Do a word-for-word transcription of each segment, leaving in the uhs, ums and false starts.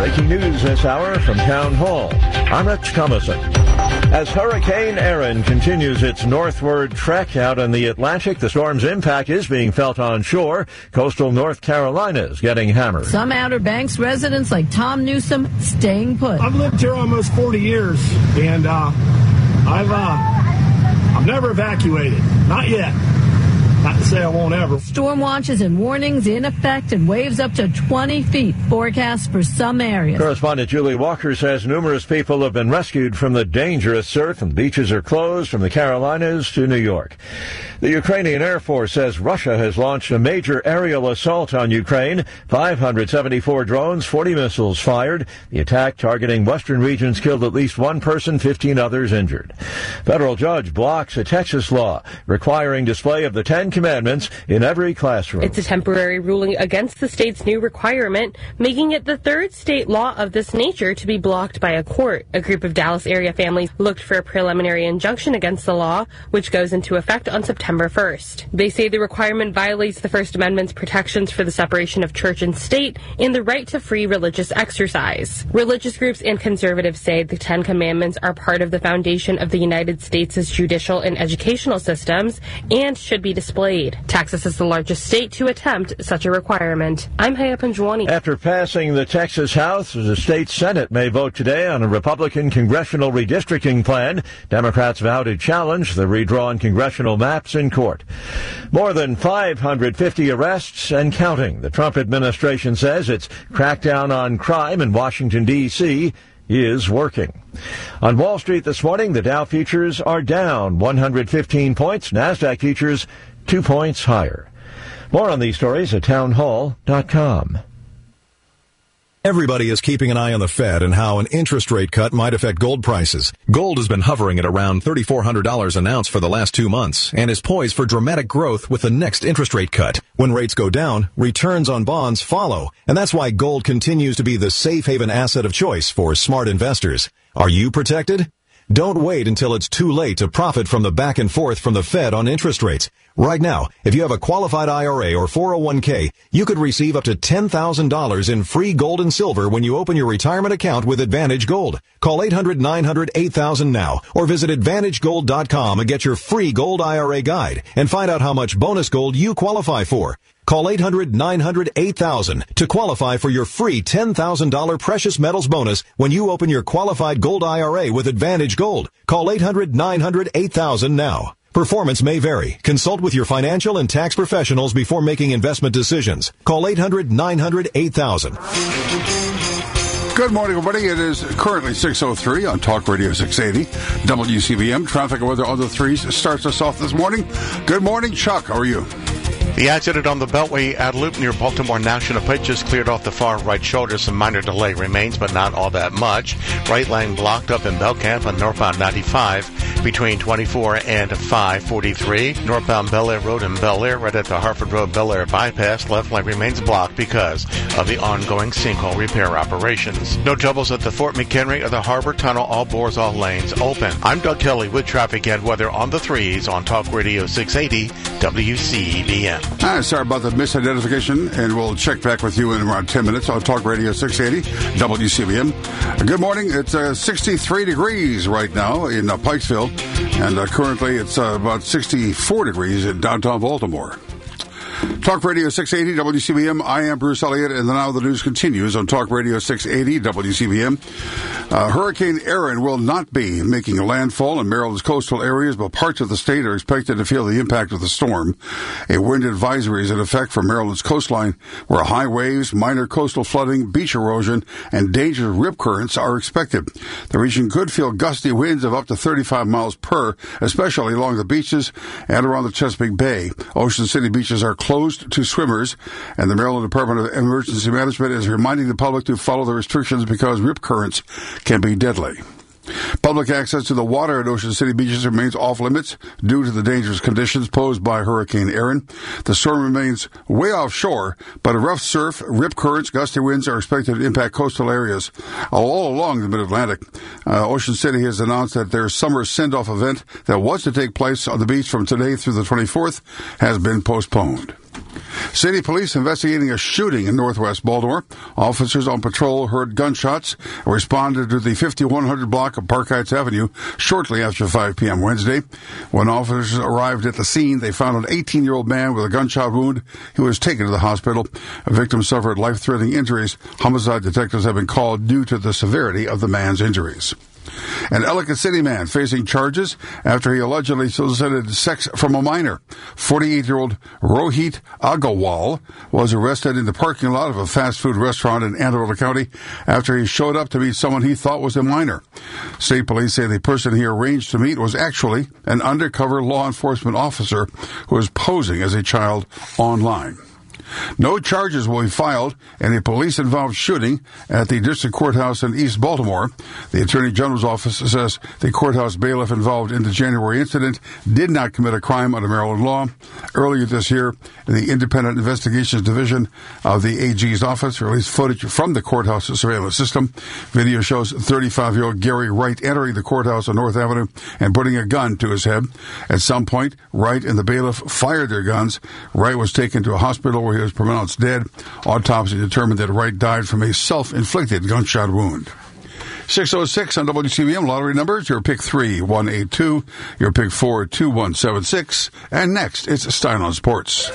Breaking news this hour from Town Hall. I'm Rich Thomason. As Hurricane Erin continues its northward trek out in the Atlantic, the storm's impact is being felt on shore. Coastal North Carolina is getting hammered. Some Outer Banks residents like Tom Newsom staying put. I've lived here almost forty years, and uh, I've uh, I've never evacuated. Not yet. Not to say I won't ever. Storm watches and warnings in effect and waves up to twenty feet forecast for some areas. Correspondent Julie Walker says numerous people have been rescued from the dangerous surf and beaches are closed from the Carolinas to New York. The Ukrainian Air Force says Russia has launched a major aerial assault on Ukraine. five hundred seventy-four drones, forty missiles fired. The attack targeting western regions killed at least one person, fifteen others injured. Federal judge blocks a Texas law requiring display of the Ten Commandments in every classroom. It's a temporary ruling against the state's new requirement, making it the third state law of this nature to be blocked by a court. A group of Dallas area families looked for a preliminary injunction against the law, which goes into effect on September first. They say the requirement violates the First Amendment's protections for the separation of church and state and the right to free religious exercise. Religious groups and conservatives say the Ten Commandments are part of the foundation of the United States' judicial and educational systems and should be displayed. Texas is the largest state to attempt such a requirement. I'm Haya Panjwani. After passing the Texas House, the state Senate may vote today on a Republican congressional redistricting plan. Democrats vow to challenge the redrawn congressional maps in court. More than five hundred fifty arrests and counting. The Trump administration says its crackdown on crime in Washington, D C is working. On Wall Street this morning, the Dow futures are down one hundred fifteen points. NASDAQ futures two points higher. More on these stories at townhall dot com. Everybody is keeping an eye on the Fed and how an interest rate cut might affect gold prices. Gold has been hovering at around three thousand four hundred dollars an ounce for the last two months and is poised for dramatic growth with the next interest rate cut. When rates go down, returns on bonds follow, and that's why gold continues to be the safe haven asset of choice for smart investors. Are you protected? Don't wait until it's too late to profit from the back and forth from the Fed on interest rates. Right now, if you have a qualified I R A or four oh one k, you could receive up to ten thousand dollars in free gold and silver when you open your retirement account with Advantage Gold. Call eight hundred nine hundred eight thousand now or visit advantage gold dot com and get your free gold I R A guide and find out how much bonus gold you qualify for. Call eight hundred nine hundred eight thousand to qualify for your free ten thousand dollars precious metals bonus when you open your qualified gold I R A with Advantage Gold. Call eight hundred nine hundred eight thousand now. Performance may vary. Consult with your financial and tax professionals before making investment decisions. Call eight hundred nine hundred eight thousand. Good morning, everybody. It is currently six oh three on Talk Radio six eighty. W C B M. Traffic and weather on the threes starts us off this morning. Good morning, Chuck. How are you? The accident on the Beltway at Loop near Baltimore National Pit just cleared off the far right shoulder. Some minor delay remains, but not all that much. Right lane blocked up in Belcamp on northbound ninety-five between twenty-four and five forty-three. Northbound Bel Air Road in Bel Air, right at the Harford Road Bel Air bypass. Left lane remains blocked because of the ongoing sinkhole repair operations. No troubles at the Fort McHenry or the Harbor Tunnel. All bores, all lanes open. I'm Doug Kelly with traffic and weather on the threes on Talk Radio six eighty W C B M. Hi, sorry about the misidentification, and we'll check back with you in around ten minutes on Talk Radio six eighty W C B M. Good morning. It's uh, sixty-three degrees right now in uh, Pikesville, and uh, currently it's uh, about sixty-four degrees in downtown Baltimore. Talk Radio six eighty W C B M. I am Bruce Elliott, and now the news continues on Talk Radio six eighty W C B M. Uh, Hurricane Erin will not be making a landfall in Maryland's coastal areas, but parts of the state are expected to feel the impact of the storm. A wind advisory is in effect for Maryland's coastline, where high waves, minor coastal flooding, beach erosion, and dangerous rip currents are expected. The region could feel gusty winds of up to thirty-five miles per, especially along the beaches and around the Chesapeake Bay. Ocean City beaches are closed to swimmers, and the Maryland Department of Emergency Management is reminding the public to follow the restrictions because rip currents can be deadly. Public access to the water at Ocean City beaches remains off limits due to the dangerous conditions posed by Hurricane Erin. The storm remains way offshore, but a rough surf, rip currents, gusty winds are expected to impact coastal areas all along the Mid-Atlantic. Uh, Ocean City has announced that their summer send-off event that was to take place on the beach from today through the twenty-fourth has been postponed. City police investigating a shooting in northwest Baltimore. Officers on patrol heard gunshots and responded to the fifty-one hundred block of Park Heights Avenue shortly after five p.m. Wednesday. When officers arrived at the scene, they found an eighteen-year-old man with a gunshot wound. He was taken to the hospital. A victim suffered life-threatening injuries. Homicide detectives have been called due to the severity of the man's injuries. An Ellicott City man facing charges after he allegedly solicited sex from a minor. forty-eight-year-old Rohit Agarwal was arrested in the parking lot of a fast food restaurant in Anne Arundel County after he showed up to meet someone he thought was a minor. State police say the person he arranged to meet was actually an undercover law enforcement officer who was posing as a child online. No charges will be filed in a police-involved shooting at the district courthouse in East Baltimore. The Attorney General's office says the courthouse bailiff involved in the January incident did not commit a crime under Maryland law. Earlier this year, the Independent Investigations Division of the A G's office released footage from the courthouse surveillance system. Video shows thirty-five-year-old Gary Wright entering the courthouse on North Avenue and putting a gun to his head. At some point, Wright and the bailiff fired their guns. Wright was taken to a hospital where he was pronounced dead. Autopsy determined that Wright died from a self-inflicted gunshot wound. six oh six on W C B M lottery numbers. Your pick three, one eight two. Your pick four, two one seven six. And next, it's Stein on Sports.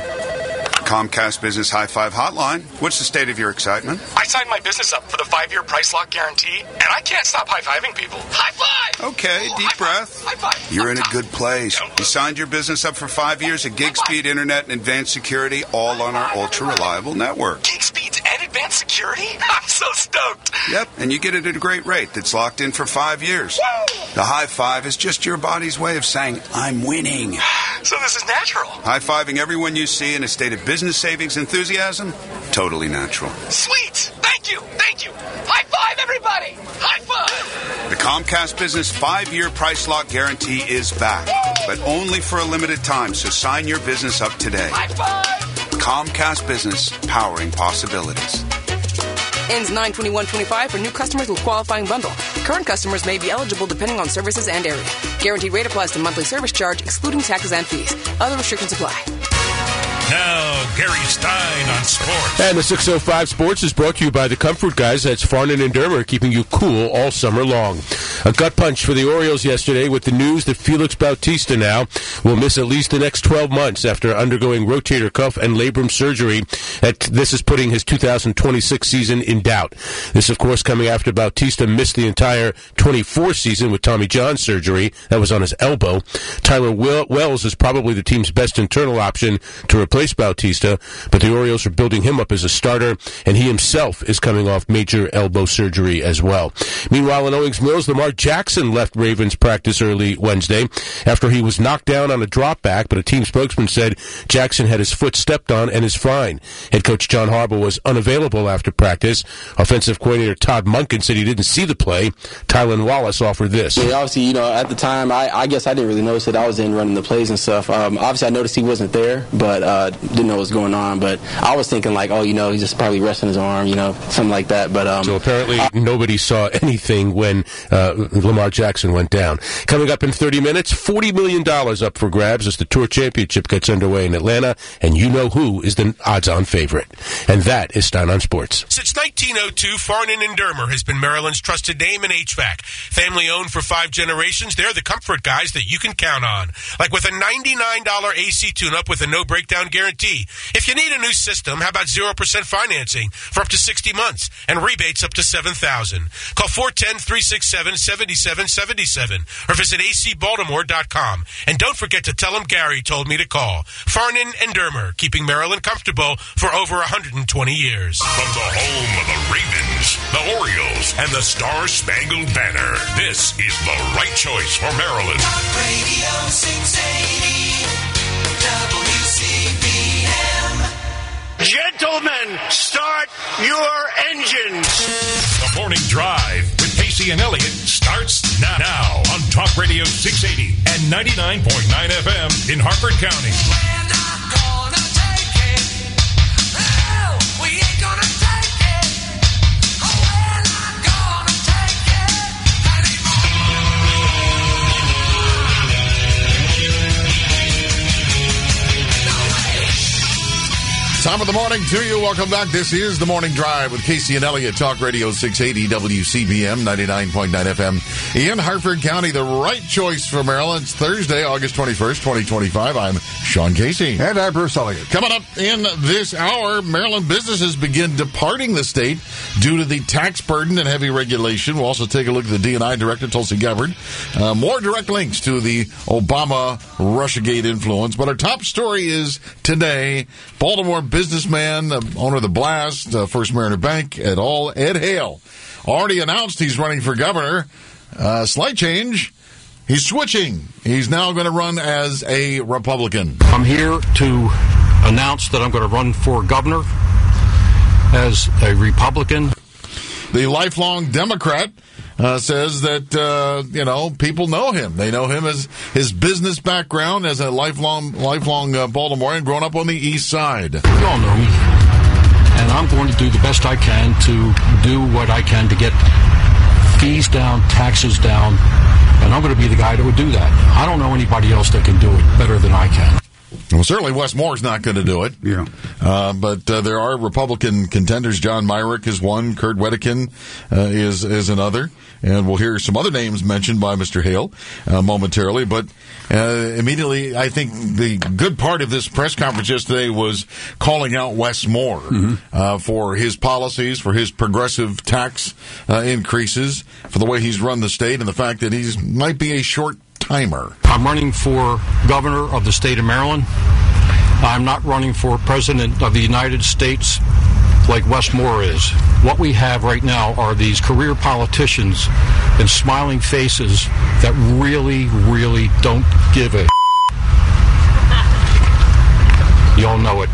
Comcast Business High Five Hotline. What's the state of your excitement? I signed my business up for the five-year price lock guarantee, and I can't stop high-fiving people. High five! Okay, Ooh, deep high breath. Five. High five. You're in a good place. You signed your business up for five years of gig speed internet and advanced security, all on our ultra-reliable network. Gig speeds and advanced security? I'm so stoked. Yep, and you get it at a great rate that's locked in for five years. Woo! The high five is just your body's way of saying, I'm winning. So this is natural. High-fiving everyone you see in a state of business savings enthusiasm? Totally natural. Sweet! Thank you! Thank you! High five, everybody! High five! The Comcast Business five-year price lock guarantee is back, but only for a limited time, so sign your business up today. High five! Comcast Business, powering possibilities. Ends nine twenty-one twenty-five for new customers with qualifying bundle. Current customers may be eligible depending on services and area. Guaranteed rate applies to monthly service charge, excluding taxes and fees. Other restrictions apply. Now, Gary Stein on sports. And the six oh five Sports is brought to you by the Comfort Guys. That's Farnan and Dermer, keeping you cool all summer long. A gut punch for the Orioles yesterday with the news that Felix Bautista now will miss at least the next twelve months after undergoing rotator cuff and labrum surgery. This is putting his two thousand twenty-six season in doubt. This, of course, coming after Bautista missed the entire twenty-four season with Tommy John surgery. That was on his elbow. Tyler Wells is probably the team's best internal option to replace Bautista, but the Orioles are building him up as a starter, and he himself is coming off major elbow surgery as well. Meanwhile, in Owings Mills, Lamar Jackson left Ravens practice early Wednesday after he was knocked down on a drop back, but a team spokesman said Jackson had his foot stepped on and is fine. Head coach John Harbaugh was unavailable after practice. Offensive coordinator Todd Monken said he didn't see the play. Tylen Wallace offered this. Yeah, obviously, you know, at the time, I, I guess I didn't really notice that I was in running the plays and stuff. Um, obviously, I noticed he wasn't there, but uh, didn't know what was going on. But I was thinking, like, oh, you know, he's just probably resting his arm, you know, something like that. But um, So apparently I, nobody saw anything when uh, Lamar Jackson went down. Coming up in thirty minutes, forty million dollars up for grabs as the Tour Championship gets underway in Atlanta, and you know who is the odds-on favorite. And that is Stein on Sports. Since nineteen oh two, Farnan and Dermer has been Maryland's trusted name in H V A C. Family-owned for five generations, they're the comfort guys that you can count on. Like with a ninety-nine dollars A C tune-up with a no-breakdown guarantee. If you need a new system, how about zero percent financing for up to sixty months and rebates up to seven thousand dollars? Call four one zero, three six seven, seven seven seven seven or visit a c baltimore dot com. And don't forget to tell them Gary told me to call. Farnan and Dermer, keeping Maryland comfortable for over one hundred twenty years. From the home of the Ravens, the Orioles, and the Star-Spangled Banner, this is the right choice for Maryland. Radio six eighty W C B M. Gentlemen, start your engines. The Morning Drive with Casey and Elliott starts now, now on Talk Radio six eighty and ninety-nine point nine F M in Harford County. We're not gonna take it. No, we ain't gonna take it. Oh, we're not gonna take it anymore. No way. Top of the morning to you. Welcome back. This is The Morning Drive with Casey and Elliott. Talk Radio six eighty W C B M, ninety-nine point nine F M. In Hartford County, the right choice for Maryland. It's Thursday, August twenty-first, twenty twenty-five. I'm Sean Casey. And I'm Bruce Elliott. Coming up in this hour, Maryland businesses begin departing the state due to the tax burden and heavy regulation. We'll also take a look at the D and I director, Tulsi Gabbard. Uh, more direct links to the Obama-Russiagate influence. But our top story is today, Baltimore businessman, uh, owner of the Blast, uh, First Mariner Bank et al., Ed Hale, already announced he's running for governor. Uh, slight change. He's switching. He's now going to run as a Republican. I'm here to announce that I'm going to run for governor as a Republican. The lifelong Democrat uh, says that, uh, you know, people know him. They know him as his business background as a lifelong lifelong uh, Baltimorean growing up on the east side. You all know me, and I'm going to do the best I can to do what I can to get fees down, taxes down, and I'm going to be the guy that would do that. I don't know anybody else that can do it better than I can. Well, certainly Wes Moore's not going to do it. Yeah. Uh, but uh, there are Republican contenders. John Myrick is one. Kurt Wedekind uh, is is another. And we'll hear some other names mentioned by Mister Hale uh, momentarily. But uh, immediately, I think the good part of this press conference yesterday was calling out Wes Moore mm-hmm. uh, for his policies, for his progressive tax uh, increases, for the way he's run the state, and the fact that he might be a short timer. I'm running for governor of the state of Maryland. I'm not running for president of the United States like Wes Moore is. What we have right now are these career politicians and smiling faces that really, really don't give a You all know it.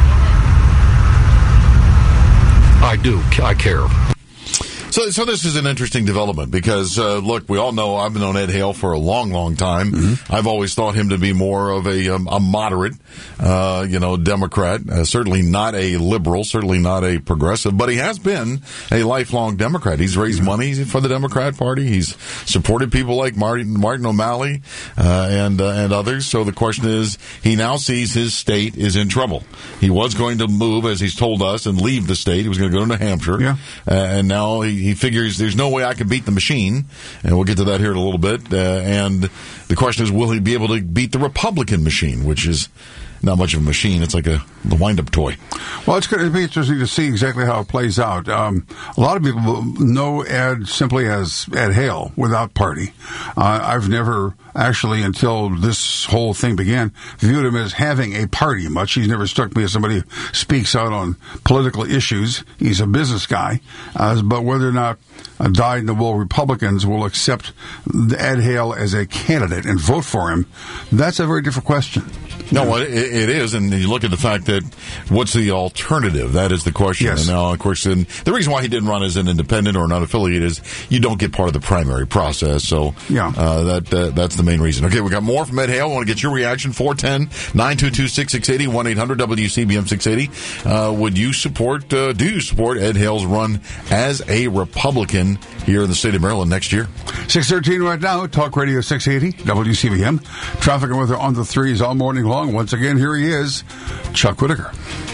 I do. I care. So, so this is an interesting development because, uh, look, we all know I've known Ed Hale for a long, long time. Mm-hmm. I've always thought him to be more of a, um, a moderate, uh, you know, Democrat. Uh, certainly not a liberal, certainly not a progressive, but he has been a lifelong Democrat. He's raised mm-hmm. money for the Democrat Party. He's supported people like Martin, Martin O'Malley uh, and uh, and others. So the question is, he now sees his state is in trouble. He was going to move, as he's told us, and leave the state. He was going to go to New Hampshire, yeah. uh, and now he. He figures there's no way I can beat the machine, and we'll get to that here in a little bit. Uh, and the question is, will he be able to beat the Republican machine, which is not much of a machine. It's like a the wind-up toy. Well, it's going to be interesting to see exactly how it plays out. Um, a lot of people know Ed simply as Ed Hale without party. Uh, I've never actually, until this whole thing began, viewed him as having a party much. He's never struck me as somebody who speaks out on political issues. He's a business guy. Uh, but whether or not uh, dyed-in-the-wool Republicans will accept Ed Hale as a candidate and vote for him, that's a very different question. No, well, it, it is, and you look at the fact that what's the alternative? That is the question. Yes. And now, of course, and the reason why he didn't run as an independent or an unaffiliated is you don't get part of the primary process. So yeah. uh, that uh, that's the main reason. Okay, we got more from Ed Hale. I want to get your reaction. four one zero, nine two two, six six eight zero, one eight hundred W C B M six eighty. Uh, would you support, uh, do you support Ed Hale's run as a Republican here in the state of Maryland next year? six thirteen right now, Talk Radio six eighty, W C B M. Traffic and weather on the threes all morning long. Once again, here he is, Chuck Whitaker.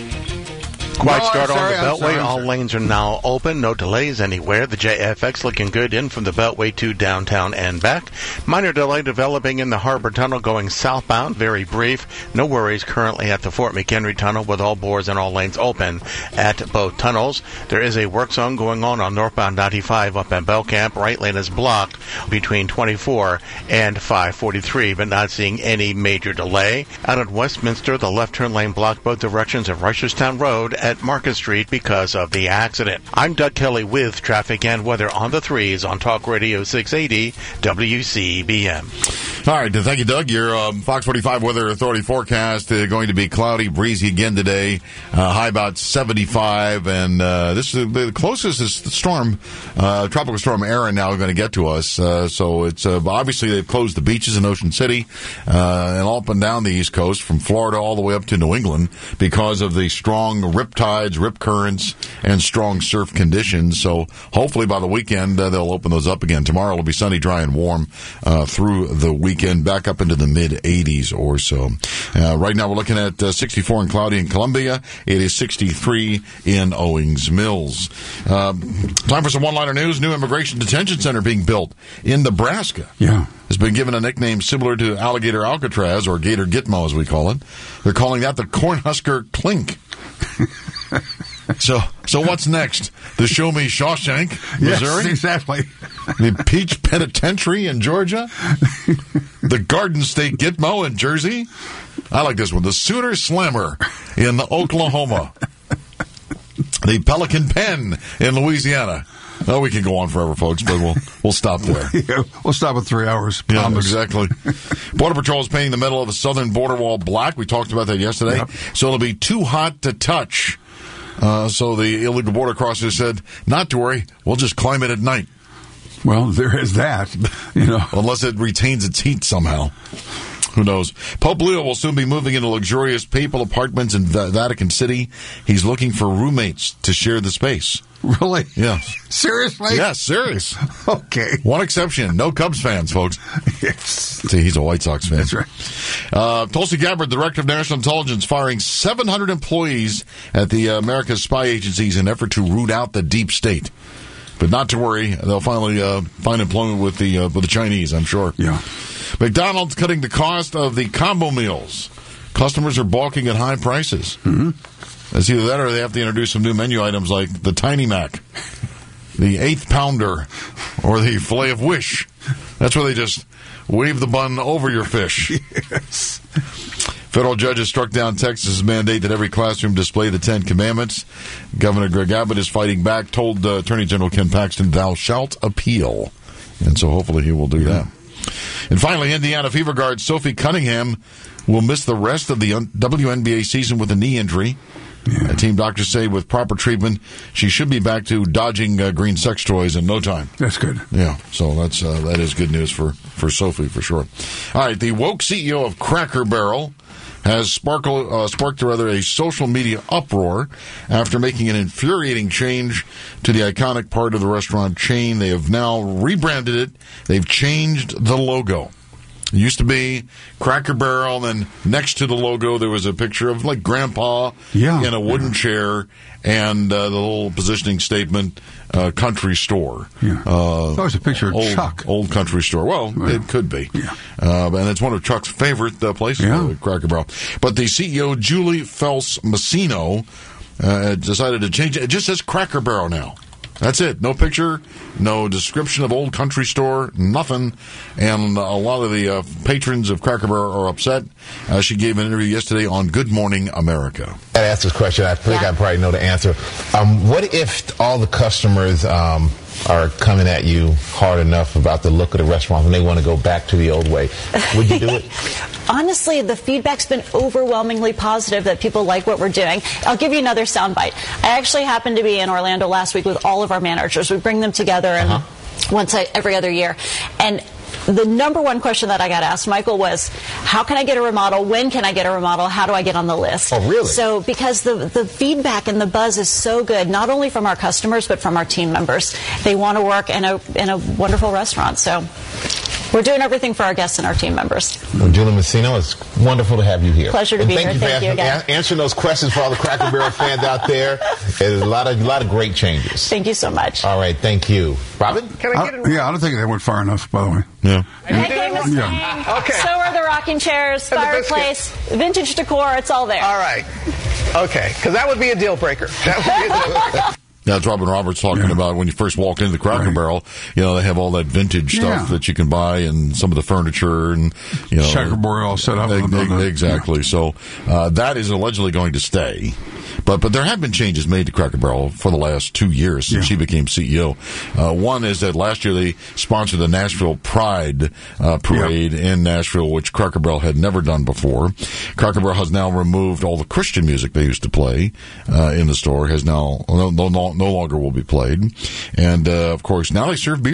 Quiet No, start I'm sorry, on the I'm Beltway. sorry, I'm All sorry. lanes are now open. No delays anywhere. The J F X looking good in from the Beltway to downtown and back. Minor delay developing in the Harbor Tunnel going southbound. Very brief. No worries currently at the Fort McHenry Tunnel with all bores and all lanes open at both tunnels. There is a work zone going on on northbound ninety-five up in Belcamp. Right lane is blocked between twenty-four and five forty-three, but not seeing any major delay. Out at Westminster, the left turn lane blocked both directions of Reisterstown Road at Market Street because of the accident. I'm Doug Kelly with traffic and weather on the threes on Talk Radio six eighty W C B M. All right, thank you, Doug. Your um, Fox forty-five Weather Authority forecast uh, going to be cloudy, breezy again today. Uh, high about seventy-five, and uh, this is the closest is the storm, uh, tropical storm Aaron now going to get to us. Uh, so it's uh, obviously they've closed the beaches in Ocean City uh, and all up and down the East Coast, from Florida all the way up to New England, because of the strong rip tides, rip currents, and strong surf conditions. So hopefully by the weekend uh, they'll open those up again. Tomorrow it'll be sunny, dry, and warm uh, through the week. weekend, back up into the mid eighties or so. Uh, right now we're looking at uh, sixty-four and cloudy in Columbia. It is sixty-three in Owings Mills. Uh, time for some one-liner news. New immigration detention center being built in Nebraska. Yeah. Has been given a nickname similar to Alligator Alcatraz, or Gator Gitmo as we call it. They're calling that the Cornhusker Clink. So, so what's next? The Show Me Shawshank, Missouri? Yes, exactly. The Peach Penitentiary in Georgia? The Garden State Gitmo in Jersey? I like this one. The Sooner Slammer in Oklahoma. The Pelican Pen in Louisiana. Oh, we can go on forever, folks, but we'll we'll stop there. Yeah, we'll stop at three hours. Yeah, Promise. exactly. Border Patrol is painting the middle of the southern border wall black. We talked about that yesterday. Yep. So it'll be too hot to touch. Uh, so the illegal border crossers said, not to worry, we'll just climb it at night. Well, there is that, you know. Unless it retains its heat somehow. Who knows? Pope Leo will soon be moving into luxurious papal apartments in Va- Vatican City. He's looking for roommates to share the space. Really? Yeah. Seriously? Yes, serious. Okay. One exception. No Cubs fans, folks. Yes. See, he's a White Sox fan. That's right. Uh, Tulsi Gabbard, Director of National Intelligence, firing seven hundred employees at the uh, America's spy agencies in an effort to root out the deep state. But not to worry, they'll finally uh, find employment with the uh, with the Chinese, I'm sure. Yeah. McDonald's cutting the cost of the combo meals. Customers are balking at high prices. Mm-hmm. It's either that or they have to introduce some new menu items like the Tiny Mac, the Eighth Pounder, or the Filet of Wish. That's where they just wave the bun over your fish. Yes. Federal judges struck down Texas' mandate that every classroom display the Ten Commandments. Governor Greg Abbott is fighting back, told uh, Attorney General Ken Paxton, thou shalt appeal. And so hopefully he will do that. And finally, Indiana Fever guard Sophie Cunningham will miss the rest of the W N B A season with a knee injury. Yeah. Team doctors say with proper treatment, she should be back to dodging uh, green sex toys in no time. That's good. Yeah, so that's uh, that is good news for, for Sophie, for sure. All right, the woke C E O of Cracker Barrel has sparkle, uh, sparked rather a social media uproar after making an infuriating change to the iconic part of the restaurant chain. They have now rebranded it. They've changed the logo. It used to be Cracker Barrel, and then next to the logo there was a picture of like Grandpa yeah. in a wooden yeah. chair, and uh, the little positioning statement, uh, country store. Yeah. Uh, that was a picture of old, Chuck. Old country store. Well, well it could be. Yeah. Uh, and it's one of Chuck's favorite uh, places, yeah. uh, Cracker Barrel. But the C E O, Julie Fels Massino, uh, decided to change it. It just says Cracker Barrel now. That's it. No picture, no description of old country store, nothing. And a lot of the uh, patrons of Cracker Barrel are upset. Uh, she gave an interview yesterday on Good Morning America. I asked this question. I think yeah. I probably know the answer. Um, what if all the customers um, are coming at you hard enough about the look of the restaurant and they want to go back to the old way? Would you do it? Honestly, the feedback's been overwhelmingly positive that people like what we're doing. I'll give you another soundbite. I actually happened to be in Orlando last week with all of our managers. We bring them together and uh-huh. once every other year. And the number one question that I got asked, Michael, was how can I get a remodel? When can I get a remodel? How do I get on the list? Oh, really? So because the, the feedback and the buzz is so good, not only from our customers, but from our team members. They want to work in a in a wonderful restaurant. So we're doing everything for our guests and our team members. Well, Julie Massino, it's wonderful to have you here. Pleasure to and be thank here. You thank for you again. An- answering those questions for all the Cracker Barrel fans out there. There's a lot of a lot of great changes. Thank you so much. All right, thank you. Robin? Can I get it? Yeah, I don't think they went far enough, by the way. Yeah. Hey, Miss yeah. Okay. So are the rocking chairs, fireplace, vintage decor, it's all there. All right. Okay, because that would be a deal breaker. That would be a deal breaker. That's Robin Roberts talking yeah. about when you first walk into the Cracker right. Barrel. You know, they have all that vintage stuff yeah. that you can buy and some of the furniture and, you know. Checkerboard all set up. Exactly. exactly. Yeah. So uh, that is allegedly going to stay. But but there have been changes made to Cracker Barrel for the last two years since yeah. she became C E O. Uh, one is that last year they sponsored the Nashville Pride uh, Parade yeah. in Nashville, which Cracker Barrel had never done before. Cracker Barrel has now removed all the Christian music they used to play uh, in the store. Has now no, no, no longer will be played. And, uh, of course, now they serve beer.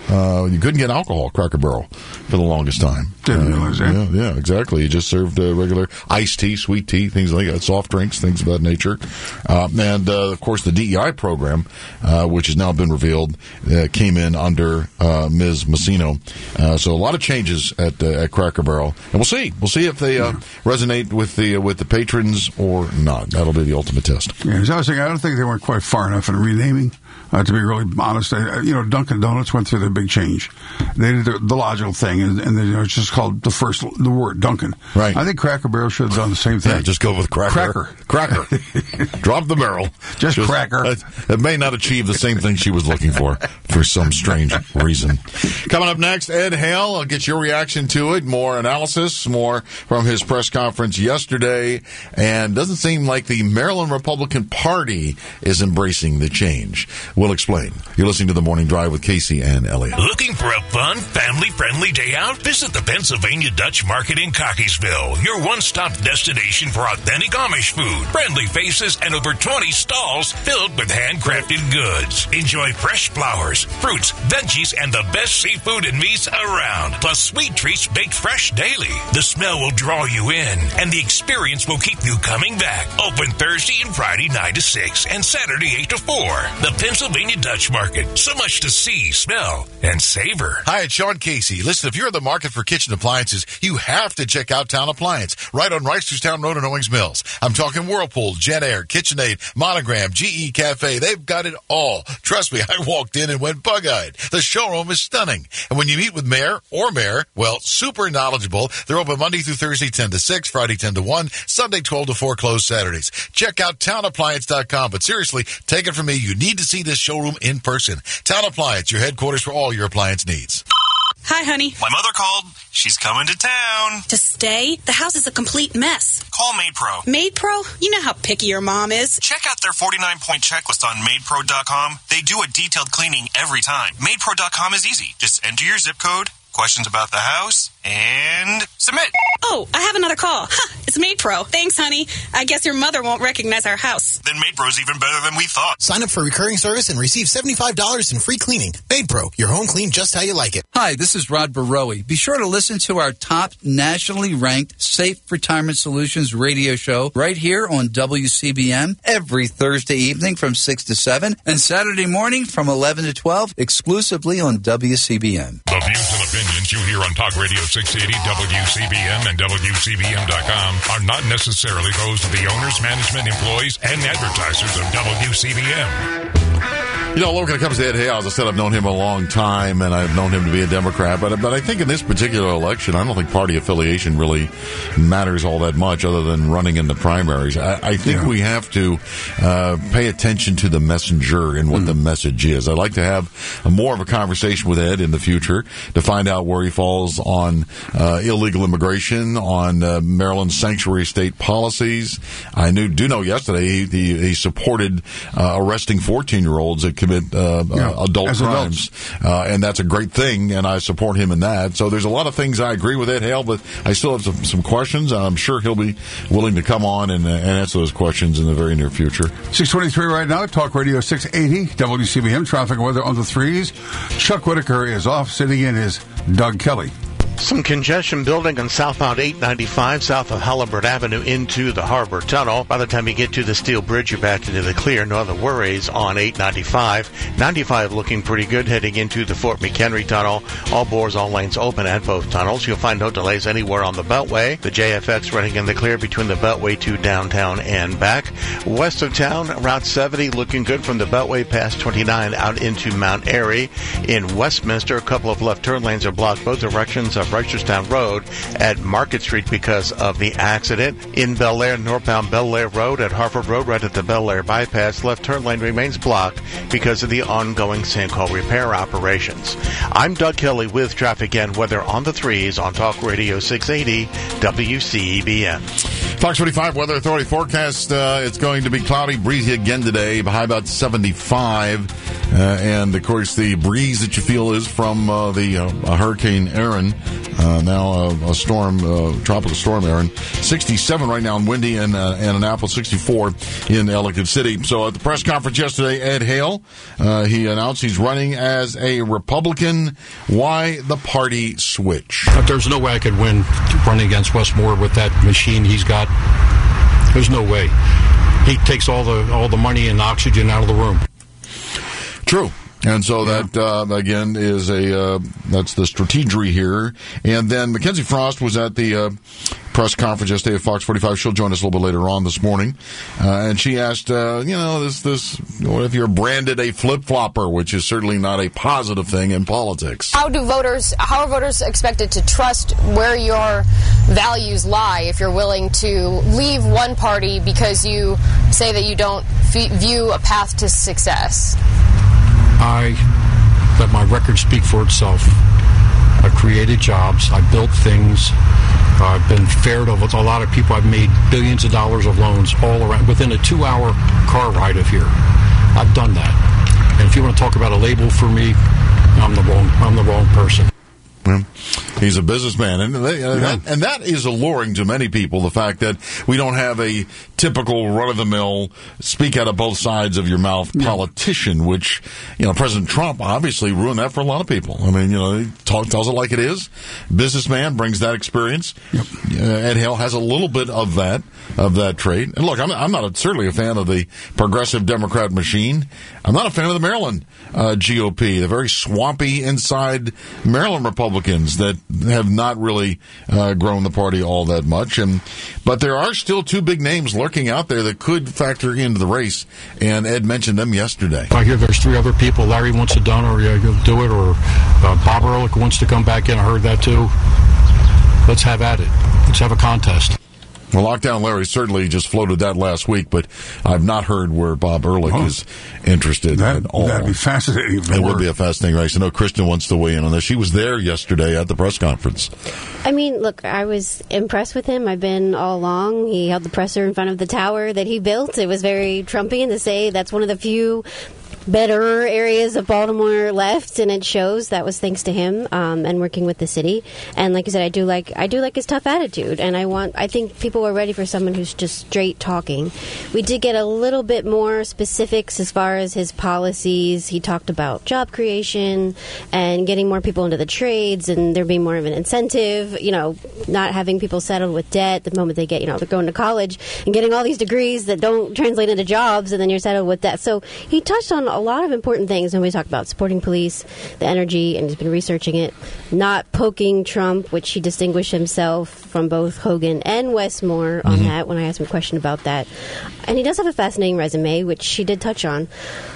Uh, you couldn't get alcohol at Cracker Barrel for the longest time. Didn't uh, realize that. Yeah, yeah, exactly. You just served uh, regular iced tea, sweet tea, things like that, soft drinks, things of that nature. Uh, and, uh, of course, the D E I program, uh, which has now been revealed, uh, came in under uh, Miz Messino. Uh, so a lot of changes at uh, at Cracker Barrel. And we'll see. We'll see if they uh, resonate with the uh, with the patrons or not. That'll be the ultimate test. Yeah, as I was saying, I don't think they went quite far enough in renaming. Uh, to be really honest, I, you know, Dunkin' Donuts went through the big change. They did the, the logical thing, and, and then, you know, it's just called the first the word Dunkin'. Right. I think Cracker Barrel should have done the same thing. Yeah, just go with Cracker. Cracker. Cracker. Drop the barrel. Just, just Cracker. It, it may not achieve the same thing she was looking for for some strange reason. Coming up next, Ed Hale. I'll get your reaction to it. More analysis, more from his press conference yesterday. And doesn't seem like the Maryland Republican Party is embracing the change. We'll explain. You're listening to The Morning Drive with Casey and Elliott. Looking for a fun, family-friendly day out? Visit the Pennsylvania Dutch Market in Cockeysville, your one-stop destination for authentic Amish food, friendly faces, and over twenty stalls filled with handcrafted goods. Enjoy fresh flowers, fruits, veggies, and the best seafood and meats around, plus sweet treats baked fresh daily. The smell will draw you in, and the experience will keep you coming back. Open Thursday and Friday nine to six and Saturday eight to four. The Pennsylvania Dutch Market. So much to see, smell, and savor. Hi, it's Sean Casey. Listen, if you're in the market for kitchen appliances, you have to check out Town Appliance, right on Reisterstown Road in Owings Mills. I'm talking Whirlpool, JetAir, KitchenAid, Monogram, G E Cafe. They've got it all. Trust me, I walked in and went bug-eyed. The showroom is stunning. And when you meet with Mayor or Mayor, well, super knowledgeable. They're open Monday through Thursday, ten to six, Friday, ten to one, Sunday, twelve to four, closed Saturdays. Check out town appliance dot com. But seriously, take it from me, you need to see this showroom in person. Town Appliance, your headquarters for all your appliance needs. Hi, honey. My mother called. She's coming to town. To stay? The house is a complete mess. Call MaidPro. MaidPro? You know how picky your mom is. Check out their forty-nine point checklist on Maid Pro dot com. They do a detailed cleaning every time. Maid Pro dot com is easy. Just enter your zip code, questions about the house, and submit. Oh, I have another call. Huh, it's MaidPro. Thanks, honey. I guess your mother won't recognize our house. Then MaidPro's even better than we thought. Sign up for recurring service and receive seventy-five dollars in free cleaning. MaidPro, your home clean just how you like it. Hi, this is Rod Barowie. Be sure to listen to our top nationally ranked Safe Retirement Solutions radio show right here on W C B M every Thursday evening from six to seven and Saturday morning from eleven to twelve exclusively on W C B M. The views and opinions you hear on Talk Radio six eighty, W C B M, and W C B M dot com are not necessarily those of the owners, management, employees, and advertisers of W C B M. You know, Logan, when it comes to Ed Hale, as I said, I've known him a long time, and I've known him to be a Democrat. But but I think in this particular election, I don't think party affiliation really matters all that much other than running in the primaries. I, I think yeah. we have to uh, pay attention to the messenger and what mm. the message is. I'd like to have a, more of a conversation with Ed in the future to find out where he falls on uh, illegal immigration, on uh, Maryland's sanctuary state policies. I knew, do know yesterday he, he, he supported uh, arresting fourteen-year-olds that commit uh, yeah, uh, adult crimes, uh, and that's a great thing, and I support him in that. So there's a lot of things I agree with Ed Hale, but I still have some, some questions. I'm sure he'll be willing to come on and, uh, and answer those questions in the very near future. six twenty-three right now, Talk Radio six eighty, W C B M, traffic and weather on the threes. Chuck Whitaker is off, sitting in is Doug Kelly. Some congestion building on southbound eight ninety-five south of Halliburton Avenue into the Harbor Tunnel. By the time you get to the Steel Bridge, you're back into the clear. No other worries on eight ninety-five. ninety-five looking pretty good heading into the Fort McHenry Tunnel. All bores, all lanes open at both tunnels. You'll find no delays anywhere on the Beltway. The J F X running in the clear between the Beltway to downtown and back. West of town, Route seventy looking good from the Beltway past twenty-nine out into Mount Airy. In Westminster, a couple of left turn lanes are blocked both directions of Reisterstown Road at Market Street because of the accident. In Bel Air, northbound Bel Air Road at Harford Road right at the Bel Air bypass, left turn lane remains blocked because of the ongoing sinkhole repair operations. I'm Doug Kelly with traffic and weather on the threes on Talk Radio six eighty W C B M. Fox forty-five Weather Authority forecast, uh, it's going to be cloudy, breezy again today, high about seventy-five. Uh, and, of course, the breeze that you feel is from uh, the uh, Hurricane Aaron, uh, now uh, a storm, uh, tropical storm Aaron. sixty-seven right now in windy and uh, Annapolis, sixty-four in Ellicott City. So at the press conference yesterday, Ed Hale, uh, he announced he's running as a Republican. Why the party switch? But there's no way I could win running against Wes Moore with that machine he's got. There's no way. He takes all the all the money and oxygen out of the room. True. And so that, uh, again, is a, uh, that's the strategy here. And then Mackenzie Frost was at the, uh, press conference yesterday at Fox forty-five. She'll join us a little bit later on this morning. Uh, and she asked, uh, you know, this, this, what if you're branded a flip-flopper, which is certainly not a positive thing in politics. How do voters, how are voters expected to trust where your values lie if you're willing to leave one party because you say that you don't f- view a path to success? I let my record speak for itself. I've created jobs. I've built things. I've been fair to a lot of people. I've made billions of dollars of loans all around within a two-hour car ride of here. I've done that. And if you want to talk about a label for me, I'm the wrong. I'm the wrong person. Yeah. He's a businessman, and, they, uh, yeah. that, and that is alluring to many people, the fact that we don't have a typical run-of-the-mill, speak out of both sides of your mouth yeah. politician, which, you know, President Trump obviously ruined that for a lot of people. I mean, you know, he talk, tells it like it is. Businessman brings that experience. Yep. Uh, Ed Hale has a little bit of that, of that trait. And look, I'm, I'm not a, certainly a fan of the progressive Democrat machine. I'm not a fan of the Maryland uh, G O P, the very swampy inside Maryland Republicans that have not really uh, grown the party all that much. And but there are still two big names lurking out there that could factor into the race, and Ed mentioned them yesterday. I hear there's three other people. Larry wants it done, or yeah, you'll do it, or uh, Bob Ehrlich wants to come back in. I heard that too. Let's have at it. Let's have a contest. Well, Lockdown Larry certainly just floated that last week, but I've not heard where Bob Ehrlich oh, is interested that, at all. That'd be fascinating. It would be a fascinating race. I know Kristen wants to weigh in on this. She was there yesterday at the press conference. I mean, look, I was impressed with him. I've been all along. He held the presser in front of the tower that he built. It was very Trumpian to say that's one of the few better areas of Baltimore left, and it shows. That was thanks to him um, and working with the city. And like I said, I do like I do like his tough attitude, and I want I think people were ready for someone who's just straight talking. We did get a little bit more specifics as far as his policies. He talked about job creation and getting more people into the trades, and there being more of an incentive. You know, not having people settled with debt the moment they get, you know, they're going to college and getting all these degrees that don't translate into jobs, and then you're settled with debt. So he touched on a lot of important things when we talk about supporting police, the energy, and he's been researching it, not poking Trump, which he distinguished himself from both Hogan and Wes Moore on mm-hmm. that when I asked him a question about that. And he does have a fascinating resume, which she did touch on.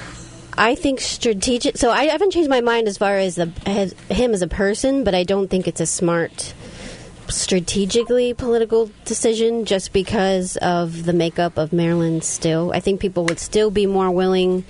I think strategic, so I haven't changed my mind as far as, the, as him as a person, but I don't think it's a smart strategically political decision just because of the makeup of Maryland still. I think people would still be more willing.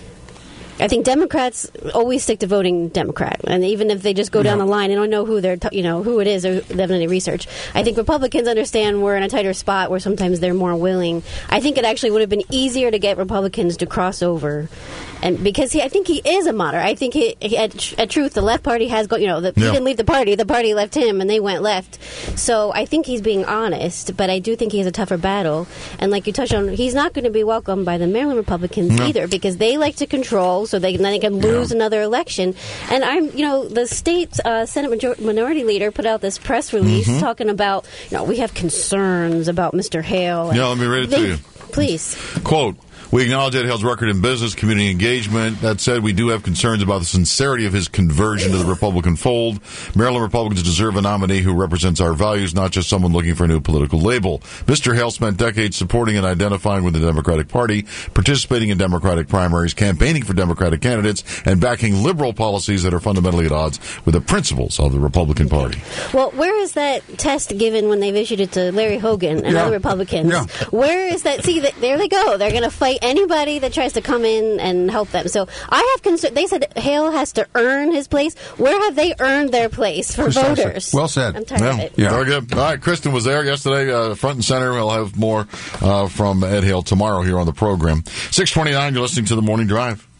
I think Democrats always stick to voting Democrat, and even if they just go down yeah. the line and don't know who they're, t- you know, who it is, or they haven't any research. I think Republicans understand we're in a tighter spot where sometimes they're more willing. I think it actually would have been easier to get Republicans to cross over, and because he, I think he is a moderate. I think he, he at, at truth, the left party has gone. You know, the, yeah. he didn't leave the party; the party left him, and they went left. So I think he's being honest, but I do think he has a tougher battle. And like you touched on, he's not going to be welcomed by the Maryland Republicans no. either, because they like to control. So they, then they can lose yeah. another election. And I'm, you know, the state uh, Senate major- minority leader put out this press release mm-hmm. talking about, you know, we have concerns about Mister Hale. Yeah, let me read it they, to you. Please. Quote. We acknowledge Ed Hale's record in business, community engagement. That said, we do have concerns about the sincerity of his conversion to the Republican fold. Maryland Republicans deserve a nominee who represents our values, not just someone looking for a new political label. Mister Hale spent decades supporting and identifying with the Democratic Party, participating in Democratic primaries, campaigning for Democratic candidates, and backing liberal policies that are fundamentally at odds with the principles of the Republican Party. Well, where is that test given when they've issued it to Larry Hogan and yeah. other Republicans? Yeah. Where is that? See, there they go. They're going to fight anybody that tries to come in and help them. So I have concern. They said Hale has to earn his place. Where have they earned their place for Precisely. voters? Well said. I'm tired yeah. of it. Yeah. Very good. All right, Kristen was there yesterday, uh, front and center. We'll have more uh, from Ed Hale tomorrow here on the program. six twenty-nine, you're listening to The Morning Drive.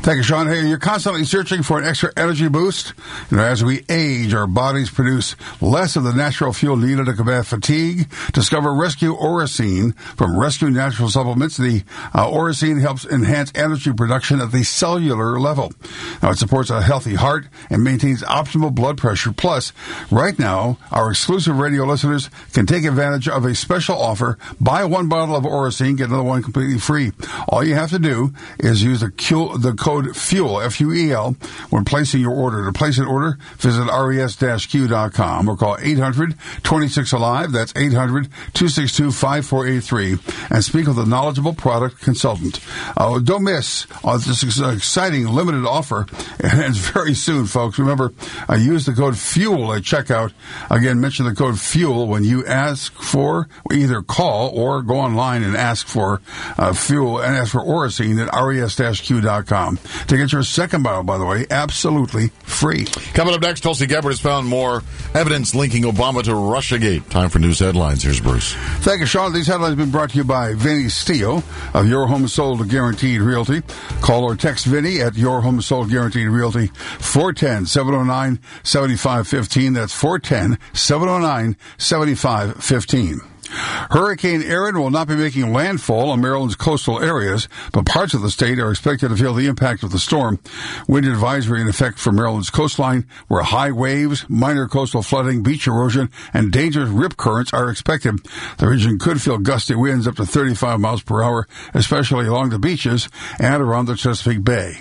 Thank you, Sean. Hey, you're constantly searching for an extra energy boost. You know, as we age, our bodies produce less of the natural fuel needed to combat fatigue. Discover Rescue Oracene from Rescue Natural Supplements. The uh, Oracene helps enhance energy production at the cellular level. Now, it supports a healthy heart and maintains optimal blood pressure. Plus, right now, our exclusive radio listeners can take advantage of a special offer. Buy one bottle of Oracene, get another one completely free. All you have to do is use the, Q, the code FUEL, F U E L, when placing your order. To place an order, visit res q dot com or call eight hundred, twenty-six, alive. That's eight hundred, two six two, five four eight three. And speak with a knowledgeable product consultant. Uh, don't miss uh, this exciting limited offer. And it's very soon, folks. Remember, uh, use the code FUEL at checkout. Again, mention the code FUEL when you ask for, either call or go online and ask for uh, FUEL and ask for Oracene at res q dot com. To get your second bottle, by the way, absolutely free. Coming up next, Tulsi Gabbard has found more evidence linking Obama to Russiagate. Time for news headlines. Here's Bruce. Thank you, Sean. These headlines have been brought to you by Vinny Steele of Your Home Sold Guaranteed Realty. Call or text Vinny at Your Home Sold Guaranteed Realty, four one zero, seven zero nine, seven five one five. That's four one zero, seven zero nine, seven five one five. Hurricane Erin will not be making landfall on Maryland's coastal areas, but parts of the state are expected to feel the impact of the storm. Wind advisory in effect for Maryland's coastline, where high waves, minor coastal flooding, beach erosion, and dangerous rip currents are expected. The region could feel gusty winds up to thirty-five miles per hour, especially along the beaches and around the Chesapeake Bay.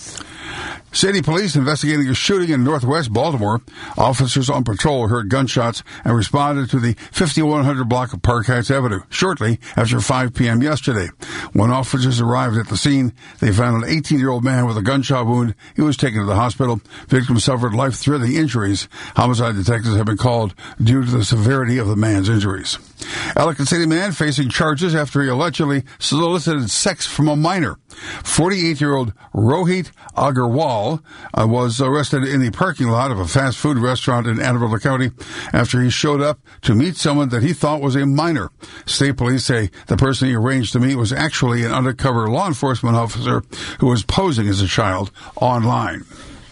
City police investigating a shooting in northwest Baltimore. Officers on patrol heard gunshots and responded to the fifty-one hundred block of Park Heights Avenue shortly after five p.m. yesterday. When officers arrived at the scene, they found an eighteen-year-old man with a gunshot wound. He was taken to the hospital. Victim suffered life-threatening injuries. Homicide detectives have been called due to the severity of the man's injuries. Ellicott City man facing charges after he allegedly solicited sex from a minor. forty-eight-year-old Rohit Agarwal uh, was arrested in the parking lot of a fast food restaurant in Anne Arundel County after he showed up to meet someone that he thought was a minor. State police say the person he arranged to meet was actually an undercover law enforcement officer who was posing as a child online.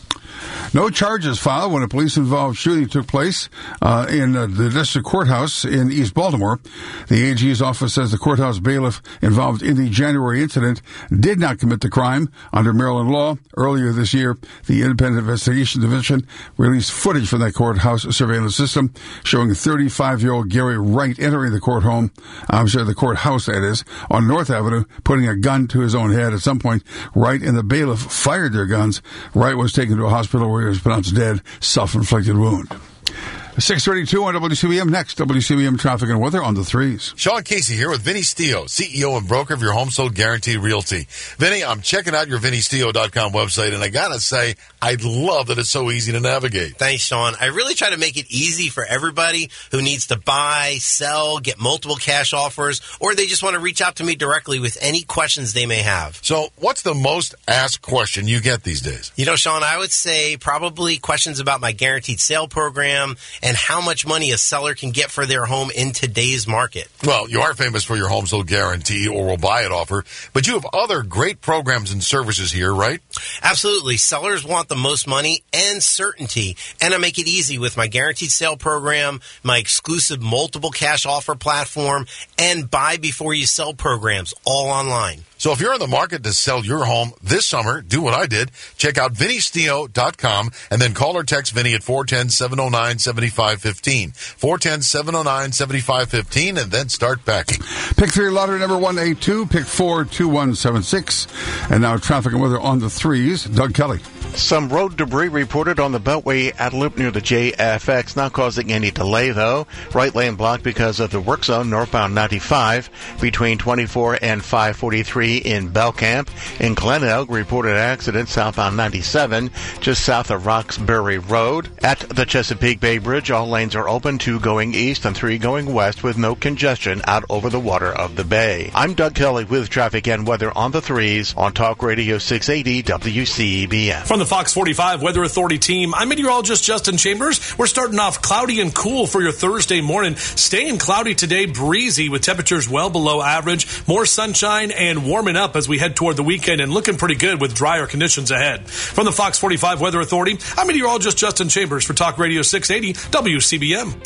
No charges filed when a police-involved shooting took place uh, in uh, the district courthouse in East Baltimore. The A G's office says the courthouse bailiff involved in the January incident did not commit the crime under Maryland law. Earlier this year, the Independent Investigation Division released footage from that courthouse surveillance system showing thirty-five-year-old Gary Wright entering the court home, I'm sorry, the courthouse, that is, on North Avenue, putting a gun to his own head. At some point, Wright and the bailiff fired their guns. Wright was taken to a hospital where he was pronounced dead, self-inflicted wound. six thirty-two on W C B M. Next, W C B M traffic and weather on the threes. Sean Casey here with Vinny Steele, C E O and broker of Your Home Sold Guaranteed Realty. Vinny, I'm checking out your vinny steele dot com website, and I gotta say, I love that it's so easy to navigate. Thanks, Sean. I really try to make it easy for everybody who needs to buy, sell, get multiple cash offers, or they just want to reach out to me directly with any questions they may have. So, what's the most asked question you get these days? You know, Sean, I would say probably questions about my guaranteed sale program and how much money a seller can get for their home in today's market. Well, you are famous for your home sold guarantee or will buy it offer, but you have other great programs and services here, right? Absolutely. Sellers want the most money and certainty, and I make it easy with my guaranteed sale program, my exclusive multiple cash offer platform, and buy before you sell programs, all online. So if you're in the market to sell your home this summer, do what I did. Check out vinny steele dot com and then call or text Vinny at four one zero, seven zero nine, seven five one five. four one zero, seven zero nine, seven five one five and then start packing. Pick three lottery number one eight two, pick four two one seven six. And now traffic and weather on the threes. Doug Kelly. Some road debris reported on the Beltway at loop near the J F X, not causing any delay, though. Right lane blocked because of the work zone northbound ninety-five between twenty-four and five forty-three in Belcamp. In Glen Elk, reported accident southbound ninety-seven, just south of Roxbury Road. At the Chesapeake Bay Bridge, all lanes are open, two going east and three going west with no congestion out over the water of the bay. I'm Doug Kelly with traffic and weather on the threes on Talk Radio six eighty W C B M. From From the Fox forty-five Weather Authority team, I'm meteorologist Justin Chambers. We're starting off cloudy and cool for your Thursday morning. Staying cloudy today, breezy with temperatures well below average. More sunshine and warming up as we head toward the weekend and looking pretty good with drier conditions ahead. From the Fox forty-five Weather Authority, I'm meteorologist Justin Chambers for Talk Radio six eighty W C B M.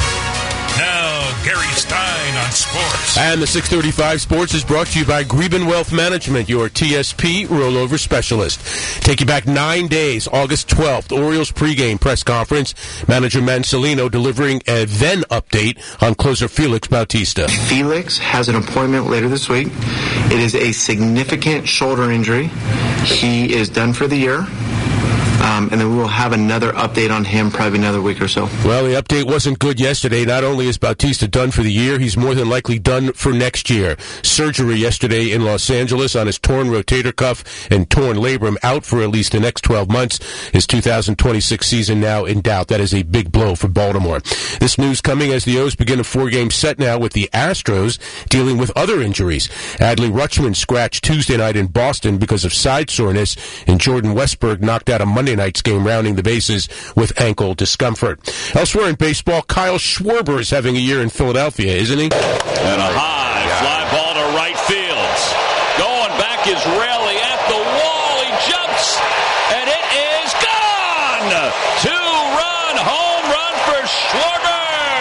Now, Gary Stein on sports. And the six thirty-five Sports is brought to you by Greben Wealth Management, your T S P rollover specialist. Take you back nine days, August twelfth, Orioles pregame press conference. Manager Mancelino delivering a then update on closer Felix Bautista. Felix has an appointment later this week. It is a significant shoulder injury. He is done for the year. Um, and then we will have another update on him probably another week or so. Well, the update wasn't good yesterday. Not only is Bautista done for the year, he's more than likely done for next year. Surgery yesterday in Los Angeles on his torn rotator cuff and torn labrum, out for at least the next twelve months. His two thousand twenty-six season now in doubt. That is a big blow for Baltimore. This news coming as the O's begin a four-game set now with the Astros dealing with other injuries. Adley Rutschman scratched Tuesday night in Boston because of side soreness, and Jordan Westberg knocked out a Monday night's game rounding the bases with ankle discomfort. Elsewhere in baseball, Kyle Schwarber is having a year in Philadelphia, isn't he? And a high fly ball to right field. Going back is Raley at the wall. He jumps, and it is gone! Two-run home run for Schwarber!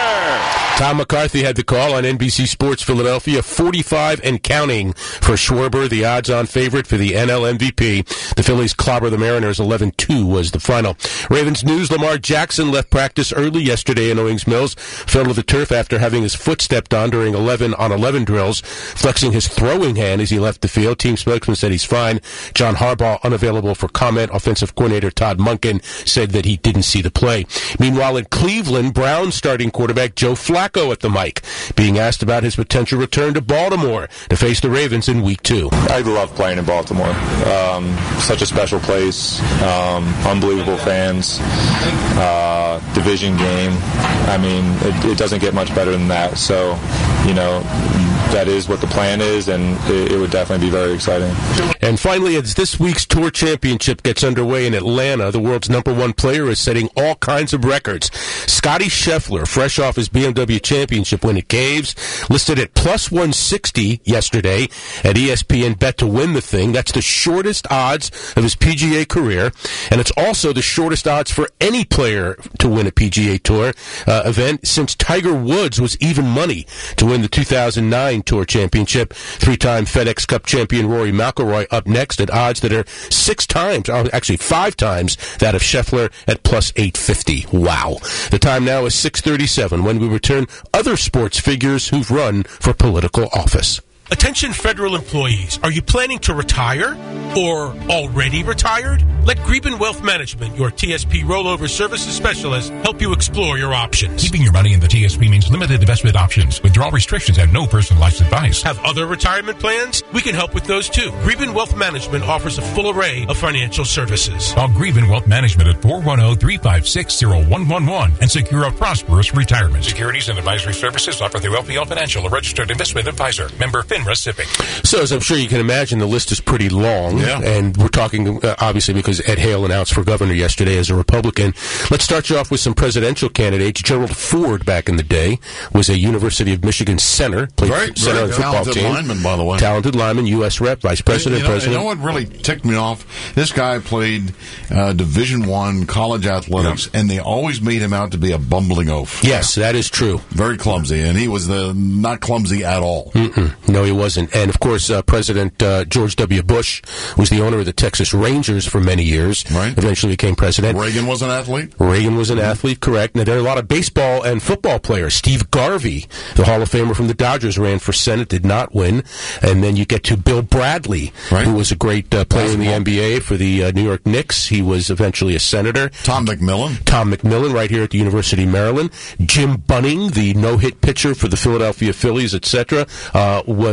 Tom McCarthy had the call on N B C Sports Philadelphia, forty-five and counting for Schwarber, the odds-on favorite for the N L M V P. The Phillies clobber the Mariners, eleven two was the final. Ravens news, Lamar Jackson left practice early yesterday in Owings Mills, fell to the turf after having his foot stepped on during eleven on eleven drills, flexing his throwing hand as he left the field. Team spokesman said he's fine. John Harbaugh, unavailable for comment. Offensive coordinator Todd Monken said that he didn't see the play. Meanwhile, in Cleveland, Browns starting quarterback Joe Flacco at the mic, being asked about his potential return to Baltimore to face the Ravens in week two. I love playing in Baltimore. Um, such a special place, um, unbelievable fans, uh, division game. I mean, it, it doesn't get much better than that. So, you know, that is what the plan is, and it, it would definitely be very exciting. And finally, as this week's Tour Championship gets underway in Atlanta, the world's number one player is setting all kinds of records. Scotty Scheffler, fresh off his B M W Championship win at Caves, listed at plus one sixty yesterday at E S P N Bet to win the thing. That's the shortest odds of his P G A career, and it's also the shortest odds for any player to win a P G A Tour uh, event since Tiger Woods was even money to win the two thousand nine Tour Championship. Three-time FedEx Cup champion Rory McIlroy up next at odds that are six times, actually five times, that of Scheffler at plus eight fifty. Wow. The time now is six thirty-seven. When we return, other sports figures who've run for political office. Attention federal employees, are you planning to retire or already retired? Let Greben Wealth Management, your T S P rollover services specialist, help you explore your options. Keeping your money in the T S P means limited investment options, withdrawal restrictions, and no personalized advice. Have other retirement plans? We can help with those too. Greben Wealth Management offers a full array of financial services. Call Greben Wealth Management at four one zero, three five six, zero one one one and secure a prosperous retirement. Securities and advisory services offered through L P L Financial, a registered investment advisor. Member FINRA S I P C. So, as I'm sure you can imagine, the list is pretty long. Yeah. And we're talking, uh, obviously, because Ed Hale announced for governor yesterday as a Republican. Let's start you off with some presidential candidates. Gerald Ford, back in the day, was a University of Michigan center. Played Right, center very on the football talented team. lineman, by the way. Talented lineman, U S rep, vice president, you know, president. You know what really ticked me off? This guy played uh, Division One college athletics, yeah. and they always made him out to be a bumbling oaf. Yes, that is true. Very clumsy, and he was the not clumsy at all. Mm-mm. No, he wasn't. And, of course, uh, President uh, George W. Bush was the owner of the Texas Rangers for many years. Right. Eventually became president. Reagan was an athlete? Reagan was an mm-hmm. athlete, correct. Now, there are a lot of baseball and football players. Steve Garvey, the Hall of Famer from the Dodgers, ran for Senate, did not win. And then you get to Bill Bradley, right. who was a great uh, player Basketball. in the N B A for the uh, New York Knicks. He was eventually a senator. Tom McMillan. Tom McMillan, right here at the University of Maryland. Jim Bunning, the no-hit pitcher for the Philadelphia Phillies, et cetera, uh, was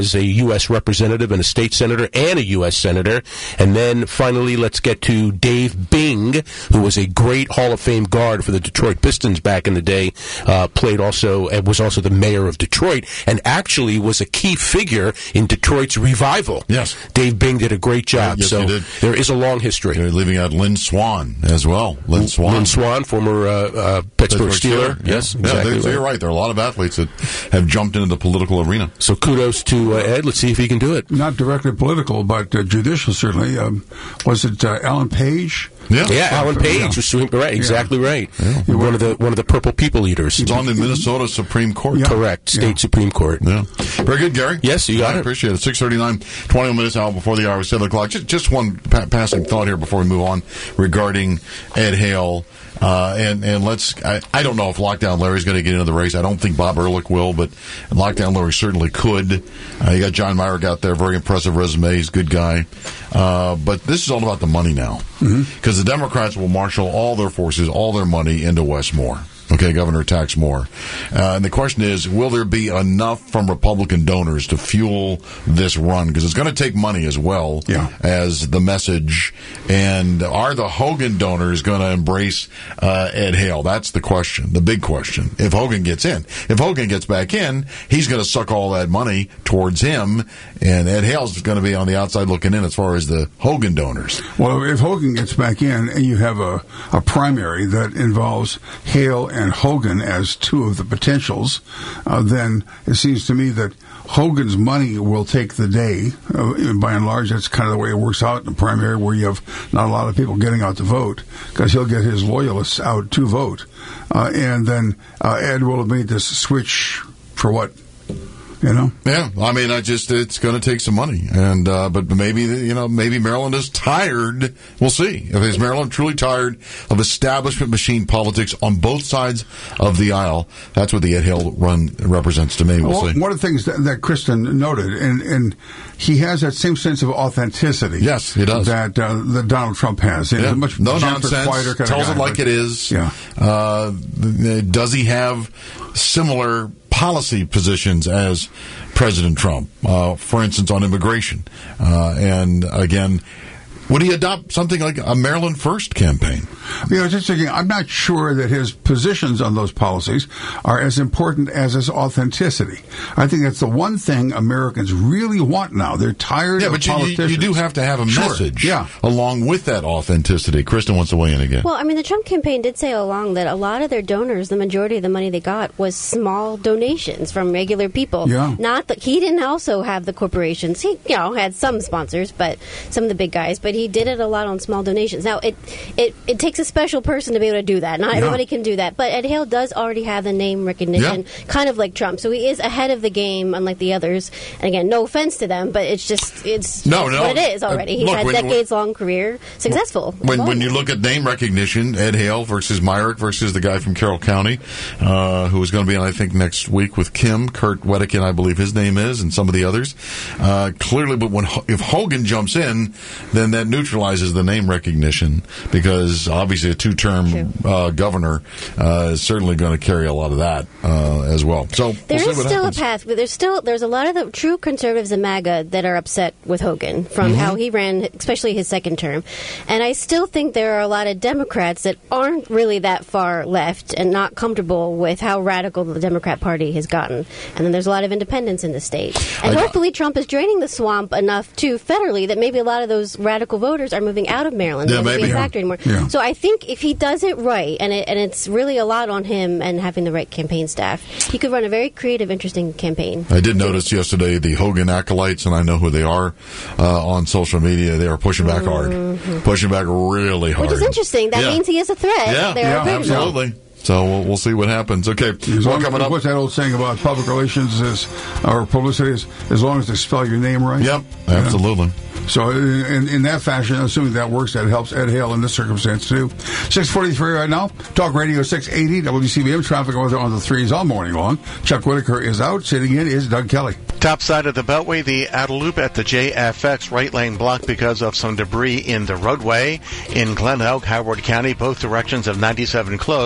was a U S representative and a state senator and a U S senator. And then finally, let's get to Dave Bing, who was a great Hall of Fame guard for the Detroit Pistons back in the day, uh, played also, and was also the mayor of Detroit, and actually was a key figure in Detroit's revival. Yes. Dave Bing did a great job. Yes, so he did. there is a long history. They're leaving out Lynn Swann as well. Lynn Swann. Lynn Swann, former uh, uh, Pittsburgh, Pittsburgh Steeler. Steeler. Yes, yeah. exactly. Yeah, they, right. you're right. There are a lot of athletes that have jumped into the political arena. So kudos to uh, Ed. Let's see if he can do it. Not directly political, but uh, judicial, certainly. Um, was it uh, Alan Page? Yeah, yeah Alan Page yeah. was doing, right, exactly yeah. right. Yeah. One of the one of the Purple People Eaters. He's on the Minnesota Supreme Court. Yeah. Correct, state yeah. Supreme Court. Yeah, very good, Gary. Yes, you got I it. Appreciate it. Six thirty nine, twenty minutes out before the hour of seven o'clock. Just just one pa- passing thought here before we move on regarding Ed Hale. Uh, and, and let's, I, I don't know if Lockdown Larry's going to get into the race. I don't think Bob Ehrlich will, but Lockdown Larry certainly could. Uh, you got John Myrick out there, very impressive resume. He's a good guy. Uh, but this is all about the money now. Because mm-hmm. the Democrats will marshal all their forces, all their money into Westmore. Okay, Governor Tax Moore. Uh, and the question is, will there be enough from Republican donors to fuel this run? Because it's going to take money as well yeah. as the message. And are the Hogan donors going to embrace uh, Ed Hale? That's the question, the big question. If Hogan gets in. If Hogan gets back in, he's going to suck all that money towards him. And Ed Hale's going to be on the outside looking in as far as the Hogan donors. Well, if Hogan gets back in and you have a, a primary that involves Hale and and Hogan as two of the potentials, uh, then it seems to me that Hogan's money will take the day. Uh, by and large, that's kind of the way it works out in the primary, where you have not a lot of people getting out to vote, because he'll get his loyalists out to vote. Uh, and then uh, Ed will have made this switch for what? You know? Yeah, I mean, I just, it's going to take some money. And, uh, but maybe, you know, maybe Maryland is tired. We'll see. If is Maryland truly tired of establishment machine politics on both sides of the aisle? That's what the Ed Hale run represents to me. We'll, well see. One of the things that, that Kristen noted, and, and he has that same sense of authenticity. Yes, he does. That, uh, that Donald Trump has. Yeah. He's a much no gentler, nonsense. quieter kind Tells of guy, it like but, it is. Yeah. Uh, does he have similar policy positions as President Trump, uh, for instance, on immigration? Uh, and again, would he adopt something like a Maryland First campaign? You know, just thinking, I'm not sure that his positions on those policies are as important as his authenticity. I think that's the one thing Americans really want now. They're tired yeah, of but you, politicians. you do have to have a Sure. message yeah. along with that authenticity. Kristen wants to weigh in again. Well, I mean, the Trump campaign did say all along that a lot of their donors, the majority of the money they got, was small donations from regular people. Yeah. Not that he didn't also have the corporations. He, you know, had some sponsors, but some of the big guys. But he did it a lot on small donations. Now, it it, it takes a special person to be able to do that. Not Yeah. everybody can do that. But Ed Hale does already have the name recognition, Yeah. kind of like Trump. So he is ahead of the game, unlike the others. And again, no offense to them, but it's just it's No, just no. what it is already. Uh, He's look, had when- decades-long career, successful. When when you look at name recognition, Ed Hale versus Myrick versus the guy from Carroll County, uh, who is going to be on, I think, next week with Kim, Kurt Wedekind, I believe his name is, and some of the others. Uh, clearly, but when if Hogan jumps in, then that neutralizes the name recognition, because obviously a two-term uh, governor uh, is certainly going to carry a lot of that uh, as well. So There we'll is see what still happens. a path, but there's still there's a lot of the true conservatives in MAGA that are upset with Hogan from Mhm. how he ran, especially his second term. And I still think there are a lot of Democrats that aren't really that far left and not comfortable with how radical the Democrat Party has gotten. And then there's a lot of independents in the state. And I- hopefully Trump is draining the swamp enough too federally that maybe a lot of those radical voters are moving out of Maryland. Yeah, They won't be maybe. a factor anymore. Yeah. So I think if he does it right, and it, and it's really a lot on him and having the right campaign staff, he could run a very creative, interesting campaign. I did notice yesterday the Hogan acolytes, and I know who they are, uh, on social media. They are pushing back hard, pushing back really hard. Which is interesting. That Yeah. means he is a threat. Yeah, They're yeah, afraid of him. absolutely. So we'll, we'll see what happens. Okay, As well, long, coming up. what's that old saying about public relations is, or publicity is, as long as they spell your name right? Yep, absolutely. So in, in that fashion, assuming that works, that helps Ed Hale in this circumstance too. six forty-three right now. Talk Radio six eighty, W C B M. Traffic weather on the threes all morning long. Chuck Whitaker is out. Sitting in is Doug Kelly. Top side of the Beltway, the outer loop at the J F X right lane blocked because of some debris in the roadway. In Glen Oak, Howard County, both directions of ninety-seven closed.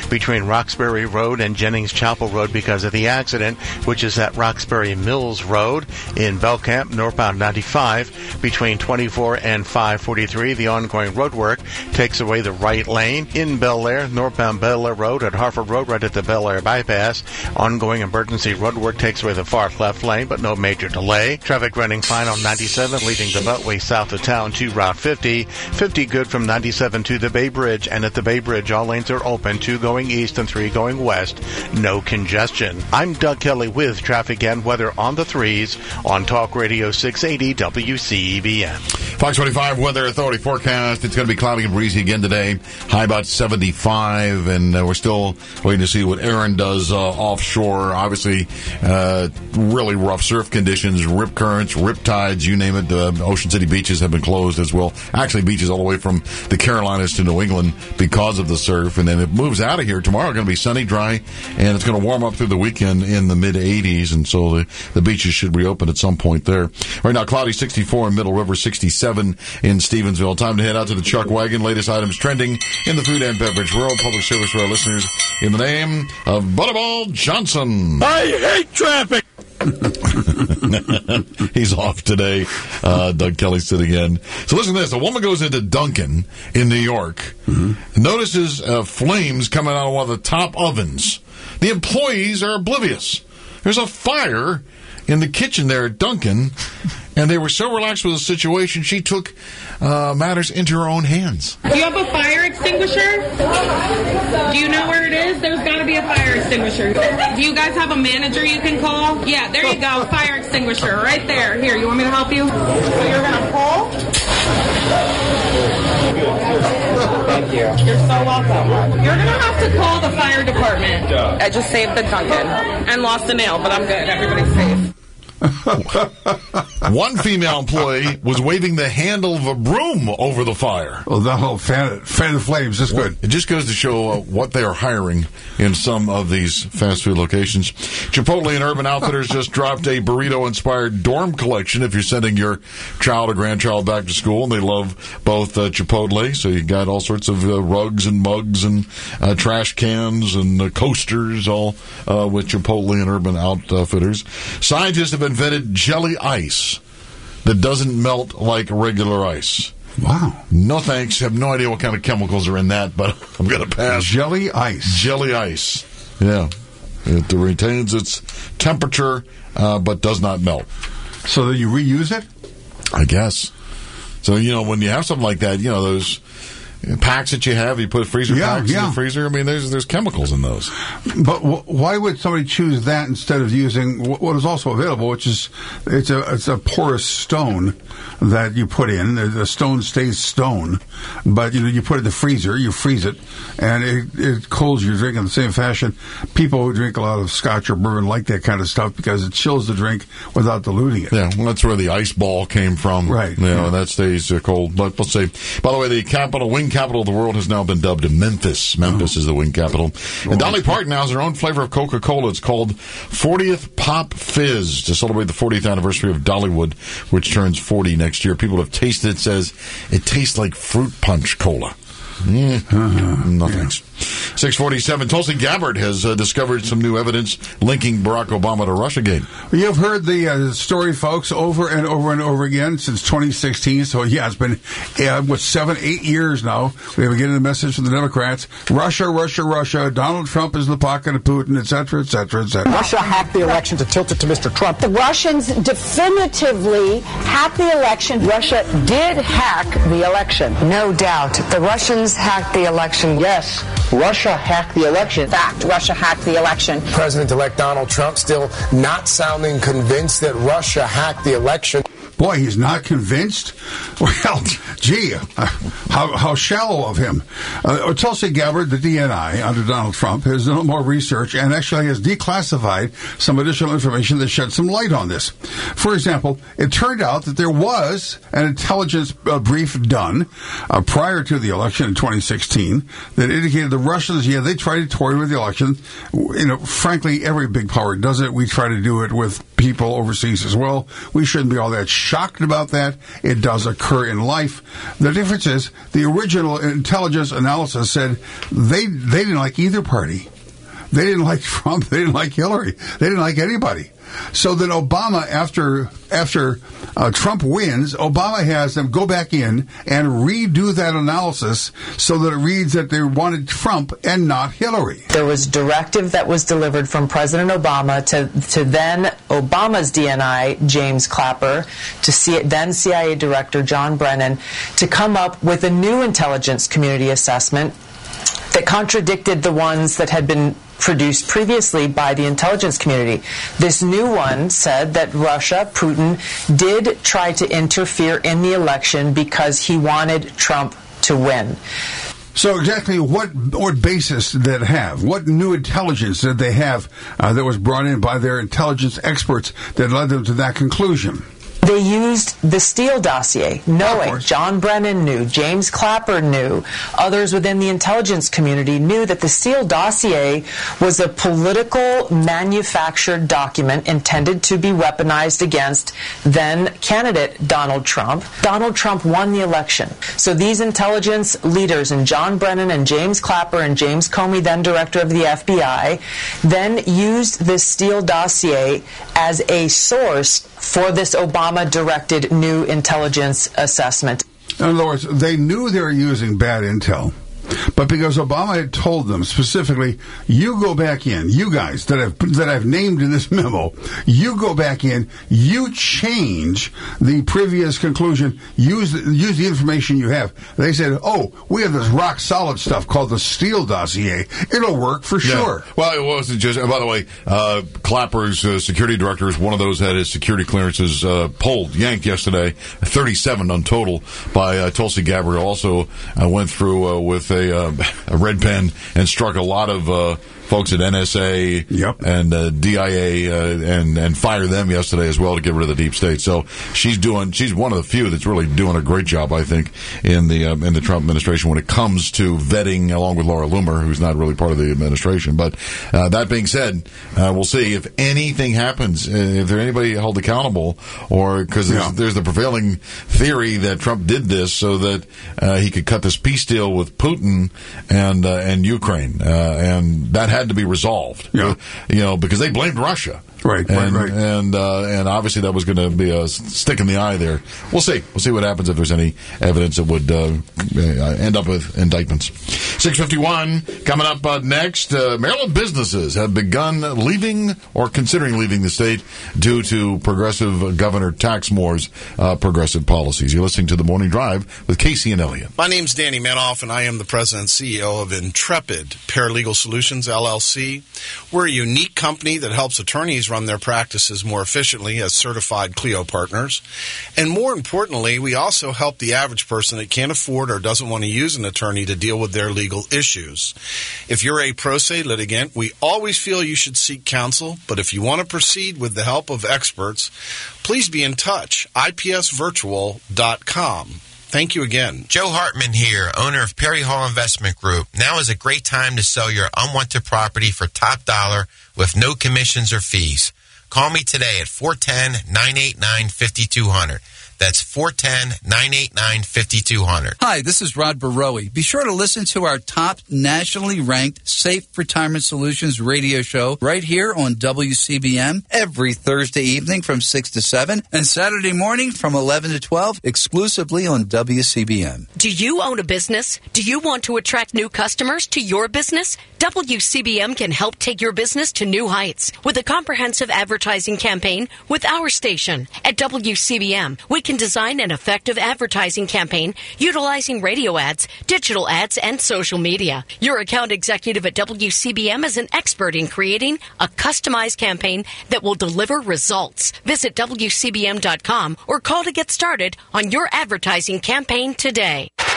between Roxbury Road and Jennings Chapel Road because of the accident, which is at Roxbury Mills Road. In Belcamp, northbound ninety-five, between twenty-four and five forty-three, the ongoing road work takes away the right lane. In Bel Air, northbound Bel Air Road at Harford Road, right at the Bel Air bypass, ongoing emergency road work takes away the far left lane, but no major delay. Traffic running fine on ninety-seven, leading the Beltway south of town to Route fifty. fifty good from ninety-seven to the Bay Bridge, and at the Bay Bridge, all lanes are open, two going east and three going west. No congestion. I'm Doug Kelly with traffic and weather on the threes on Talk Radio six eighty W C B M. Fox twenty-five Weather Authority forecast. It's going to be cloudy and breezy again today. High about seventy-five, and uh, we're still waiting to see what Aaron does uh, offshore. Obviously, uh, really rough surf conditions, rip currents, rip tides, you name it. The Ocean City beaches have been closed as well. Actually, beaches all the way from the Carolinas to New England because of the surf. And then it moves out of here tomorrow. It's going to be sunny, dry, and it's going to warm up through the weekend in the mid eighties. And so the, the beaches should reopen at some point there. Right now, cloudy sixty-four in Middle River, sixty-seven in Stevensville. Time to head out to the Chuck Wagon. Latest items trending in the food and beverage world. Public service for our listeners in the name of Butterball Johnson. I hate traffic. He's off today. Uh, Doug Kelly sitting in. So listen to this. A woman goes into Dunkin' in New York, mm-hmm. notices uh, flames coming out of one of the top ovens. The employees are oblivious. There's a fire in the kitchen there at Dunkin', and they were so relaxed with the situation, she took uh, matters into her own hands. Do you have a fire extinguisher? Do you know where it is? There's got to be a fire extinguisher. Do you guys have a manager you can call? Yeah, there you go. Fire extinguisher right there. Here, you want me to help you? So you're going to pull? Thank you. You're so welcome. You're going to have to call the fire department. I just saved the Dunkin' and lost a nail, but I'm good. Everybody's safe. One female employee was waving the handle of a broom over the fire. Well, that'll fan, fan the flames. That's good. It just goes to show uh, what they are hiring in some of these fast food locations. Chipotle and Urban Outfitters just dropped a burrito-inspired dorm collection if you're sending your child or grandchild back to school, and they love both uh, Chipotle. So you got all sorts of uh, rugs and mugs and uh, trash cans and uh, coasters, all uh, with Chipotle and Urban Outfitters. Scientists have been invented jelly ice that doesn't melt like regular ice. Wow. No thanks. Have no idea what kind of chemicals are in that, but I'm going to pass. Jelly ice. Jelly ice. Yeah. It retains its temperature, uh, but does not melt. So that you reuse it? I guess. So, you know, when you have something like that, you know, those packs that you have, you put freezer yeah, packs yeah. in the freezer. I mean, there's there's chemicals in those. But w- why would somebody choose that instead of using w- what is also available, which is it's a it's a porous stone that you put in. The, the stone stays stone, but you know you put it in the freezer, you freeze it, and it, it cools your drink in the same fashion. People who drink a lot of Scotch or bourbon like that kind of stuff because it chills the drink without diluting it. Yeah, well, that's where the ice ball came from. Right. You know, yeah. and that stays uh, cold. But let's say, by the way, the capital wing capital of the world has now been dubbed Memphis. Memphis oh. is the wing capital. And Dolly Parton now has her own flavor of Coca-Cola. It's called fortieth Pop Fizz to celebrate the fortieth anniversary of Dollywood, which turns forty next year. People have tasted it. Says it tastes like fruit punch cola. Mm, uh-huh. No thanks. Yeah. six forty-seven. Tulsi Gabbard has uh, discovered some new evidence linking Barack Obama to Russiagate. You've heard the uh, story, folks, over and over and over again since twenty sixteen. So, yeah, it's been, uh, what, seven, eight years now. We have been getting the message from the Democrats. Russia, Russia, Russia. Donald Trump is in the pocket of Putin, et cetera, et cetera, et cetera. Russia hacked the election to tilt it to Mister Trump. The Russians definitively hacked the election. Russia did hack the election. No doubt. The Russians hacked the election. Yes, Russia hacked the election. Fact, Russia hacked the election. President-elect Donald Trump still not sounding convinced that Russia hacked the election. Boy, he's not convinced? Well, gee, uh, how, how shallow of him. Uh, Tulsi Gabbard, the D N I, under Donald Trump, has done more research and actually has declassified some additional information that shed some light on this. For example, it turned out that there was an intelligence uh, brief done uh, prior to the election in twenty sixteen that indicated the Russians, yeah, they tried to toy with the election. You know, frankly, every big power does it. We try to do it with people overseas as well. We shouldn't be all that shocked about that. It does occur in life. The difference is the original intelligence analysis said they they didn't like either party. They didn't like Trump. They didn't like Hillary. They didn't like anybody. So then Obama, after after uh, Trump wins, Obama has them go back in and redo that analysis so that it reads that they wanted Trump and not Hillary. There was directive that was delivered from President Obama to, to then Obama's D N I, James Clapper, to C, then C I A Director John Brennan, to come up with a new intelligence community assessment that contradicted the ones that had been produced previously by the intelligence community. This new one said that Russia, Putin, did try to interfere in the election because he wanted Trump to win. So exactly what what basis did that have? What new intelligence did they have uh, that was brought in by their intelligence experts that led them to that conclusion? They used the Steele dossier, knowing John Brennan knew, James Clapper knew, others within the intelligence community knew that the Steele dossier was a political manufactured document intended to be weaponized against then candidate Donald Trump. Donald Trump won the election. So these intelligence leaders, and John Brennan and James Clapper and James Comey, then director of the F B I, then used this Steele dossier as a source for this Obama directed new intelligence assessment. In other words, they knew they were using bad intel, but because Obama had told them specifically, you go back in, you guys that I've, that I've named in this memo, you go back in, you change the previous conclusion, use, use the information you have. They said, oh, we have this rock solid stuff called the Steele dossier. It'll work for Yeah. sure. Well, it wasn't just, by the way, uh, Clapper's uh, security director is one of those that had his security clearances uh, pulled, yanked yesterday, thirty-seven on total by uh, Tulsi Gabbard. Also uh, went through uh, with a Uh, a red pen and struck a lot of uh, folks at N S A yep. and uh, D I A uh, and and fired them yesterday as well to get rid of the deep state. So she's doing she's one of the few that's really doing a great job, I think, in the um, in the Trump administration when it comes to vetting, along with Laura Loomer, who's not really part of the administration. But uh, that being said, uh, we'll see if anything happens, uh, if there's anybody held accountable, or because there's, Yeah. there's the prevailing theory that Trump did this so that uh, he could cut this peace deal with Putin and uh, and Ukraine, uh, and that had to be resolved. Yeah. You know, because they blamed Russia. Right, and, right, right. And, uh, and obviously that was going to be a stick in the eye there. We'll see. We'll see what happens if there's any evidence that would uh, end up with indictments. six fifty-one, coming up uh, next. Uh, Maryland businesses have begun leaving or considering leaving the state due to progressive Governor Taxmore's uh, progressive policies. You're listening to The Morning Drive with Casey and Elliott. My name's Danny Manoff, and I am the president and C E O of Intrepid Paralegal Solutions, L L C. We're a unique company that helps attorneys run their practices more efficiently as certified Clio partners. And more importantly, we also help the average person that can't afford or doesn't want to use an attorney to deal with their legal issues. If you're a pro se litigant, we always feel you should seek counsel, but if you want to proceed with the help of experts, please be in touch. I P S virtual dot com. Thank you again. Joe Hartman here, owner of Perry Hall Investment Group. Now is a great time to sell your unwanted property for top dollar with no commissions or fees. Call me today at four one zero, nine eight nine, five two zero zero. That's four one zero, nine eight nine, five two zero zero. Hi, this is Rod Barowie. Be sure to listen to our top nationally ranked Safe Retirement Solutions radio show right here on W C B M every Thursday evening from six to seven and Saturday morning from eleven to twelve exclusively on W C B M. Do you own a business? Do you want to attract new customers to your business? W C B M can help take your business to new heights with a comprehensive advertising campaign with our station. At W C B M, we can design an effective advertising campaign utilizing radio ads, digital ads, and social media. Your account executive at W C B M is an expert in creating a customized campaign that will deliver results. Visit W C B M dot com or call to get started on your advertising campaign today.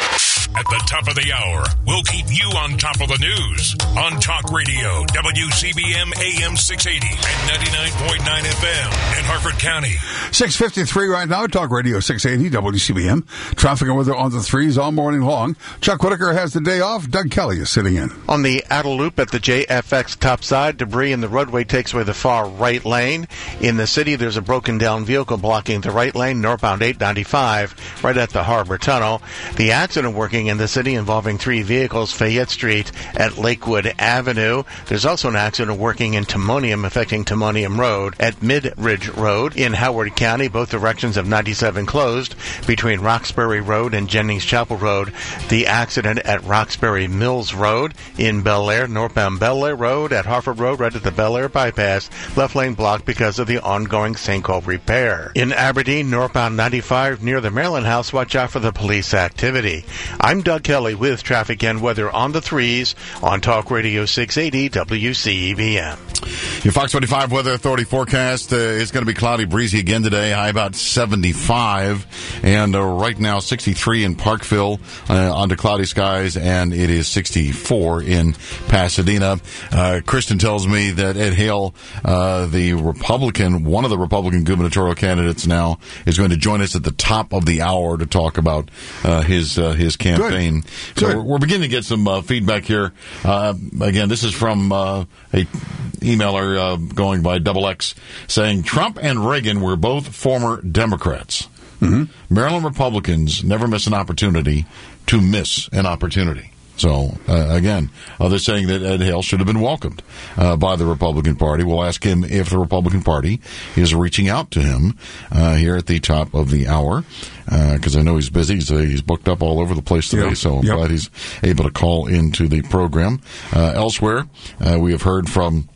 At the top of the hour, we'll keep you on top of the news on Talk Radio, W C B M A M six eighty and ninety-nine point nine F M in Harford County. six fifty-three right now, Talk Radio six eighty, W C B M. Traffic and weather on the threes all morning long. Chuck Whitaker has the day off. Doug Kelly is sitting in. On the outer loop at the J F X topside, debris in the roadway takes away the far right lane. In the city, there's a broken down vehicle blocking the right lane, northbound eight ninety-five, right at the Harbor Tunnel. The accident working in the city involving three vehicles, Fayette Street at Lakewood Avenue. There's also an accident working in Timonium affecting Timonium Road at Mid-Ridge Road. In Howard County, both directions of ninety-seven closed between Roxbury Road and Jennings Chapel Road. The accident at Roxbury Mills Road in Bel Air, northbound Bel Air Road at Harford Road, right at the Bel Air bypass. Left lane blocked because of the ongoing sinkhole repair. In Aberdeen, northbound ninety-five near the Maryland House, watch out for the police activity. I'm Doug Kelly with traffic and weather on the threes on Talk Radio six eighty W C B M. Your Fox twenty-five Weather Authority forecast uh, is going to be cloudy, breezy again today, high about seventy-five, and uh, right now sixty-three in Parkville uh, onto cloudy skies, and it is sixty-four in Pasadena. Uh, Kristen tells me that Ed Hale, uh, the Republican, one of the Republican gubernatorial candidates now, is going to join us at the top of the hour to talk about uh, his uh, his campaign. Good. So Good. We're, we're beginning to get some uh, feedback here. Uh, again, this is from uh, a emailer uh, going by Double X saying Trump and Reagan were both former Democrats. Mm-hmm. Maryland Republicans never miss an opportunity to miss an opportunity. So, uh, again, uh, they're saying that Ed Hale should have been welcomed uh, by the Republican Party. We'll ask him if the Republican Party is reaching out to him uh, here at the top of the hour, because uh, I know he's busy. He's, uh, he's booked up all over the place today, yep. so I'm yep. glad he's able to call into the program. Uh, elsewhere, uh, we have heard from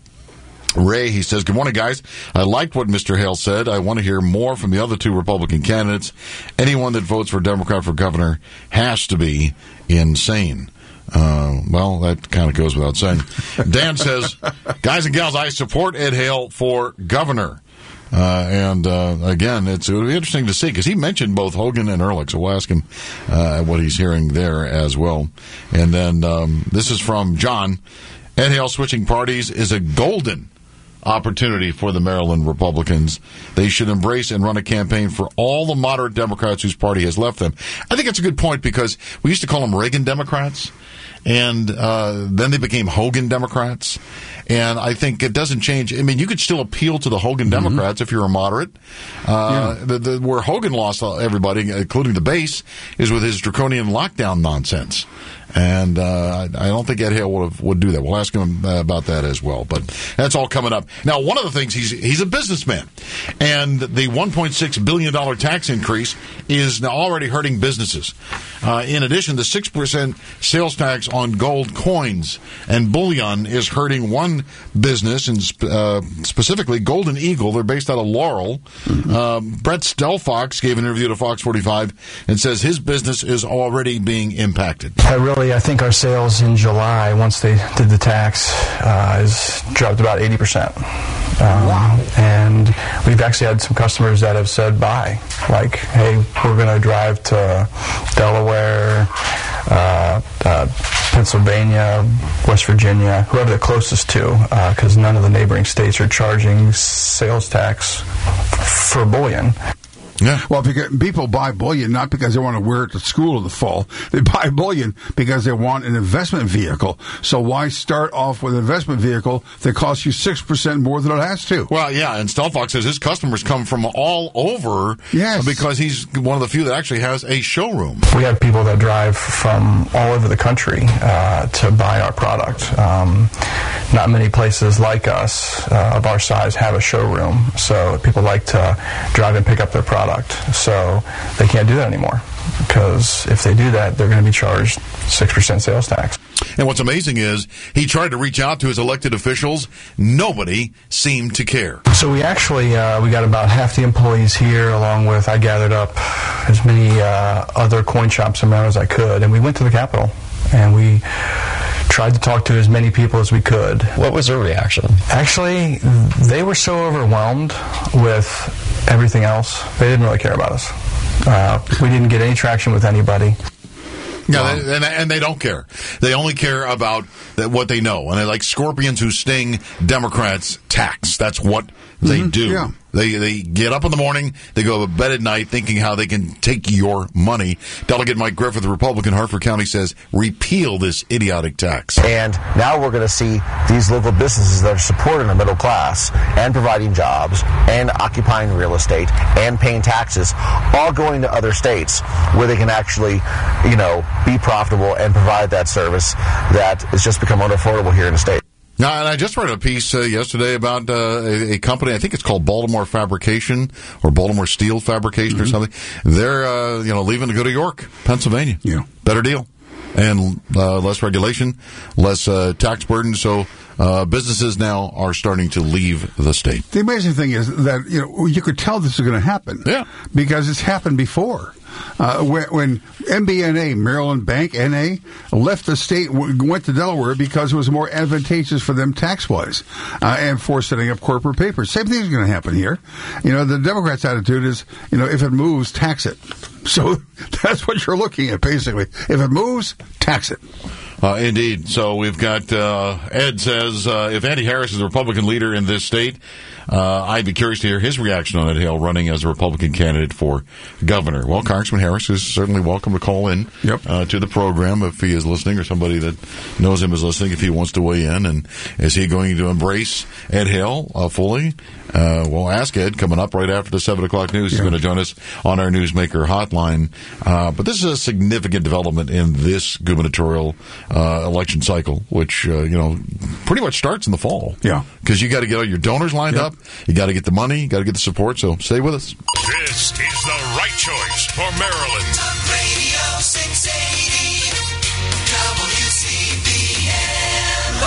Ray. He says, good morning, guys. I liked what Mister Hale said. I want to hear more from the other two Republican candidates. Anyone that votes for Democrat for governor has to be insane. Uh, well, that kind of goes without saying. Dan says, guys and gals, I support Ed Hale for governor. Uh, and, uh, again, it's, it'll be interesting to see, because he mentioned both Hogan and Ehrlich, so we'll ask him, uh, what he's hearing there as well. And then, um, this is from John. Ed Hale switching parties is a golden opportunity for the Maryland Republicans. They should embrace and run a campaign for all the moderate Democrats whose party has left them. I think it's a good point, because we used to call them Reagan Democrats, and uh, then they became Hogan Democrats. And I think it doesn't change. I mean, you could still appeal to the Hogan mm-hmm. Democrats if you're a moderate. Uh, yeah. the, the, where Hogan lost everybody, including the base, is with his draconian lockdown nonsense. And uh, I don't think Ed Hale would, have, would do that. We'll ask him uh, about that as well. But that's all coming up. Now, one of the things, he's he's a businessman. And the one point six billion dollars tax increase is now already hurting businesses. Uh, in addition, the six percent sales tax on gold coins and bullion is hurting one business, and uh, specifically Golden Eagle. They're based out of Laurel. Mm-hmm. Uh, Brett Stelfox gave an interview to Fox forty-five and says his business is already being impacted. I really, I think our sales in July, once they did the tax, uh, is dropped about eighty percent. Um, wow. And we've actually had some customers that have said bye. Like, hey, we're going to drive to Delaware, uh, uh, Pennsylvania, West Virginia, whoever the closest to, because uh, none of the neighboring states are charging sales tax for bullion. Yeah. Well, because people buy bullion not because they want to wear it to school in the fall. They buy bullion because they want an investment vehicle. So why start off with an investment vehicle that costs you six percent more than it has to? Well, yeah, and Stelfox says his customers come from all over. Yes. Because he's one of the few that actually has a showroom. We have people that drive from all over the country uh, to buy our product. Um, not many places like us uh, of our size have a showroom. So people like to drive and pick up their product. So they can't do that anymore, because if they do that, they're going to be charged six percent sales tax. And what's amazing is he tried to reach out to his elected officials. Nobody seemed to care. So we actually, uh, we got about half the employees here, along with, I gathered up as many uh, other coin shops around as I could, and we went to the Capitol, and we tried to talk to as many people as we could. What was their reaction? Actually, they were so overwhelmed with everything else, they didn't really care about us. Uh, we didn't get any traction with anybody. Yeah, wow. they, and, and they don't care. They only care about what they know. And they're like scorpions who sting Democrats tax. That's what they mm-hmm. do. Yeah. They they get up in the morning, they go to bed at night thinking how they can take your money. Delegate Mike Griffith, Republican, Harford County, says repeal this idiotic tax. And now we're going to see these local businesses that are supporting the middle class and providing jobs and occupying real estate and paying taxes all going to other states where they can actually, you know, be profitable and provide that service that has just become unaffordable here in the state. Now, and I just read a piece uh, yesterday about uh, a, a company, I think it's called Baltimore Fabrication or Baltimore Steel Fabrication mm-hmm. or something. They're, uh, you know, leaving to go to York, Pennsylvania. Yeah. Better deal. And uh, less regulation, less uh, tax burden. So uh, businesses now are starting to leave the state. The amazing thing is that, you know, you could tell this is going to happen. Yeah. Because it's happened before. Uh, when, when M B N A, Maryland Bank N A, left the state, w- went to Delaware because it was more advantageous for them tax-wise uh, and for setting up corporate papers. Same thing is going to happen here. You know, the Democrats' attitude is, you know, if it moves, tax it. So that's what you're looking at, basically. If it moves, tax it. Uh, indeed. So we've got, uh, Ed says, uh, if Andy Harris is the Republican leader in this state, uh, I'd be curious to hear his reaction on Ed Hale running as a Republican candidate for governor. Well, Congressman Harris is certainly welcome to call in yep. uh, to the program if he is listening, or somebody that knows him is listening if he wants to weigh in. And is he going to embrace Ed Hale uh, fully? Uh, we'll ask Ed coming up right after the seven o'clock news. He's yeah. going to join us on our Newsmaker hotline. Uh, but this is a significant development in this gubernatorial uh, election cycle, which, uh, you know, pretty much starts in the fall. Yeah. Because you got to get all your donors lined yep. up. You got to get the money. You got to get the support. So stay with us. This is the right choice for Maryland. Talk Radio six eighty W C B M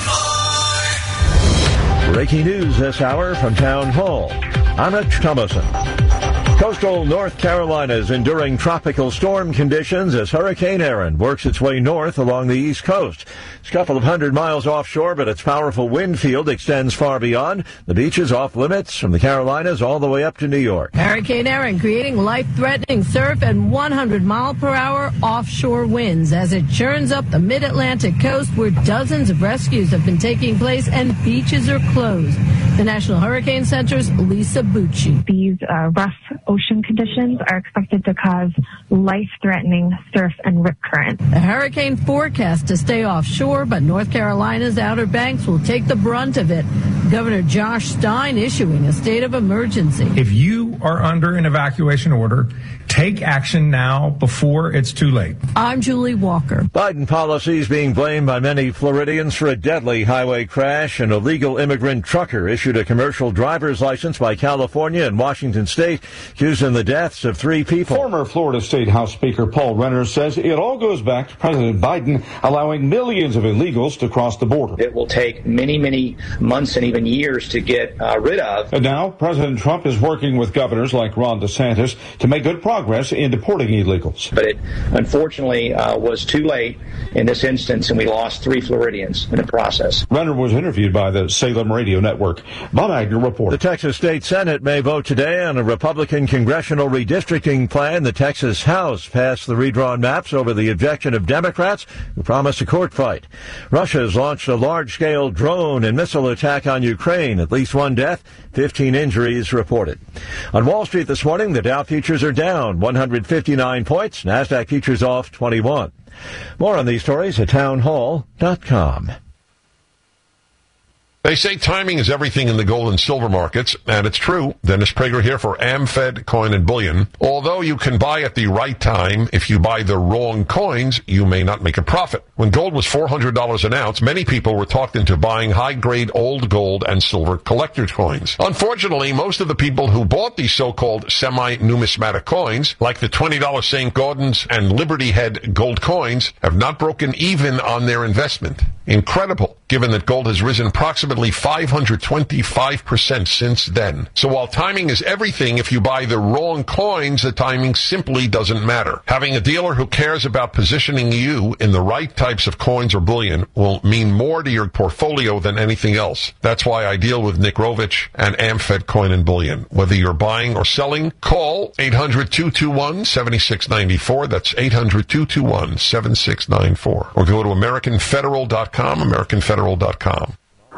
Baltimore. Breaking news this hour from Town Hall. I'm Rich Thomason. Coastal North Carolina is enduring tropical storm conditions as Hurricane Erin works its way north along the east coast. It's a couple of hundred miles offshore, but its powerful wind field extends far beyond. The beaches off limits from the Carolinas all the way up to New York. Hurricane Erin creating life-threatening surf and one hundred mile per hour offshore winds as it churns up the mid-Atlantic coast where dozens of rescues have been taking place and beaches are closed. The National Hurricane Center's Lisa Bucci. These uh, rough ocean conditions are expected to cause life-threatening surf and rip current. The hurricane forecast to stay offshore, but North Carolina's Outer Banks will take the brunt of it. Governor Josh Stein issuing a state of emergency. If you are under an evacuation order, take action now before it's too late. I'm Julie Walker. Biden policies being blamed by many Floridians for a deadly highway crash. An illegal immigrant trucker issued a commercial driver's license by California and Washington State, accusing the deaths of three people. Former Florida State House Speaker Paul Renner says it all goes back to President Biden allowing millions of illegals to cross the border. It will take many, many months and even years to get uh, rid of. And now President Trump is working with governors like Ron DeSantis to make good progress in deporting illegals. But it unfortunately uh, was too late in this instance, and we lost three Floridians in the process. Renner was interviewed by the Salem Radio Network. Bob Agnew reports. The Texas State Senate may vote today on a Republican congressional redistricting plan. The Texas House passed the redrawn maps over the objection of Democrats who promised a court fight. Russia has launched a large-scale drone and missile attack on Ukraine. At least one death, fifteen injuries reported. On Wall Street this morning, the Dow futures are down one hundred fifty-nine points. NASDAQ futures off twenty-one. More on these stories at town hall dot com. They say timing is everything in the gold and silver markets, and it's true. Dennis Prager here for AmFed Coin and Bullion. Although you can buy at the right time, if you buy the wrong coins, you may not make a profit. When gold was four hundred dollars an ounce, many people were talked into buying high-grade old gold and silver collector's coins. Unfortunately, most of the people who bought these so-called semi-numismatic coins, like the twenty dollars Saint Gaudens and Liberty Head gold coins, have not broken even on their investment. Incredible, given that gold has risen approximately five hundred twenty-five percent since then. So while timing is everything, if you buy the wrong coins, the timing simply doesn't matter. Having a dealer who cares about positioning you in the right types of coins or bullion will mean more to your portfolio than anything else. That's why I deal with Nick Rovich and AmFed Coin and Bullion. Whether you're buying or selling, call eight hundred, two two one, seven six nine four. That's eight hundred, two two one, seven six nine four. Or go to American Federal dot com, American Federal dot com.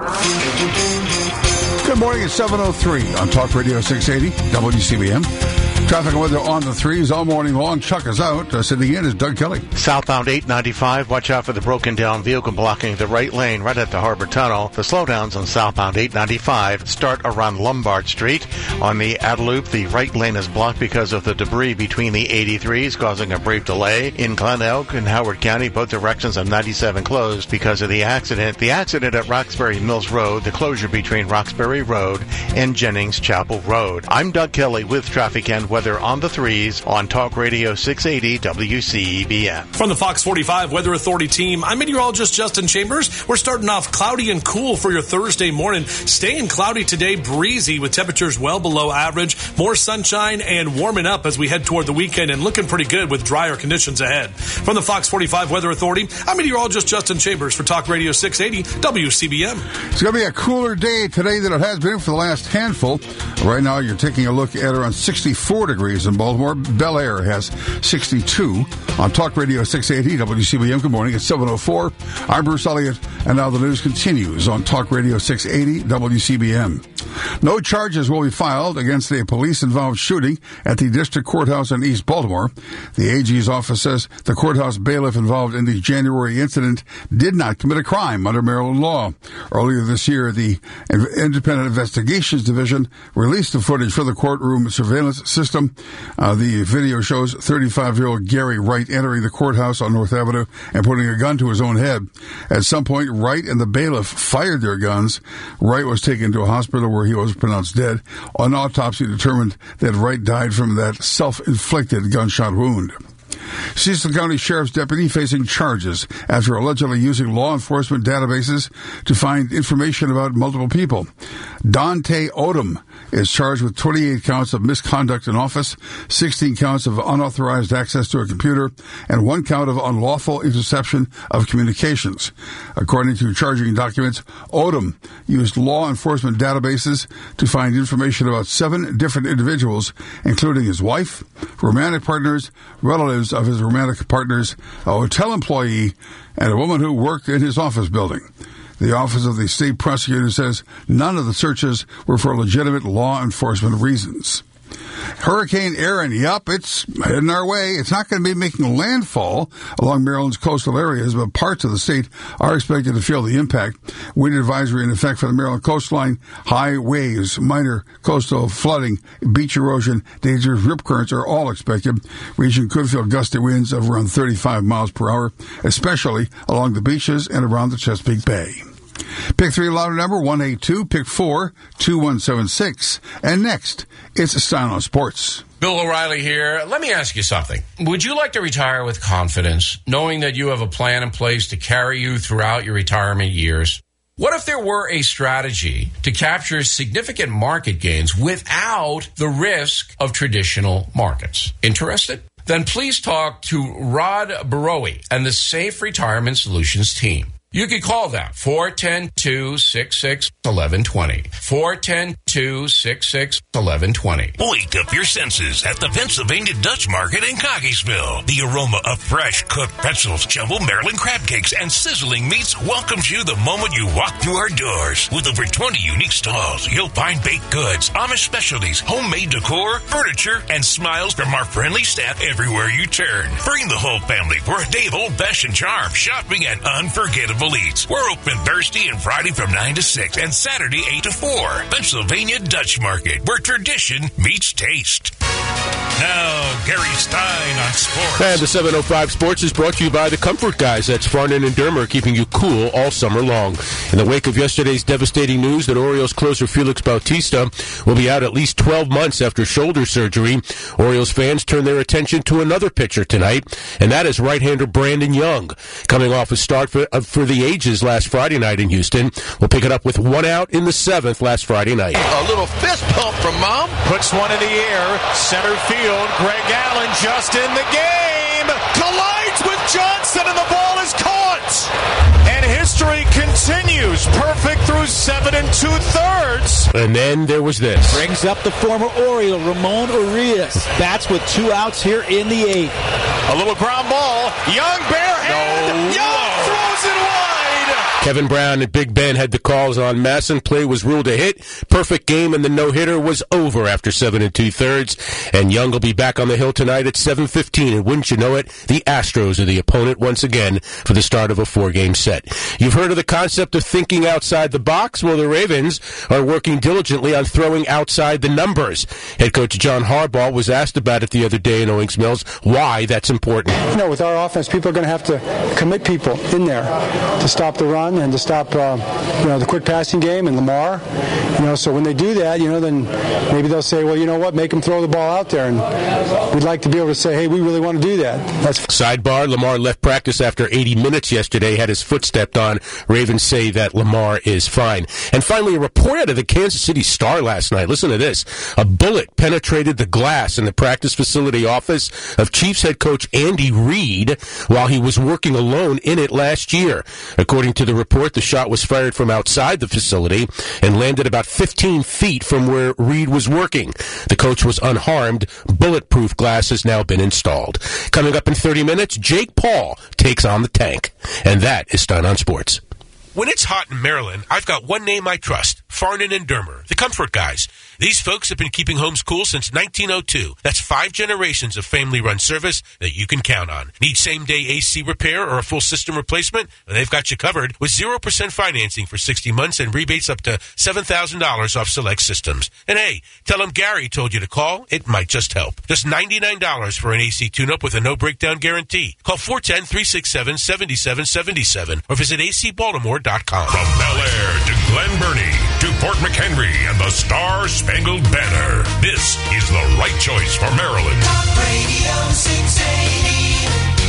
Good morning, it's seven oh three on Talk Radio six eighty, W C B M. Traffic and weather on the threes all morning long. Chuck is out. Uh, sitting in is Doug Kelly. Southbound eight ninety-five, watch out for the broken down vehicle blocking the right lane right at the Harbor Tunnel. The slowdowns on southbound eight ninety-five start around Lombard Street. On the Adeloop, the right lane is blocked because of the debris between the eighty-threes, causing a brief delay. In Glen Elk and Howard County, both directions of ninety-seven closed because of the accident. The accident at Roxbury Mills Road, the closure between Roxbury Road and Jennings Chapel Road. I'm Doug Kelly with traffic and weather on the threes on Talk Radio six eighty W C B M. From the Fox forty-five Weather Authority team, I'm meteorologist Justin Chambers. We're starting off cloudy and cool for your Thursday morning. Staying cloudy today, breezy with temperatures well below average. More sunshine and warming up as we head toward the weekend and looking pretty good with drier conditions ahead. From the Fox forty-five Weather Authority, I'm meteorologist Justin Chambers for Talk Radio six eighty W C B M. It's going to be a cooler day today than it has been for the last handful. Right now, you're taking a look at around sixty-four degrees in Baltimore. Bel Air has sixty-two. On Talk Radio six eighty W C B M, good morning. It's seven oh four. I'm Bruce Elliott, and now the news continues on Talk Radio six eighty W C B M. No charges will be filed against a police-involved shooting at the district courthouse in East Baltimore. The A G's office says the courthouse bailiff involved in the January incident did not commit a crime under Maryland law. Earlier this year, the Independent Investigations Division released the footage for the courtroom surveillance system. Uh, the video shows thirty-five-year-old Gary Wright entering the courthouse on North Avenue and putting a gun to his own head. At some point, Wright and the bailiff fired their guns. Wright was taken to a hospital where he was pronounced dead. An autopsy determined that Wright died from that self-inflicted gunshot wound. Cecil County Sheriff's deputy facing charges after allegedly using law enforcement databases to find information about multiple people. Dante Odom is charged with twenty-eight counts of misconduct in office, sixteen counts of unauthorized access to a computer, and one count of unlawful interception of communications. According to charging documents, Odom used law enforcement databases to find information about seven different individuals, including his wife, romantic partners, relatives of his romantic partners, a hotel employee, and a woman who worked in his office building. The Office of the State Prosecutor says none of the searches were for legitimate law enforcement reasons. Hurricane Erin, yup, it's heading our way. It's not going to be making landfall along Maryland's coastal areas, but parts of the state are expected to feel the impact. Wind advisory in effect for the Maryland coastline. High waves, minor coastal flooding, beach erosion, dangerous rip currents are all expected. Region could feel gusty winds of around thirty-five miles per hour, especially along the beaches and around the Chesapeake Bay. Pick three louder number one eight two, pick four, two one seven six. And next, it's Style on Sports. Bill O'Reilly here. Let me ask you something. Would you like to retire with confidence, knowing that you have a plan in place to carry you throughout your retirement years? What if there were a strategy to capture significant market gains without the risk of traditional markets? Interested? Then please talk to Rod Barowie and the Safe Retirement Solutions team. You can call them four one zero, two six six, one one two zero. four one zero, two six six, one one two zero. Wake up your senses at the Pennsylvania Dutch Market in Cockeysville. The aroma of fresh cooked pretzels, jumbo Maryland crab cakes, and sizzling meats welcomes you the moment you walk through our doors. With over twenty unique stalls, you'll find baked goods, Amish specialties, homemade decor, furniture, and smiles from our friendly staff everywhere you turn. Bring the whole family for a day of old-fashioned charm, shopping, and unforgettable eats. We're open Thursday and Friday from nine to six and Saturday eight to four. Pennsylvania Dutch Market, where tradition meets taste. Now, Gary Stein on sports. And the seven oh five Sports is brought to you by the Comfort Guys. That's Farnan and Dermer, keeping you cool all summer long. In the wake of yesterday's devastating news that Orioles closer Felix Bautista will be out at least twelve months after shoulder surgery, Orioles fans turn their attention to another pitcher tonight, and that is right-hander Brandon Young. Coming off a start for, uh, for the ages last Friday night in Houston, we'll pick it up with one out in the seventh last Friday night. A little fist pump from Mom. Puts one in the air. Center field. Greg Allen just in the game. Collides with Johnson, and the ball is caught. And history continues. Perfect through seven and two-thirds. And then there was this. Brings up the former Oriole, Ramon Urias. That's with two outs here in the eighth. A little ground ball. Young barehand. No. Young throws it wide. Kevin Brown and Big Ben had the calls on Masson. Play was ruled a hit. Perfect game, and the no-hitter was over after seven and two-thirds. And Young will be back on the hill tonight at seven fifteen. And wouldn't you know it, the Astros are the opponent once again for the start of a four-game set. You've heard of the concept of thinking outside the box? Well, the Ravens are working diligently on throwing outside the numbers. Head coach John Harbaugh was asked about it the other day in Owings Mills, why that's important. You know, with our offense, people are going to have to commit people in there to stop the run and to stop, uh, you know, the quick passing game and Lamar. You know, so when they do that, you know, then maybe they'll say, well, you know what, make them throw the ball out there. And we'd like to be able to say, hey, we really want to do that. That's Sidebar, Lamar left practice after eighty minutes yesterday, had his foot stepped on. Ravens say that Lamar is fine. And finally, a report out of the Kansas City Star last night. Listen to this. A bullet penetrated the glass in the practice facility office of Chiefs head coach Andy Reid while he was working alone in it last year. According to the report, the shot was fired from outside the facility and landed about fifteen feet from where Reid was working. The coach was unharmed. Bulletproof glass has now been installed. Coming up in thirty minutes, Jake Paul takes on the Tank. And that is Stein on Sports. When it's hot in Maryland, I've got one name I trust, Farnan and Dermer, the Comfort Guys. These folks have been keeping homes cool since nineteen oh two. That's five generations of family-run service that you can count on. Need same-day A C repair or a full system replacement? Well, they've got you covered with zero percent financing for sixty months and rebates up to seven thousand dollars off select systems. And hey, tell them Gary told you to call. It might just help. Just ninety-nine dollars for an A C tune-up with a no-breakdown guarantee. Call four one zero, three six seven, seven seven seven seven or visit a c baltimore dot com. From Bel Air to Glen Burnie to Port McHenry and the Star-Spangled Banner, this is the right choice for Maryland. Talk Radio six eighty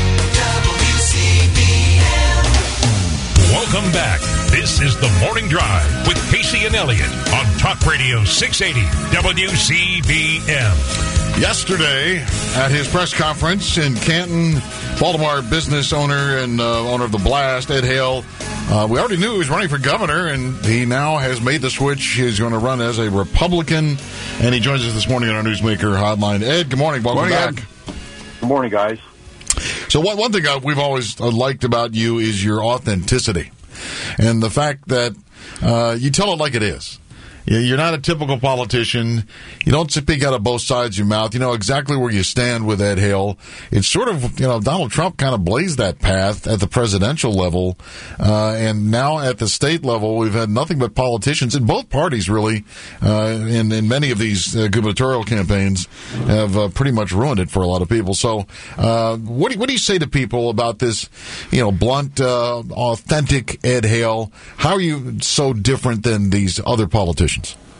W C B M. Welcome back. This is The Morning Drive with Casey and Elliott on Talk Radio six eighty W C B M. Yesterday, at his press conference in Canton, Baltimore business owner and uh, owner of the Blast, Ed Hale, uh, we already knew he was running for governor, and he now has made the switch. He's going to run as a Republican, and he joins us this morning on our Newsmaker hotline. Ed, good morning. Welcome morning, back. Ed. Good morning, guys. So one, one thing I, we've always uh, liked about you is your authenticity, and the fact that uh, you tell it like it is. You're not a typical politician. You don't speak out of both sides of your mouth. You know exactly where you stand with Ed Hale. It's sort of, you know, Donald Trump kind of blazed that path at the presidential level. Uh, and now at the state level, we've had nothing but politicians in both parties, really, uh, in, in many of these uh, gubernatorial campaigns have uh, pretty much ruined it for a lot of people. So uh, what, do, what do you say to people about this, you know, blunt, uh, authentic Ed Hale? How are you so different than these other politicians?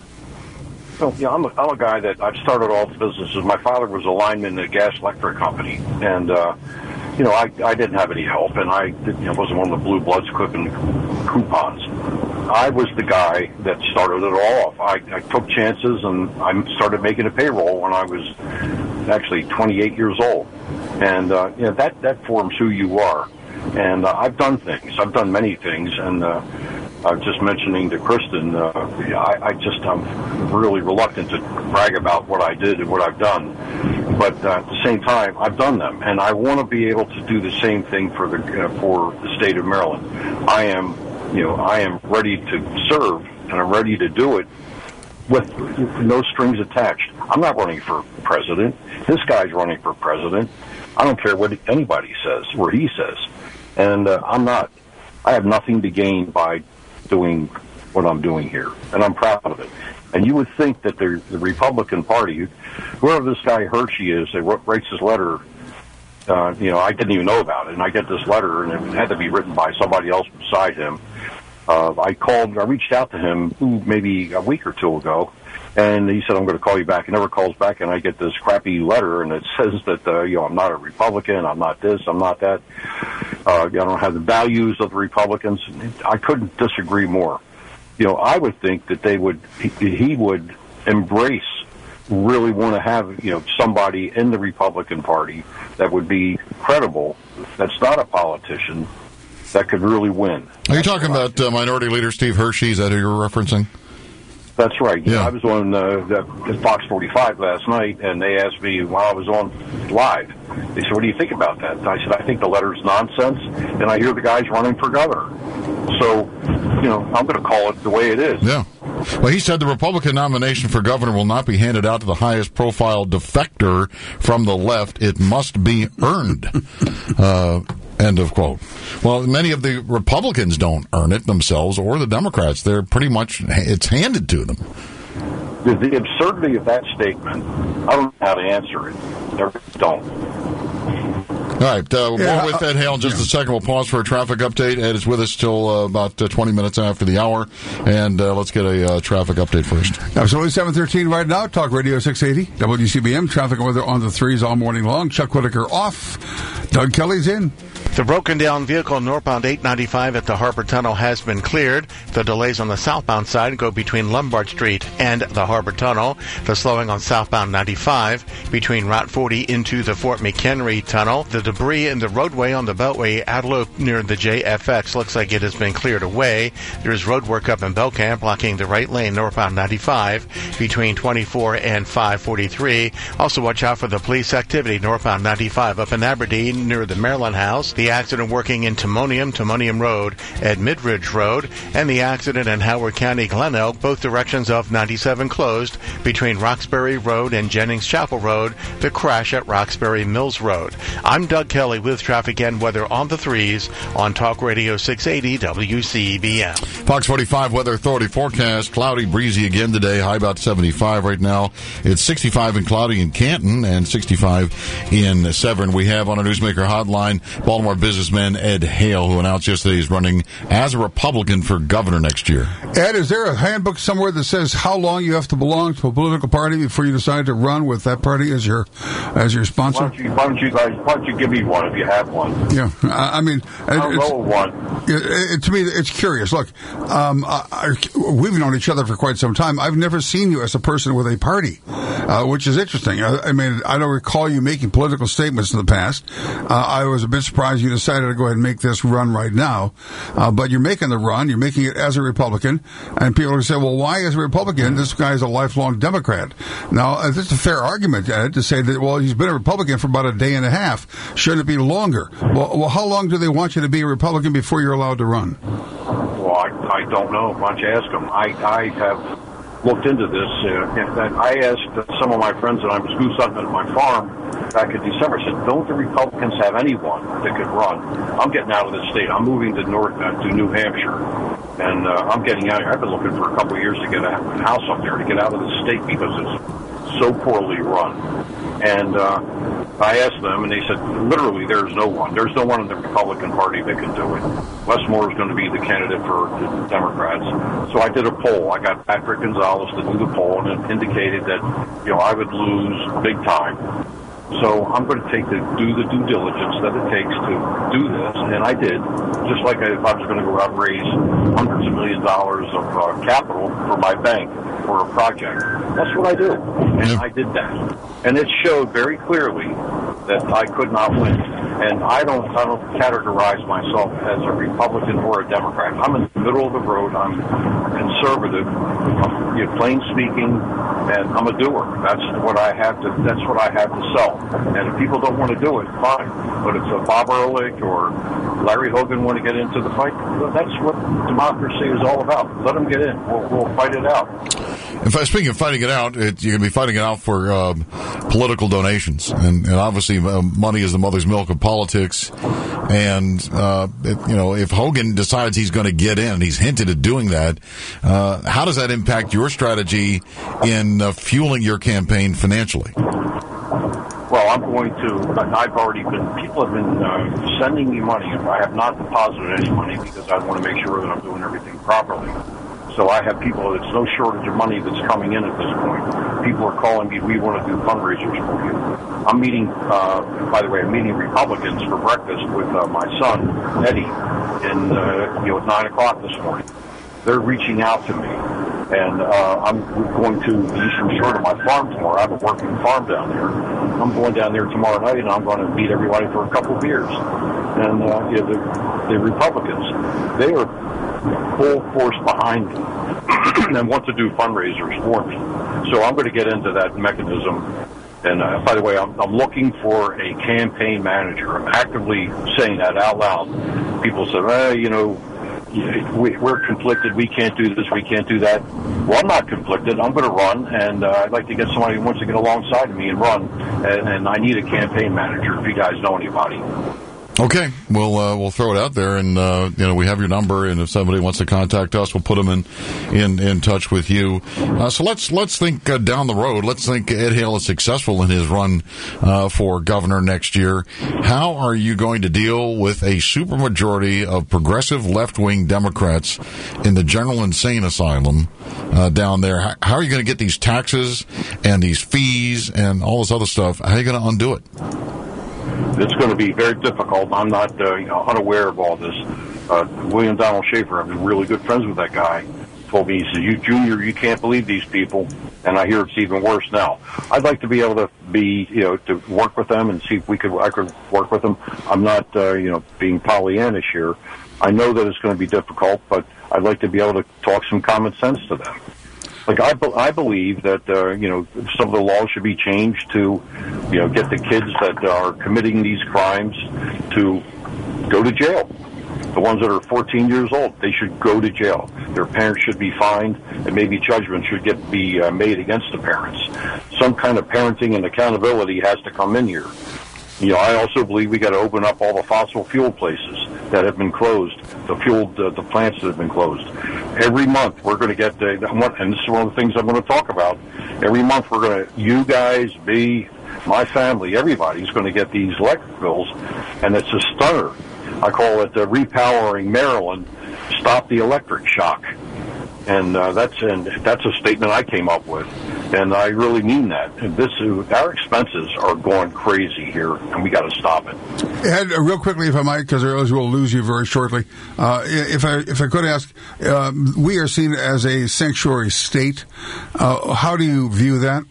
Well, yeah, I'm a, I'm a guy that I've started all the businesses. My father was a lineman at a gas electric company, and uh, you know, I I didn't have any help, and I did, you know, wasn't one of the blue bloods clipping coupons. I was the guy that started it all off. I, I took chances, and I started making a payroll when I was actually twenty-eight years old, and uh, you know, that that forms who you are. And uh, I've done things. I've done many things, and. Uh, I was just mentioning to Kristen, uh, I, I just, I'm really reluctant to brag about what I did and what I've done. But uh, at the same time, I've done them, and I want to be able to do the same thing for the uh, for the state of Maryland. I am, you know, I am ready to serve, and I'm ready to do it with no strings attached. I'm not running for president. This guy's running for president. I don't care what anybody says, or he says. And uh, I'm not. I have nothing to gain by doing what I'm doing here, and I'm proud of it. And you would think that the, the Republican Party, whoever this guy Hershey is, that writes this letter, uh, you know, I didn't even know about it, and I get this letter, and it had to be written by somebody else beside him. Uh, I called, I reached out to him ooh, maybe a week or two ago, and he said, I'm going to call you back. He never calls back, and I get this crappy letter, and it says that, uh, you know, I'm not a Republican, I'm not this, I'm not that. Uh, I don't have the values of the Republicans. I couldn't disagree more. You know, I would think that they would, he, he would embrace, really want to have, you know, somebody in the Republican Party that would be credible, that's not a politician, that could really win. Are you talking about uh, Minority Leader Steve Hershey? Is that who you're referencing? That's right. Yeah. I was on uh, Fox forty-five last night, and they asked me while I was on live, they said, what do you think about that? And I said, I think the letter's nonsense, and I hear the guy's running for governor. So, you know, I'm going to call it the way it is. Yeah. Well, he said the Republican nomination for governor will not be handed out to the highest profile defector from the left. It must be earned. uh, end of quote. Well, many of the Republicans don't earn it themselves, or the Democrats. They're pretty much, it's handed to them. The, the absurdity of that statement, I don't know how to answer it. I don't. All right, uh, Yeah, more with Ed Hale in just yeah. a second. We'll pause for a traffic update. Ed is with us till uh, about uh, twenty minutes after the hour, and uh, let's get a uh, traffic update first. Absolutely, seven thirteen right now. Talk Radio six eighty, W C B M. Traffic and weather on the threes all morning long. Chuck Whitaker off. Doug Kelly's in. The broken down vehicle northbound eight ninety-five at the Harbor Tunnel has been cleared. The delays on the southbound side go between Lombard Street and the Harbor Tunnel. The slowing on southbound ninety-five between Route forty into the Fort McHenry Tunnel. The debris in the roadway on the Beltway at Loop near the J F X looks like it has been cleared away. There is road work up in Belcamp blocking the right lane northbound ninety-five between twenty-four and five forty-three. Also watch out for the police activity northbound ninety-five up in Aberdeen near the Maryland House. The accident working in Timonium, Timonium Road at Midridge Road, and the accident in Howard County, Glen Elk, both directions of ninety-seven closed between Roxbury Road and Jennings Chapel Road. The crash at Roxbury Mills Road. I'm Doug Kelly with traffic and weather on the threes on Talk Radio six eighty W C B M. Fox forty-five Weather Authority forecast. Cloudy, breezy again today. High about seventy-five right now. It's sixty-five and cloudy in Canton and sixty-five in Severn. We have on our Newsmaker hotline Baltimore businessman Ed Hale, who announced yesterday he's running as a Republican for governor next year. Ed, is there a handbook somewhere that says how long you have to belong to a political party before you decide to run with that party as your as your sponsor? Why don't you, why don't you guys, why don't you give me one if you have one? Yeah, I I mean, I don't it's, know one. It, it, to me, it's curious. Look, um, I, I, we've known each other for quite some time. I've never seen you as a person with a party, uh, which is interesting. I, I mean, I don't recall you making political statements in the past. Uh, I was a bit surprised you decided to go ahead and make this run right now, uh, but you're making the run. You're making it as a Republican, and people are going to say, well, why as a Republican? This guy is a lifelong Democrat. Now, uh, this is a fair argument, Ed, to say that, well, he's been a Republican for about a day and a half. Shouldn't it be longer? Well, well how long do they want you to be a Republican before you're allowed to run? Well, I, I don't know. Why don't you ask them? I, I have looked into this. Uh, I asked some of my friends that I was goose hunting at my farm back in December. I said, don't the Republicans have anyone that could run? I'm getting out of the state. I'm moving to North, uh, to New Hampshire. And uh, I'm getting out. I've been looking for a couple of years to get a house up there, to get out of the state because it's so poorly run. And uh, I asked them, and they said, literally, there's no one. There's no one in the Republican Party that can do it. Wes Moore is going to be the candidate for the Democrats. So I did a poll. I got Patrick Gonzalez to do the poll, and it indicated that, you know, I would lose big time. So I'm going to take the do the due diligence that it takes to do this, and I did. Just like if I was going to go out and raise hundreds of million dollars of uh, capital for my bank for a project. That's what I do, and I did that. And it showed very clearly that I could not win. And I don't, I don't categorize myself as a Republican or a Democrat. I'm in the middle of the road. I'm conservative, I'm, you know, plain speaking, and I'm a doer. That's what I have to. That's what I have to sell. And if people don't want to do it, fine. But if uh, Bob Ehrlich or Larry Hogan want to get into the fight, well, that's what democracy is all about. Let them get in. We'll, we'll fight it out. If I speaking of fighting it out, it, you're going to be fighting it out for uh, political donations, and, and obviously uh, money is the mother's milk of politics. And, uh, it, you know, if Hogan decides he's going to get in, he's hinted at doing that, uh, how does that impact your strategy in uh, fueling your campaign financially? Well, I'm going to, I've already been, people have been uh, sending me money. I have not deposited any money because I want to make sure that I'm doing everything properly. So I have people, there's no shortage of money that's coming in at this point. People are calling me, we want to do fundraisers for you. I'm meeting, uh, by the way, I'm meeting Republicans for breakfast with uh, my son, Eddie, in, uh, you know, at nine o'clock this morning. They're reaching out to me. And uh, I'm going to the Eastern Shore to my farm tomorrow. I have a working farm down there. I'm going down there tomorrow night, and I'm going to meet everybody for a couple of beers. And uh, you know, the, the Republicans, they are full force behind me and want to do fundraisers for me. So I'm going to get into that mechanism. And uh, by the way, I'm, I'm looking for a campaign manager. I'm actively saying that out loud. People say, well, you know, we, we're conflicted. We can't do this. We can't do that. Well, I'm not conflicted. I'm going to run, and uh, I'd like to get somebody who wants to get alongside of me and run. And, and I need a campaign manager if you guys know anybody. Okay, we'll uh, we'll throw it out there, and uh, you know we have your number, and if somebody wants to contact us, we'll put them in in, in touch with you. Uh, so let's let's think uh, down the road. Let's think Ed Hale is successful in his run uh, for governor next year. How are you going to deal with a supermajority of progressive left wing Democrats in the General Insane Asylum uh, down there? How, how are you going to get these taxes and these fees and all this other stuff? How are you going to undo it? It's going to be very difficult. I'm not uh, you know, unaware of all this. Uh, William Donald Schaefer, I've been really good friends with that guy, told me, he said, you, Junior, you can't believe these people. And I hear it's even worse now. I'd like to be able to be, you know, to work with them and see if we could, I could work with them. I'm not, uh, you know, being Pollyannish here. I know that it's going to be difficult, but I'd like to be able to talk some common sense to them. Like, I, be- I believe that, uh, you know, some of the laws should be changed to, you know, get the kids that are committing these crimes to go to jail. The ones that are fourteen years old, they should go to jail. Their parents should be fined, and maybe judgment should get be uh, made against the parents. Some kind of parenting and accountability has to come in here. You know, I also believe we got to open up all the fossil fuel places that have been closed, the fuel, the, the plants that have been closed. Every month we're going to get, the, and this is one of the things I'm going to talk about. Every month we're going to, you guys, me, my family, everybody's going to get these electric bills, and it's a stunner. I call it uh, repowering Maryland. Stop the electric shock, and uh, that's and that's a statement I came up with. And I really mean that. And this, our expenses are going crazy here, and we got to stop it. Ed, uh, real quickly, if I might, because otherwise we'll lose you very shortly. Uh, if I if I could ask, uh, we are seen as a sanctuary state. Uh, how do you view that?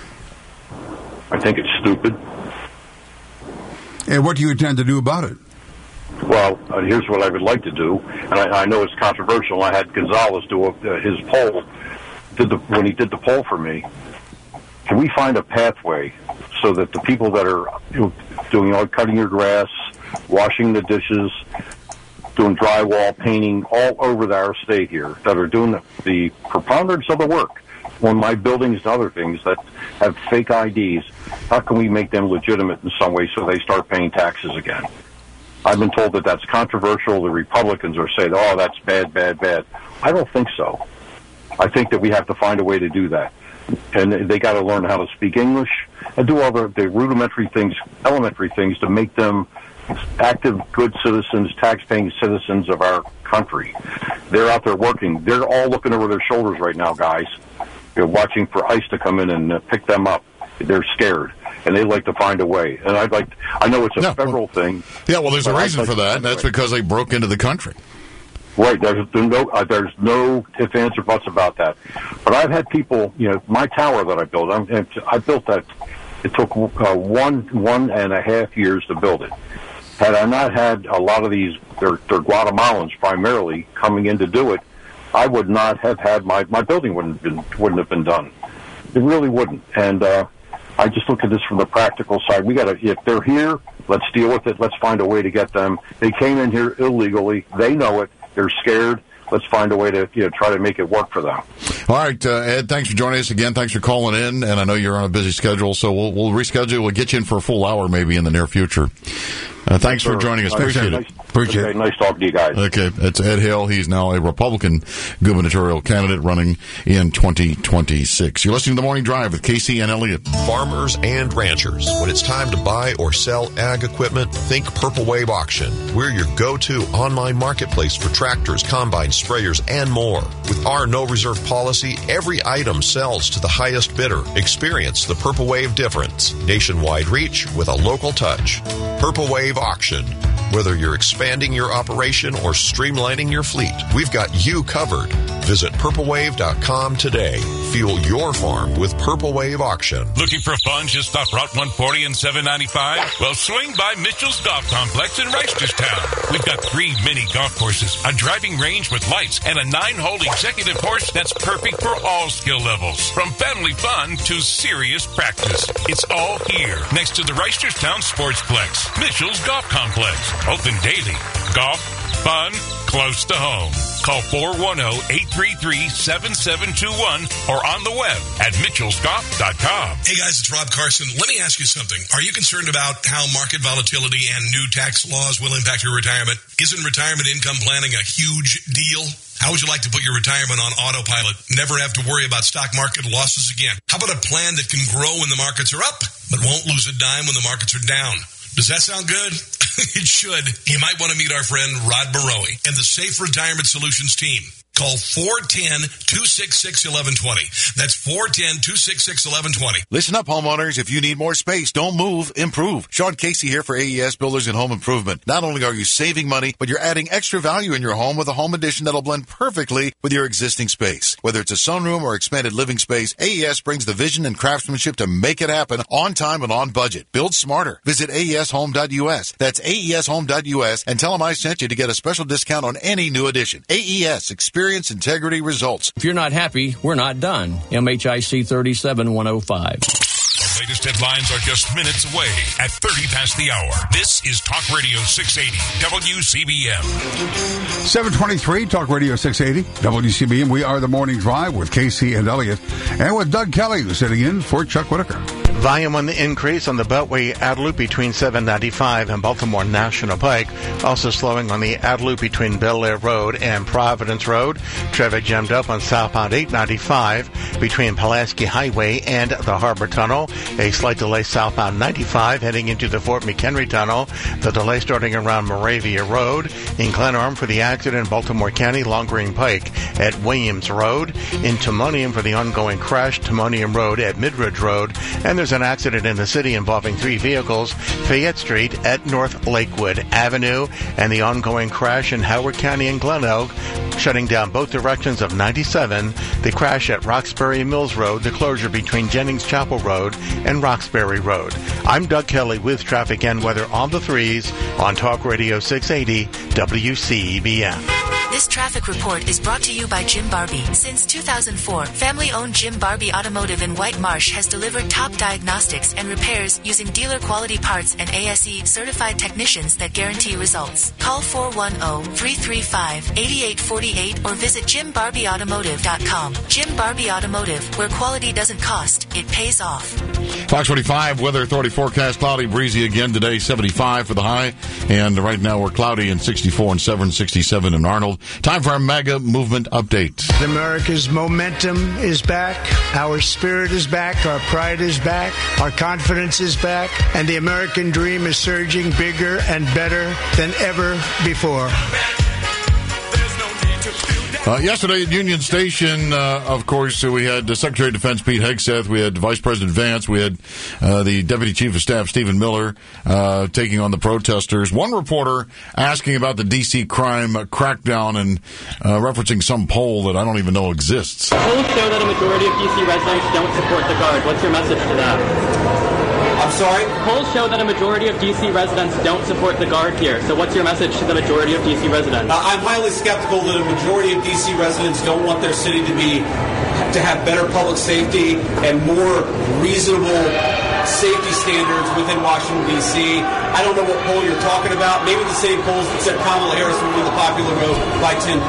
I think it's stupid. And what do you intend to do about it? Well, uh, here's what I would like to do, and I, I know it's controversial. I had Gonzalez do a, uh, his poll. Did the, when he did the poll for me, can we find a pathway so that the people that are you know, doing, you know, cutting your grass, washing the dishes, doing drywall, painting all over our state here, that are doing the, the preponderance of the work on my buildings and other things that have fake I Ds, how can we make them legitimate in some way so they start paying taxes again? I've been told that that's controversial. The Republicans are saying, oh, that's bad, bad, bad. I don't think so. I think that we have to find a way to do that. And they got to learn how to speak English and do all the, the rudimentary things, elementary things to make them active, good citizens, tax-paying citizens of our country. They're out there working. They're all looking over their shoulders right now, guys. They're watching for ICE to come in and uh, pick them up. They're scared, and they'd like to find a way. And I'd like, I know it's a yeah, federal well, thing. Yeah, well, there's a reason like for that, and that's because they broke into the country. Right, there's no, uh, there's no ifs, ands, or buts about that. But I've had people, you know, my tower that I built, I'm, I built that, it took uh, one, one and a half years to build it. Had I not had a lot of these, they're, they're Guatemalans primarily, coming in to do it, I would not have had, my, my building wouldn't have been, wouldn't have been done. It really wouldn't. And, uh, I just look at this from the practical side. We got to, if they're here, let's deal with it. Let's find a way to get them. They came in here illegally. They know it. They're scared. Let's find a way to, you know, try to make it work for them. All right, uh, Ed, thanks for joining us again. Thanks for calling in, and I know you're on a busy schedule, so we'll, we'll reschedule. We'll get you in for a full hour maybe in the near future. Uh, thanks Sure. for joining us. Nice- Appreciate nice- it. Appreciate okay, it. Nice talking to you guys. Okay, it's Ed Hale. He's now a Republican gubernatorial candidate running in twenty twenty-six. You're listening to The Morning Drive with Casey and Elliott. Farmers and ranchers, when it's time to buy or sell ag equipment, think Purple Wave Auction. We're your go-to online marketplace for tractors, combines, sprayers, and more. With our no reserve policy, every item sells to the highest bidder. Experience the Purple Wave difference. Nationwide reach with a local touch. Purple Wave Auction. Whether you're expanding your operation or streamlining your fleet, we've got you covered. Visit purple wave dot com today. Fuel your farm with Purple Wave Auction. Looking for fun just off Route one forty and seven ninety-five? Well, swing by Mitchell's Golf Complex in Reisterstown. We've got three mini golf courses, a driving range with lights, and a nine-hole executive course that's perfect for all skill levels. From family fun to serious practice. It's all here, next to the Reisterstown Sportsplex. Mitchell's Golf Complex. Open daily. Golf, fun, close to home. Call four one zero, eight three three, seven seven two one or on the web at mitchells golf dot com. Hey guys, it's Rob Carson. Let me ask you something. Are you concerned about how market volatility and new tax laws will impact your retirement? Isn't retirement income planning a huge deal? How would you like to put your retirement on autopilot? Never have to worry about stock market losses again. How about a plan that can grow when the markets are up, but won't lose a dime when the markets are down? Does that sound good? It should. You might want to meet our friend Rod Barowie and the Safe Retirement Solutions team. Call four one zero, two six six, one one two zero. That's four one zero, two six six, one one two zero. Listen up, homeowners. If you need more space, don't move, improve. Sean Casey here for A E S Builders and Home Improvement. Not only are you saving money, but you're adding extra value in your home with a home addition that'll blend perfectly with your existing space. Whether it's a sunroom or expanded living space, A E S brings the vision and craftsmanship to make it happen on time and on budget. Build smarter. Visit A E S home dot U S. That's A E S home dot U S and tell them I sent you to get a special discount on any new addition. A E S, experience integrity results. If you're not happy, we're not done. M H I C thirty-seven one oh five. The latest headlines are just minutes away at thirty past the hour. This is Talk Radio six eighty W C B M. seven twenty-three, Talk Radio six eighty, W C B M. We are The Morning Drive with Casey and Elliott, and with Doug Kelly, who's sitting in for Chuck Whitaker. Volume on the increase on the Beltway Ad-Loop between seven ninety-five and Baltimore National Pike. Also slowing on the Ad-Loop between Bel Air Road and Providence Road. Traffic jammed up on southbound eight ninety-five between Pulaski Highway and the Harbor Tunnel. A slight delay southbound ninety-five heading into the Fort McHenry Tunnel. The delay starting around Moravia Road. In Glenarm for the accident in Baltimore County, Long Green Pike at Williams Road. In Timonium for the ongoing crash, Timonium Road at Midridge Road. And there's an accident in the city involving three vehicles, Fayette Street at North Lakewood Avenue, and the ongoing crash in Howard County and Glen Oak, shutting down both directions of ninety-seven, the crash at Roxbury Mills Road, the closure between Jennings Chapel Road and Roxbury Road. I'm Doug Kelly with traffic and weather on the threes on Talk Radio six eighty W C B M. This traffic report is brought to you by Jim Barbie. Since two thousand four, family-owned Jim Barbie Automotive in White Marsh has delivered top diagnostics and repairs using dealer-quality parts and A S E-certified technicians that guarantee results. Call four one zero, three three five, eight eight four eight or visit jim barbie automotive dot com. Jim Barbie Automotive, where quality doesn't cost, it pays off. Fox twenty-five, Weather Authority forecast, cloudy, breezy again today, seventy-five for the high. And right now we're cloudy in sixty-four and seven, sixty-seven in Arnold. Time for our MAGA movement update. America's momentum is back. Our spirit is back. Our pride is back. Our confidence is back. And the American dream is surging bigger and better than ever before. Uh, yesterday at Union Station, uh, of course, uh, we had uh, Secretary of Defense Pete Hegseth, we had Vice President Vance, we had uh, the Deputy Chief of Staff Stephen Miller uh, taking on the protesters. One reporter asking about the D C crime crackdown and uh, referencing some poll that I don't even know exists. Polls show that a majority of D C residents don't support the Guard. What's your message to that? I'm sorry? Polls show that a majority of D C residents don't support the Guard here. So what's your message to the majority of D C residents? Uh, I'm highly skeptical that a majority of D C residents don't want their city to be to have better public safety and more reasonable safety standards within Washington, D C I don't know what poll you're talking about. Maybe the same polls that said Kamala Harris would win the popular vote by ten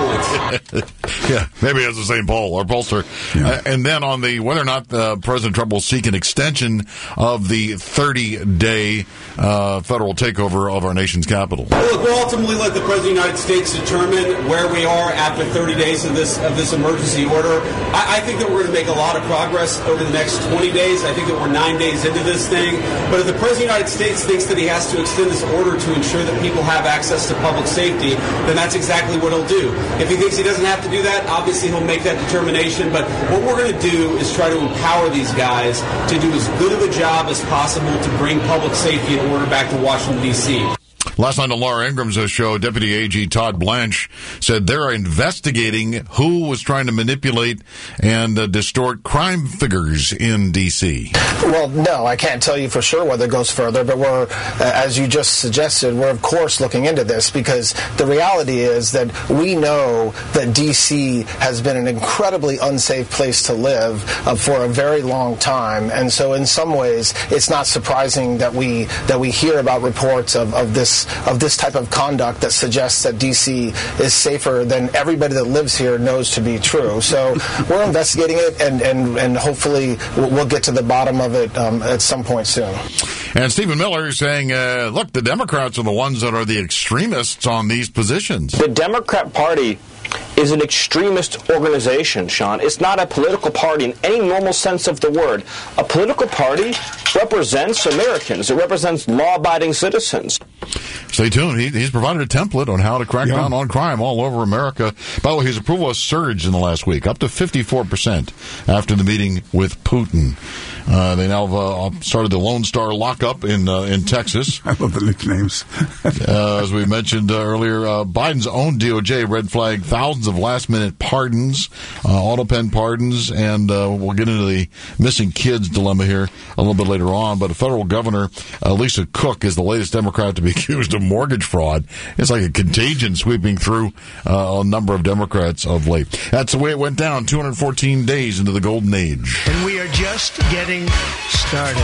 points. Yeah, maybe it's the same poll or pollster. Yeah. Uh, and then on the whether or not uh, President Trump will seek an extension of the thirty-day uh, federal takeover of our nation's capital. Well, look, we'll ultimately let the President of the United States determine where we are after thirty days of this of this emergency order. I, I think that we're going to make a lot of progress over the next twenty days. I think that we're nine days into this thing. But if the President of the United States thinks that he has to extend this order to ensure that people have access to public safety, then that's exactly what he'll do. If he thinks he doesn't have to do that, obviously he'll make that determination. But what we're going to do is try to empower these guys to do as good of a job as possible to bring public safety and order back to Washington, D C Last night on Laura Ingram's show, Deputy A G Todd Blanche said they're investigating who was trying to manipulate and uh, distort crime figures in D C Well, no, I can't tell you for sure whether it goes further, but we're, uh, as you just suggested, we're of course looking into this because the reality is that we know that D C has been an incredibly unsafe place to live uh, for a very long time, and so in some ways it's not surprising that we that we hear about reports of, of this of this type of conduct that suggests that D C is safer than everybody that lives here knows to be true. So we're investigating it, and, and, and hopefully we'll get to the bottom of it um, at some point soon. And Stephen Miller is saying, uh, look, the Democrats are the ones that are the extremists on these positions. The Democrat Party is an extremist organization, Sean. It's not a political party in any normal sense of the word. A political party represents Americans. It represents law-abiding citizens. Stay tuned. He, he's provided a template on how to crack yeah. down on crime all over America. By the way, his approval has surged in the last week, up to fifty-four percent after the meeting with Putin. Uh, they now have uh, started the Lone Star lockup in uh, in Texas. I love the nicknames. uh, as we mentioned uh, earlier, uh, Biden's own D O J red flagged thousands of last-minute pardons, uh, auto pen pardons, and uh, we'll get into the missing kids dilemma here a little bit later on. But a federal governor, uh, Lisa Cook, is the latest Democrat to be accused of mortgage fraud. It's like a contagion sweeping through uh, a number of Democrats of late. That's the way it went down, two hundred fourteen days into the golden age. And we are just getting started.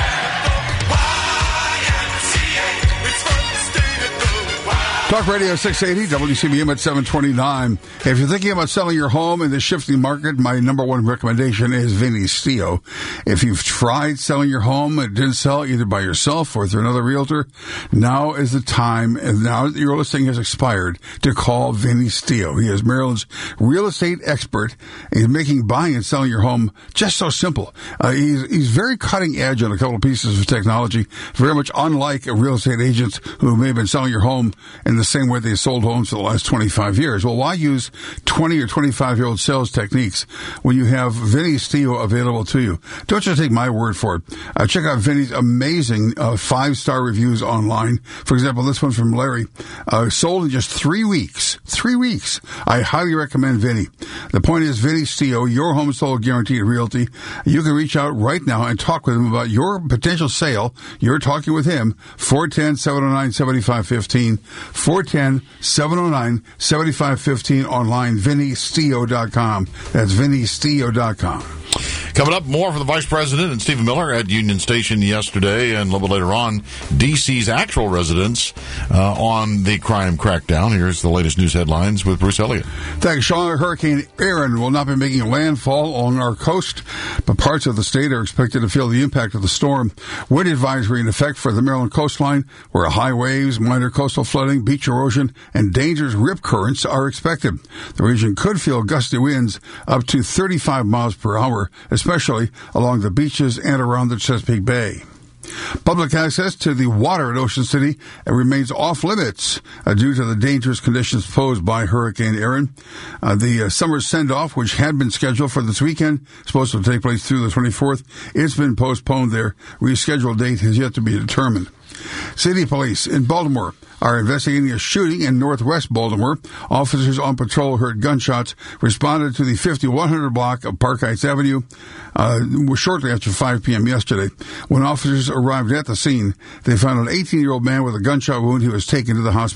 Talk Radio six eighty, W C B M at seven twenty-nine. If you're thinking about selling your home in the shifting market, my number one recommendation is Vinny Stio. If you've tried selling your home and it didn't sell either by yourself or through another realtor, now is the time, and now that your listing has expired, to call Vinny Stio. He is Maryland's real estate expert. He's making buying and selling your home just so simple. Uh, he's, he's very cutting edge on a couple of pieces of technology, very much unlike a real estate agent who may have been selling your home in the same way they sold homes for the last twenty-five years. Well, why use twenty or twenty-five-year-old sales techniques when you have Vinny Stio available to you? Don't just take my word for it. Uh, check out Vinny's amazing uh, five-star reviews online. For example, this one from Larry, uh, sold in just three weeks. Three weeks. I highly recommend Vinny. The point is, Vinny Stio, your home sold guaranteed realty. You can reach out right now and talk with him about your potential sale. You're talking with him. four one zero, seven oh nine, seven five one five. four one zero, seven oh nine, seven five one five, online, vinny stio dot com. That's vinny stio dot com. Coming up, more from the Vice President and Stephen Miller at Union Station yesterday, and a little bit later on, D C's actual residents uh, on the crime crackdown. Here's the latest news headlines with Bruce Elliott. Thanks, Sean. Hurricane Aaron will not be making landfall along our coast, but parts of the state are expected to feel the impact of the storm. Wind advisory in effect for the Maryland coastline, where high waves, minor coastal flooding, beach erosion, and dangerous rip currents are expected. The region could feel gusty winds up to thirty-five miles per hour, especially along the beaches and around the Chesapeake Bay. Public access to the water at Ocean City remains off limits uh, due to the dangerous conditions posed by Hurricane Aaron. Uh, the uh, summer send-off, which had been scheduled for this weekend, supposed to take place through the twenty-fourth, it's been postponed. Their rescheduled date has yet to be determined. City police in Baltimore are investigating a shooting in northwest Baltimore. Officers on patrol heard gunshots, responded to the fifty-one hundred block of Park Heights Avenue uh, shortly after five p.m. yesterday. When officers arrived at the scene, they found an eighteen-year-old man with a gunshot wound. He was taken to the hospital.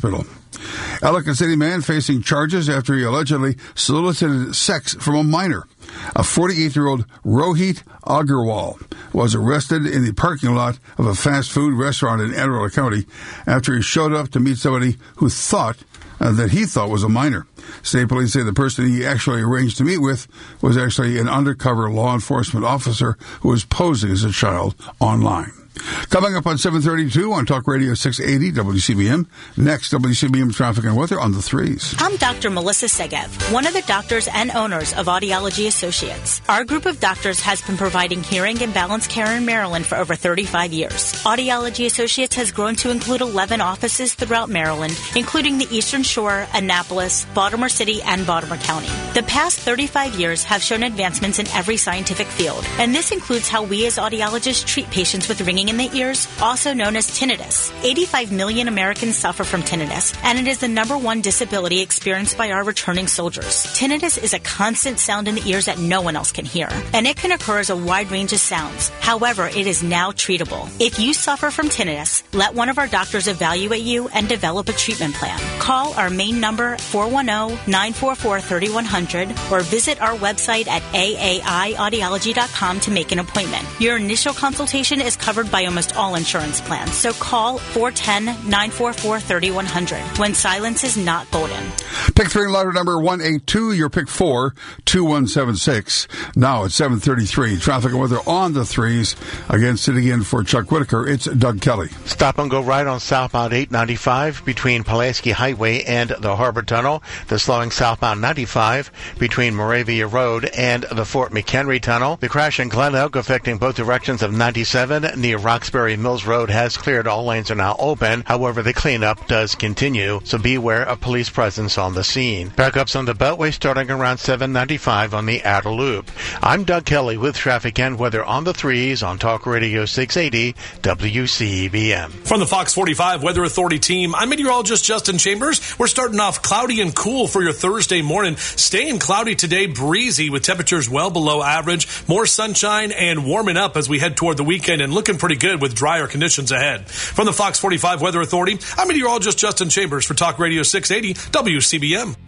Ellicott City man facing charges after he allegedly solicited sex from a minor. A forty-eight-year-old Rohit Agarwal was arrested in the parking lot of a fast food restaurant in Anne Arundel County after he showed up to meet somebody who thought uh, that he thought was a minor. State police say the person he actually arranged to meet with was actually an undercover law enforcement officer who was posing as a child online. Coming up on seven thirty-two on Talk Radio six eighty W C B M. Next, W C B M traffic and weather on the threes. I'm Doctor Melissa Segev, one of the doctors and owners of Audiology Associates. Our group of doctors has been providing hearing and balance care in Maryland for over thirty-five years. Audiology Associates has grown to include eleven offices throughout Maryland, including the Eastern Shore, Annapolis, Baltimore City, and Baltimore County. The past thirty-five years have shown advancements in every scientific field, and this includes how we as audiologists treat patients with ringing in the ears, also known as tinnitus. eighty-five million Americans suffer from tinnitus, and it is the number one disability experienced by our returning soldiers. Tinnitus is a constant sound in the ears that no one else can hear, and it can occur as a wide range of sounds. However, it is now treatable. If you suffer from tinnitus, let one of our doctors evaluate you and develop a treatment plan. Call our main number, four one zero, nine four four, three one zero zero, or visit our website at A A I audiology dot com to make an appointment. Your initial consultation is covered by almost all insurance plans, so call four one zero, nine four four, three one zero zero when silence is not golden. Pick three lottery number one eight two, your pick four, two one seven six. Now at seven thirty-three, traffic and weather on the threes. Again, sitting in for Chuck Whitaker, it's Doug Kelly. Stop and go right on southbound eight ninety-five between Pulaski Highway and the Harbor Tunnel. The slowing southbound ninety-five between Moravia Road and the Fort McHenry Tunnel. The crash in Glen Oak affecting both directions of ninety-seven near Roxbury Mills Road has cleared. All lanes are now open. However, the cleanup does continue, so beware of police presence on the scene. Backups on the Beltway starting around seven ninety-five on the outer loop. I'm Doug Kelly with traffic and weather on the threes on Talk Radio six eighty W C B M. From the Fox forty-five Weather Authority team, I'm meteorologist Justin Chambers. We're starting off cloudy and cool for your Thursday morning. Staying cloudy today, breezy with temperatures well below average. More sunshine and warming up as we head toward the weekend and looking pretty good with drier conditions ahead. From the Fox forty-five Weather Authority, I'm meteorologist Justin Chambers for Talk Radio six eighty W C B M.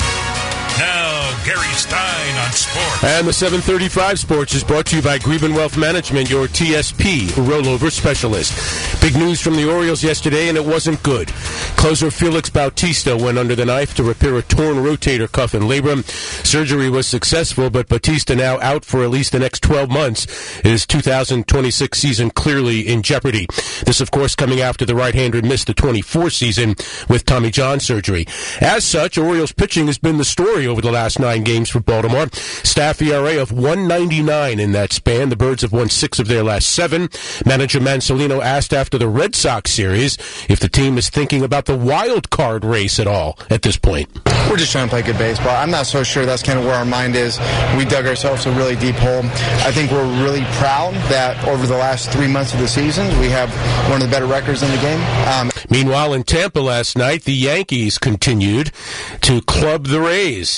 Now, Gary Stein on sports. And the seven thirty-five Sports is brought to you by Greben Wealth Management, your T S P rollover specialist. Big news from the Orioles yesterday, and it wasn't good. Closer Felix Bautista went under the knife to repair a torn rotator cuff and labrum. Surgery was successful, but Bautista now out for at least the next twelve months. His two thousand twenty-six season clearly in jeopardy. This, of course, coming after the right-hander missed the twenty-four season with Tommy John surgery. As such, Orioles pitching has been the story over the last nine games for Baltimore. Staff E R A of one ninety-nine in that span. The Birds have won six of their last seven. Manager Mansolino asked after the Red Sox series if the team is thinking about the wild card race at all at this point. We're just trying to play good baseball. I'm not so sure that's kind of where our mind is. We dug ourselves a really deep hole. I think we're really proud that over the last three months of the season, we have one of the better records in the game. Um, Meanwhile, in Tampa last night, the Yankees continued to club the Rays.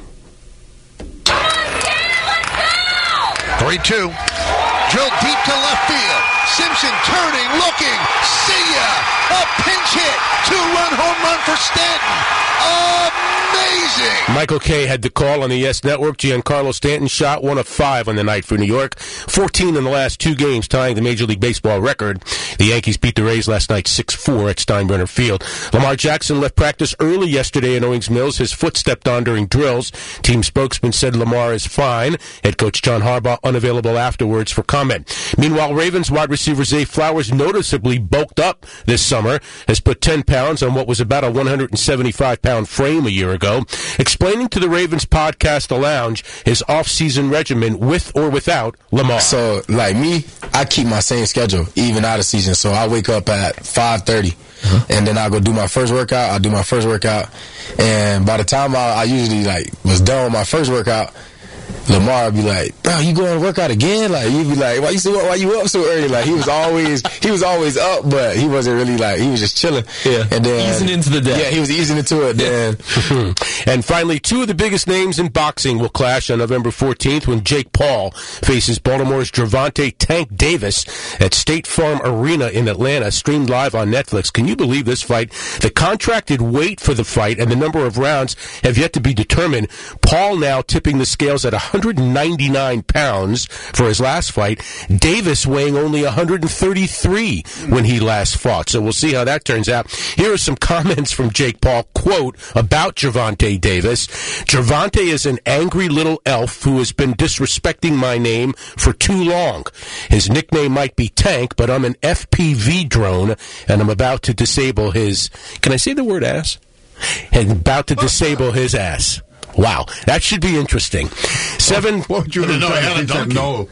three two. Drilled deep to left field. Simpson turning, looking. See ya! A pinch hit. Two-run home run for Stanton. Amazing! Michael Kay had the call on the Yes Network. Giancarlo Stanton shot one of five on the night for New York. fourteen in the last two games, tying the Major League Baseball record. The Yankees beat the Rays last night six four at Steinbrenner Field. Lamar Jackson left practice early yesterday in Owings Mills. His foot stepped on during drills. Team spokesman said Lamar is fine. Head coach John Harbaugh unavailable afterwards for comment. Meanwhile, Ravens wide receiver Zay Flowers noticeably bulked up this summer, has put ten pounds on what was about a one hundred seventy-five pound frame a year ago, explaining to the Ravens podcast The Lounge his off-season regimen with or without Lamar. So, like me, I keep my same schedule even out of season. So I wake up at five thirty, uh-huh. and then I go do my first workout. I do my first workout, and by the time I, I usually like was done with my first workout, Lamar would be like, bro, you going to work out again? Like, you'd be like, why you so, why you up so early? Like, he was always he was always up, but he wasn't really like, he was just chilling. Yeah, and then easing into the day. Yeah, he was easing into it then. And finally, two of the biggest names in boxing will clash on November fourteenth when Jake Paul faces Baltimore's Gervonta Tank Davis at State Farm Arena in Atlanta, streamed live on Netflix. Can you believe this fight? The contracted weight for the fight and the number of rounds have yet to be determined. Paul now tipping the scales at one hundred ninety-nine pounds for his last fight. Davis weighing only one hundred thirty-three when he last fought. So we'll see how that turns out. Here are some comments from Jake Paul, quote, about Gervonta Davis. Gervonta is an angry little elf who has been disrespecting my name for too long. His nickname might be Tank, but I'm an F P V drone, and I'm about to disable his, can I say the word ass? And about to disable his ass. Wow, that should be interesting. Seven. What would you have done if he said no?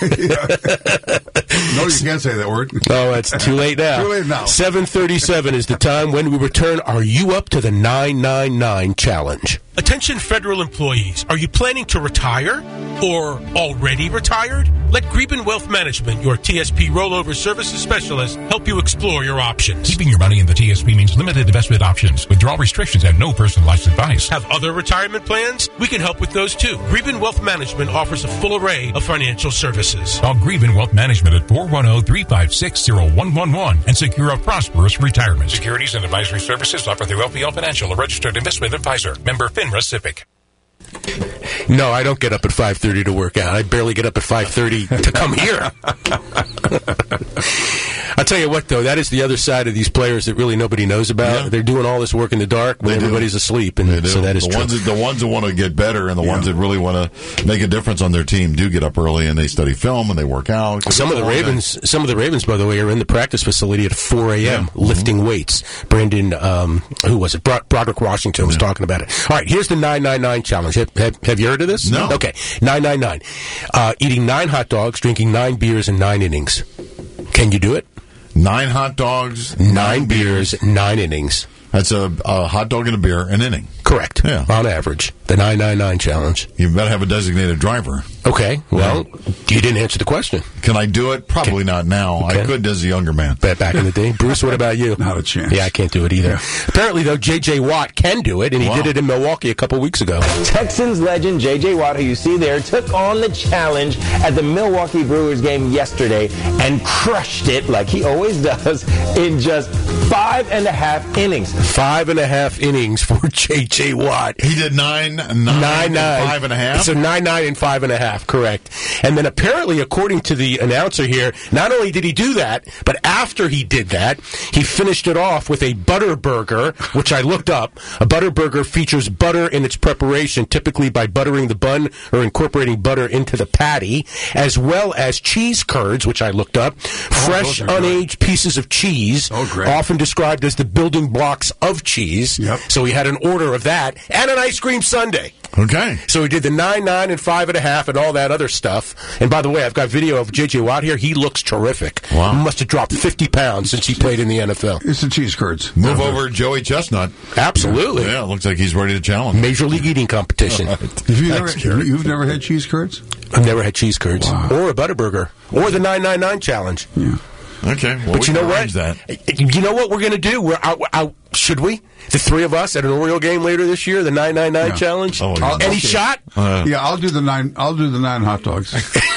No, you can't say that word. Oh, it's too late now. Too late now. seven thirty-seven is the time when we return. Are you up to the nine nine nine challenge? Attention federal employees. Are you planning to retire or already retired? Let Greben Wealth Management, your T S P rollover services specialist, help you explore your options. Keeping your money in the T S P means limited investment options, withdrawal restrictions, and no personalized advice. Have other retirement plans? We can help with those too. Greben Wealth Management offers a full array of financial services. Call Greben Wealth Management at four one zero, three five six, zero one one one and secure a prosperous retirement. Securities and advisory services offered through L P L Financial, a registered investment advisor. Member FINRA SIPC. No, I don't get up at five thirty to work out. I barely get up at five thirty to come here. I'll tell you what, though, that is the other side of these players that really nobody knows about. Yeah. They're doing all this work in the dark when they everybody's do. asleep, and so that is the true. Ones that, the ones that want to get better and the yeah. ones that really want to make a difference on their team do get up early and they study film and they work out. Some of the Ravens, day. some of the Ravens, by the way, are in the practice facility at four a.m. Yeah. lifting mm-hmm. weights. Brandon, um, who was it? Bro- Broderick Washington was yeah. talking about it. All right, here's the nine nine nine challenge. Have, have, have you heard of this? No. Okay, nine nine nine. Uh, eating nine hot dogs, drinking nine beers in nine innings. Can you do it? Nine hot dogs, nine, nine beers, beers, nine innings. That's a, a hot dog and a beer, an inning. Correct. Yeah. On average. The nine nine nine challenge. You better have a designated driver. Okay. Well, yeah. you didn't answer the question. Can I do it? Probably okay. not now. Okay. I could as a younger man. Back in the day. Bruce, what about you? Not a chance. Yeah, I can't do it either. Yeah. Apparently, though, J J. Watt can do it, and he wow. did it in Milwaukee a couple weeks ago. Texans legend J J. Watt, who you see there, took on the challenge at the Milwaukee Brewers game yesterday and crushed it, like he always does, in just five and a half innings. Five and a half innings for J J. Watt. He did nine, nine, nine, nine. five and a half? So nine, nine, and five and a half, correct. And then apparently, according to the announcer here, not only did he do that, but after he did that, he finished it off with a butter burger, which I looked up. A butter burger features butter in its preparation, typically by buttering the bun or incorporating butter into the patty, as well as cheese curds, which I looked up. Fresh, oh, unaged great. pieces of cheese, oh, great. often described as the building blocks of cheese. Yep. So he had an order of that, and an ice cream sundae. Okay. So he did the nine, nine, and five and a half, and all that other stuff. And by the way, I've got video of J J. Watt here. He looks terrific. Wow. He must have dropped fifty pounds since he played in the N F L. It's the cheese curds. Move uh-huh. over Joey Chestnut. Absolutely. Yeah, looks like he's ready to challenge. Major League Eating competition. Right. Have you never, you've never had cheese curds? I've never had cheese curds. Wow. Or a butter burger. Or the nine nine nine challenge. Yeah. Okay. Well, but you know what? That. You know what we're going to do? We're out, out. Should we? The three of us at an Oriole game later this year, the nine nine nine yeah. challenge. Oh, yeah. Any okay. shot? Uh, yeah, I'll do the nine. I'll do the nine hot dogs.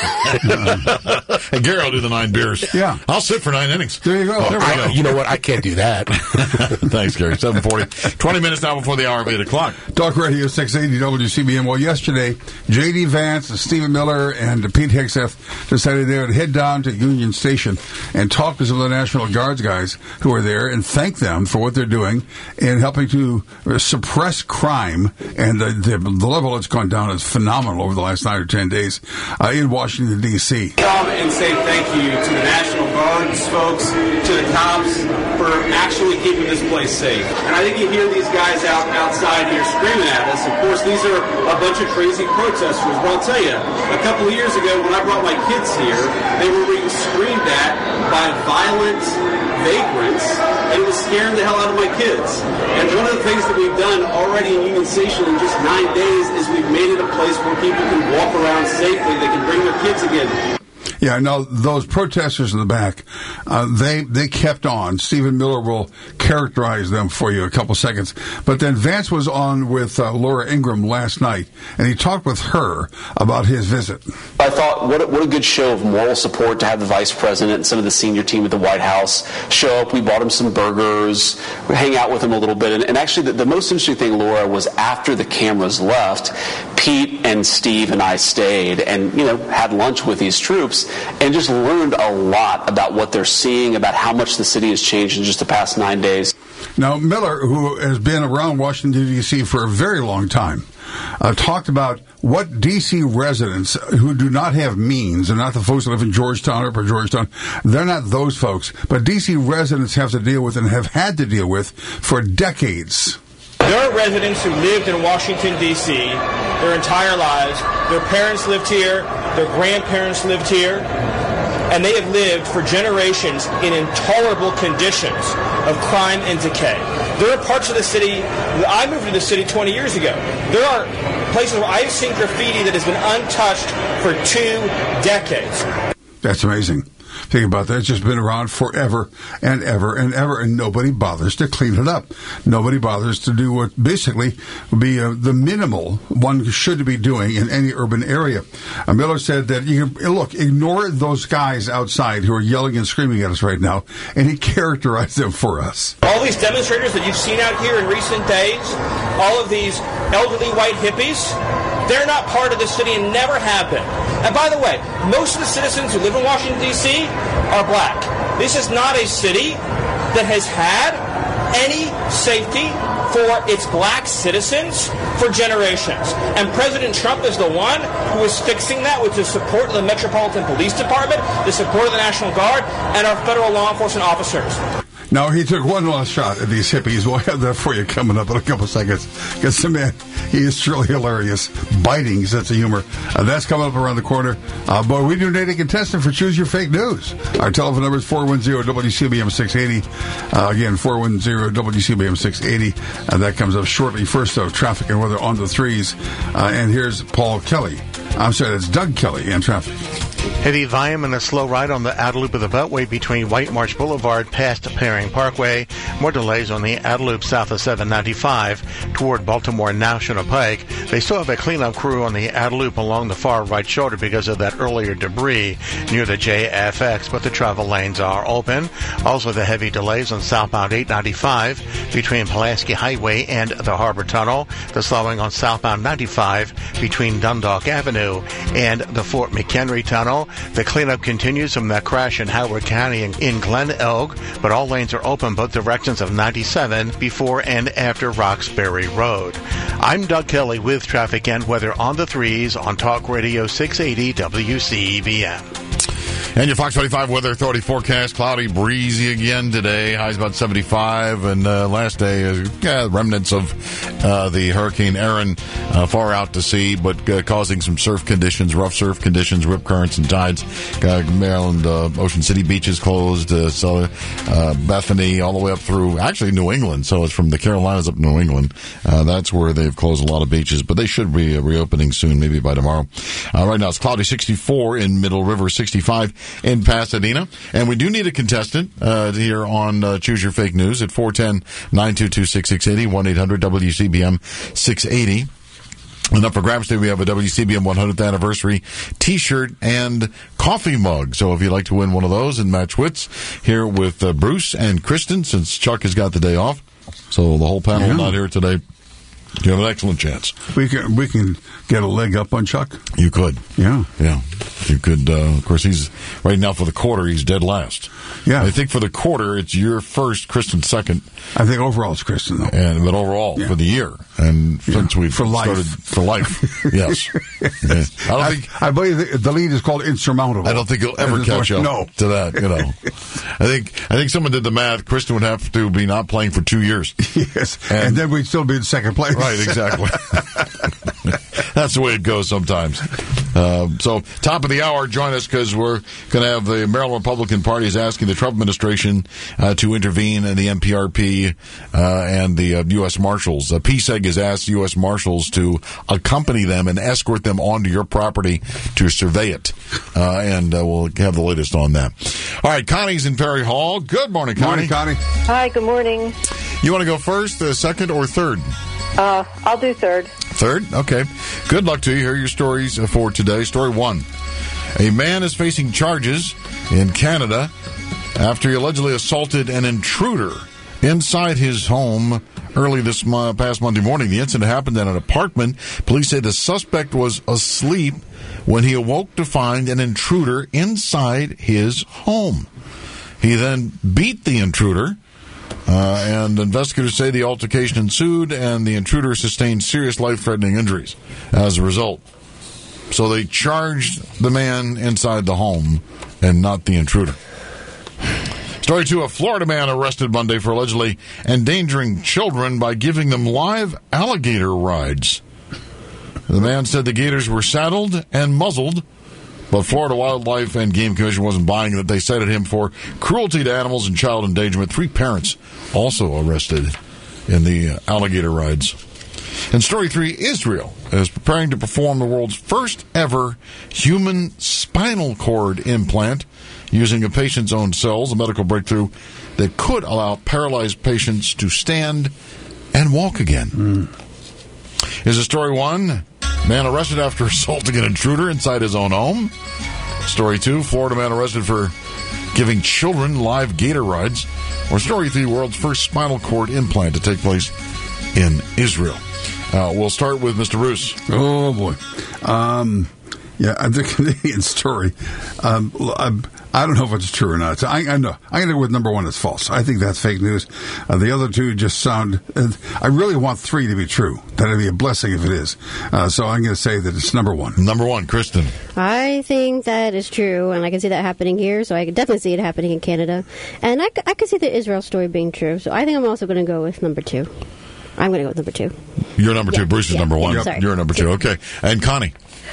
And Gary will do the nine beers. Yeah, I'll sit for nine innings. There you go. Oh, there we I, go. You know what? I can't do that. Thanks, Gary. Seven forty. Twenty minutes now before the hour of eight o'clock. Talk Radio six eighty W C B M. Well, yesterday, J D. Vance, Stephen Miller, and Pete Hegseth decided they would head down to Union Station and talk to some of the National Guards guys who are there and thank them for what they're doing in helping to suppress crime. And the, the, the level it's gone down is phenomenal over the last nine or ten days uh, in Washington, D C Um, and and say thank you to the National Guards folks, to the cops, for actually keeping this place safe. And I think you hear these guys out outside here screaming at us. Of course, these are a bunch of crazy protesters. But I'll tell you, a couple of years ago when I brought my kids here, they were being screamed at by violent vagrants, and it was scaring the hell out of my kids. And one of the things that we've done already in Union Station in just nine days is we've made it a place where people can walk around safely. They can bring their kids again. Yeah, no, those protesters in the back, uh, they they kept on. Stephen Miller will characterize them for you in a couple seconds. But then Vance was on with uh, Laura Ingraham last night, and he talked with her about his visit. I thought, what a, what a good show of moral support to have the vice president and some of the senior team at the White House show up. We bought him some burgers, we hang out with him a little bit. And, and actually, the, the most interesting thing, Laura, was after the cameras left, Pete and Steve and I stayed and, you know, had lunch with these troops and just learned a lot about what they're seeing, about how much the city has changed in just the past nine days. Now, Miller, who has been around Washington, D C for a very long time, uh, talked about what D C residents who do not have means, and not the folks that live in Georgetown or Upper Georgetown, they're not those folks, but D C residents have to deal with and have had to deal with for decades. There are residents who lived in Washington, D C their entire lives. Their parents lived here. Their grandparents lived here. And they have lived for generations in intolerable conditions of crime and decay. There are parts of the city, I moved to the city twenty years ago. There are places where I've seen graffiti that has been untouched for two decades. That's amazing. Think about that. It's just been around forever and ever and ever, and nobody bothers to clean it up. Nobody bothers to do what basically would be uh, the minimal one should be doing in any urban area. Uh, Miller said that, you can, look, ignore those guys outside who are yelling and screaming at us right now, and he characterized them for us. All these demonstrators that you've seen out here in recent days, all of these elderly white hippies, they're not part of the city and never have been. And by the way, most of the citizens who live in Washington, D C are black. This is not a city that has had any safety for its black citizens for generations. And President Trump is the one who is fixing that with the support of the Metropolitan Police Department, the support of the National Guard, and our federal law enforcement officers. Now, he took one last shot at these hippies. We'll have that for you coming up in a couple seconds. Because the man, he is truly hilarious. Biting sense of humor. Uh, that's coming up around the corner. Uh, but we do need a contestant for Choose Your Fake News. Our telephone number is four one zero W C B M six eighty. Uh, again, four one zero W C B M six eighty. And that comes up shortly. First, though, traffic and weather on the threes. Uh, and here's Paul Kelly. I'm sorry, that's Doug Kelly in traffic. Heavy volume and a slow ride on the outer loop of the Beltway between White Marsh Boulevard past Paring Parkway. More delays on the outer loop south of seven ninety-five toward Baltimore National Pike. They still have a cleanup crew on the outer loop along the far right shoulder because of that earlier debris near the J F X, but the travel lanes are open. Also the heavy delays on southbound eight ninety-five between Pulaski Highway and the Harbor Tunnel. The slowing on southbound ninety-five between Dundalk Avenue and the Fort McHenry Tunnel. The cleanup continues from that crash in Howard County in Glen Elk, but all lanes are open both directions of ninety-seven before and after Roxbury Road. I'm Doug Kelly with traffic and weather on the threes on Talk Radio six eighty W C B M. And your Fox twenty-five Weather Authority forecast, cloudy, breezy again today. Highs about seventy-five, and uh, last day is yeah, remnants of uh, the Hurricane Erin uh, far out to sea, but uh, causing some surf conditions, rough surf conditions, rip currents and tides. Uh, Maryland, uh, Ocean City beaches closed, uh, so, uh, Bethany, all the way up through, actually New England, so it's from the Carolinas up New England. Uh, that's where they've closed a lot of beaches, but they should be uh, reopening soon, maybe by tomorrow. Uh, right now it's cloudy, sixty-four in Middle River, sixty-five in Pasadena. And we do need a contestant uh, here on uh, Choose Your Fake News at four one zero, nine two two, six six eight zero, one eight hundred W C B M six eighty. And up for grabs today, we have a W C B M one hundredth anniversary T-shirt and coffee mug. So if you'd like to win one of those and match wits here with uh, Bruce and Kristen, since Chuck has got the day off, so the whole panel yeah. not here today, you have an excellent chance. We can we can get a leg up on Chuck. You could, yeah, yeah. You could. Uh, of course, he's right now for the quarter. He's dead last. Yeah, I think for the quarter it's your first, Kristen second. I think overall it's Kristen though. And but overall yeah. for the year, And since we've for life. started for life, yes. Yeah. I don't I, think I believe the, the lead is called insurmountable. I don't think he'll ever catch up no. to that. You know, I think I think someone did the math. Kristen would have to be not playing for two years. Yes, and, and then we'd still be in second place. Right, exactly. That's the way it goes sometimes. Uh, so, top of the hour, join us because we're going to have the Maryland Republican Party is asking the Trump administration uh, to intervene in the M P R P uh, and the uh, U S Marshals. Uh, P S E G has asked U S Marshals to accompany them and escort them onto your property to survey it. Uh, and uh, we'll have the latest on that. All right, Connie's in Perry Hall. Good morning, Connie. Morning, Connie. Hi, good morning. You want to go first, uh, second, or third? Uh, I'll do third. Third? Okay. Good luck to you. Here are your stories for today. Story one. A man is facing charges in Canada after he allegedly assaulted an intruder inside his home early this mo- past Monday morning. The incident happened in an apartment. Police say the suspect was asleep when he awoke to find an intruder inside his home. He then beat the intruder. Uh, and investigators say the altercation ensued and the intruder sustained serious life-threatening injuries as a result. So they charged the man inside the home and not the intruder. Story two, a Florida man arrested Monday for allegedly endangering children by giving them live alligator rides. The man said the gators were saddled and muzzled, but Florida Wildlife and Game Commission wasn't buying it. They cited him for cruelty to animals and child endangerment. Three parents also arrested in the alligator rides. And story three, Israel is preparing to perform the world's first ever human spinal cord implant using a patient's own cells, a medical breakthrough that could allow paralyzed patients to stand and walk again. Mm. Is a story one, man arrested after assaulting an intruder inside his own home. Story two, Florida man arrested for giving children live gator rides. Or story three, world's first spinal cord implant to take place in Israel. Uh, we'll start with Mister Roos. Oh, boy. Um, yeah, the Canadian story. Um, I don't know if it's true or not. So I, I know. I'm going to go with number one. It's false. I think that's fake news. Uh, the other two just sound. Uh, I really want three to be true. That'd be a blessing if it is. Uh, so I'm going to say that it's number one. Number one, Kristen. I think that is true, and I can see that happening here. So I can definitely see it happening in Canada, and I, I can see the Israel story being true. So I think I'm also going to go with number two. I'm going to go with number two. You're number two. Yeah. Bruce is yeah. number one. Yeah, You're number two. Okay. And Connie.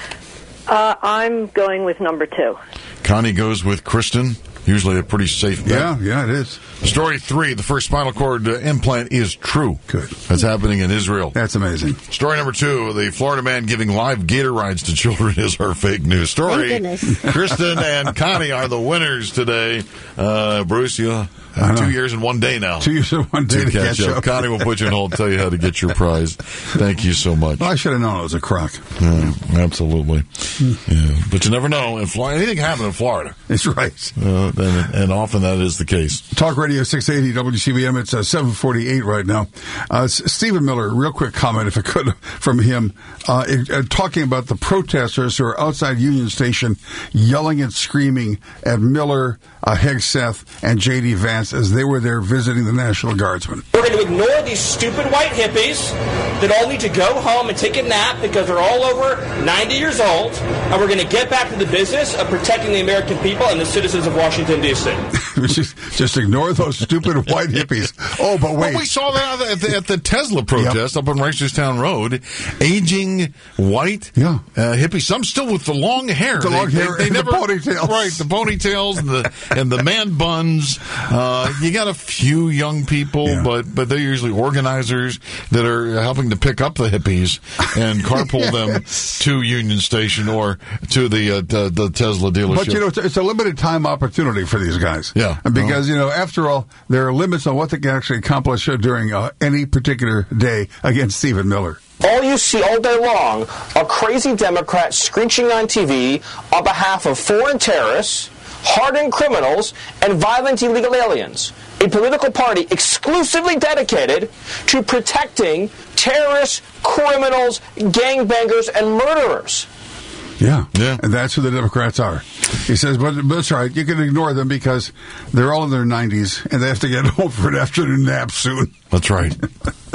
Uh, I'm going with number two. Connie goes with Kristen. Usually a pretty safe bet. Yeah, yeah, it is. Story three, the first spinal cord uh, implant is true. Good. That's happening in Israel. That's amazing. Story number two, the Florida man giving live gator rides to children is our fake news story. Thank goodness. Kristen and Connie are the winners today. Uh, Bruce, you uh, two years and one day now. Two years and one day to, to catch, catch up. up. Connie will put you on hold and tell you how to get your prize. Thank you so much. Well, I should have known it was a crock. Yeah, absolutely. Yeah. But you never know. In Florida, anything can happen in Florida. That's right. Uh, and, and often that is the case. Talk Radio six eighty W C B M. It's uh, seven forty-eight right now. Uh, Stephen Miller, real quick comment, if I could, from him, uh, it, uh, talking about the protesters who are outside Union Station yelling and screaming at Miller, uh, Hegseth, and J D. Vance as they were there visiting the National Guardsmen. We're going to ignore these stupid white hippies that all need to go home and take a nap because they're all over ninety years old, and we're going to get back to the business of protecting the American people and the citizens of Washington, D C just, just ignore those stupid white hippies. Oh, but wait. Well, we saw that at the, at the Tesla protest yep. up on Reisterstown Road. Aging, white, yeah. uh, hippies, some still with the long hair. The they, long hair they, they and never, the ponytails. Right, the ponytails and the, and the man buns. Uh, you got a few young people, yeah. but, but they're usually organizers that are helping to pick up the hippies and carpool yes. them to Union Station or to the, uh, the, the Tesla dealership. But, you know, it's, it's a limited time opportunity for these guys. Yeah. Because, you know, after all, there are limits on what they can actually accomplish during uh, any particular day against Stephen Miller. All you see all day long are crazy Democrats screeching on T V on behalf of foreign terrorists, hardened criminals, and violent illegal aliens. A political party exclusively dedicated to protecting terrorists, criminals, gangbangers, and murderers. Yeah, yeah, and that's who the Democrats are. He says, but, but that's right, you can ignore them because they're all in their nineties and they have to get home for an afternoon nap soon. That's right.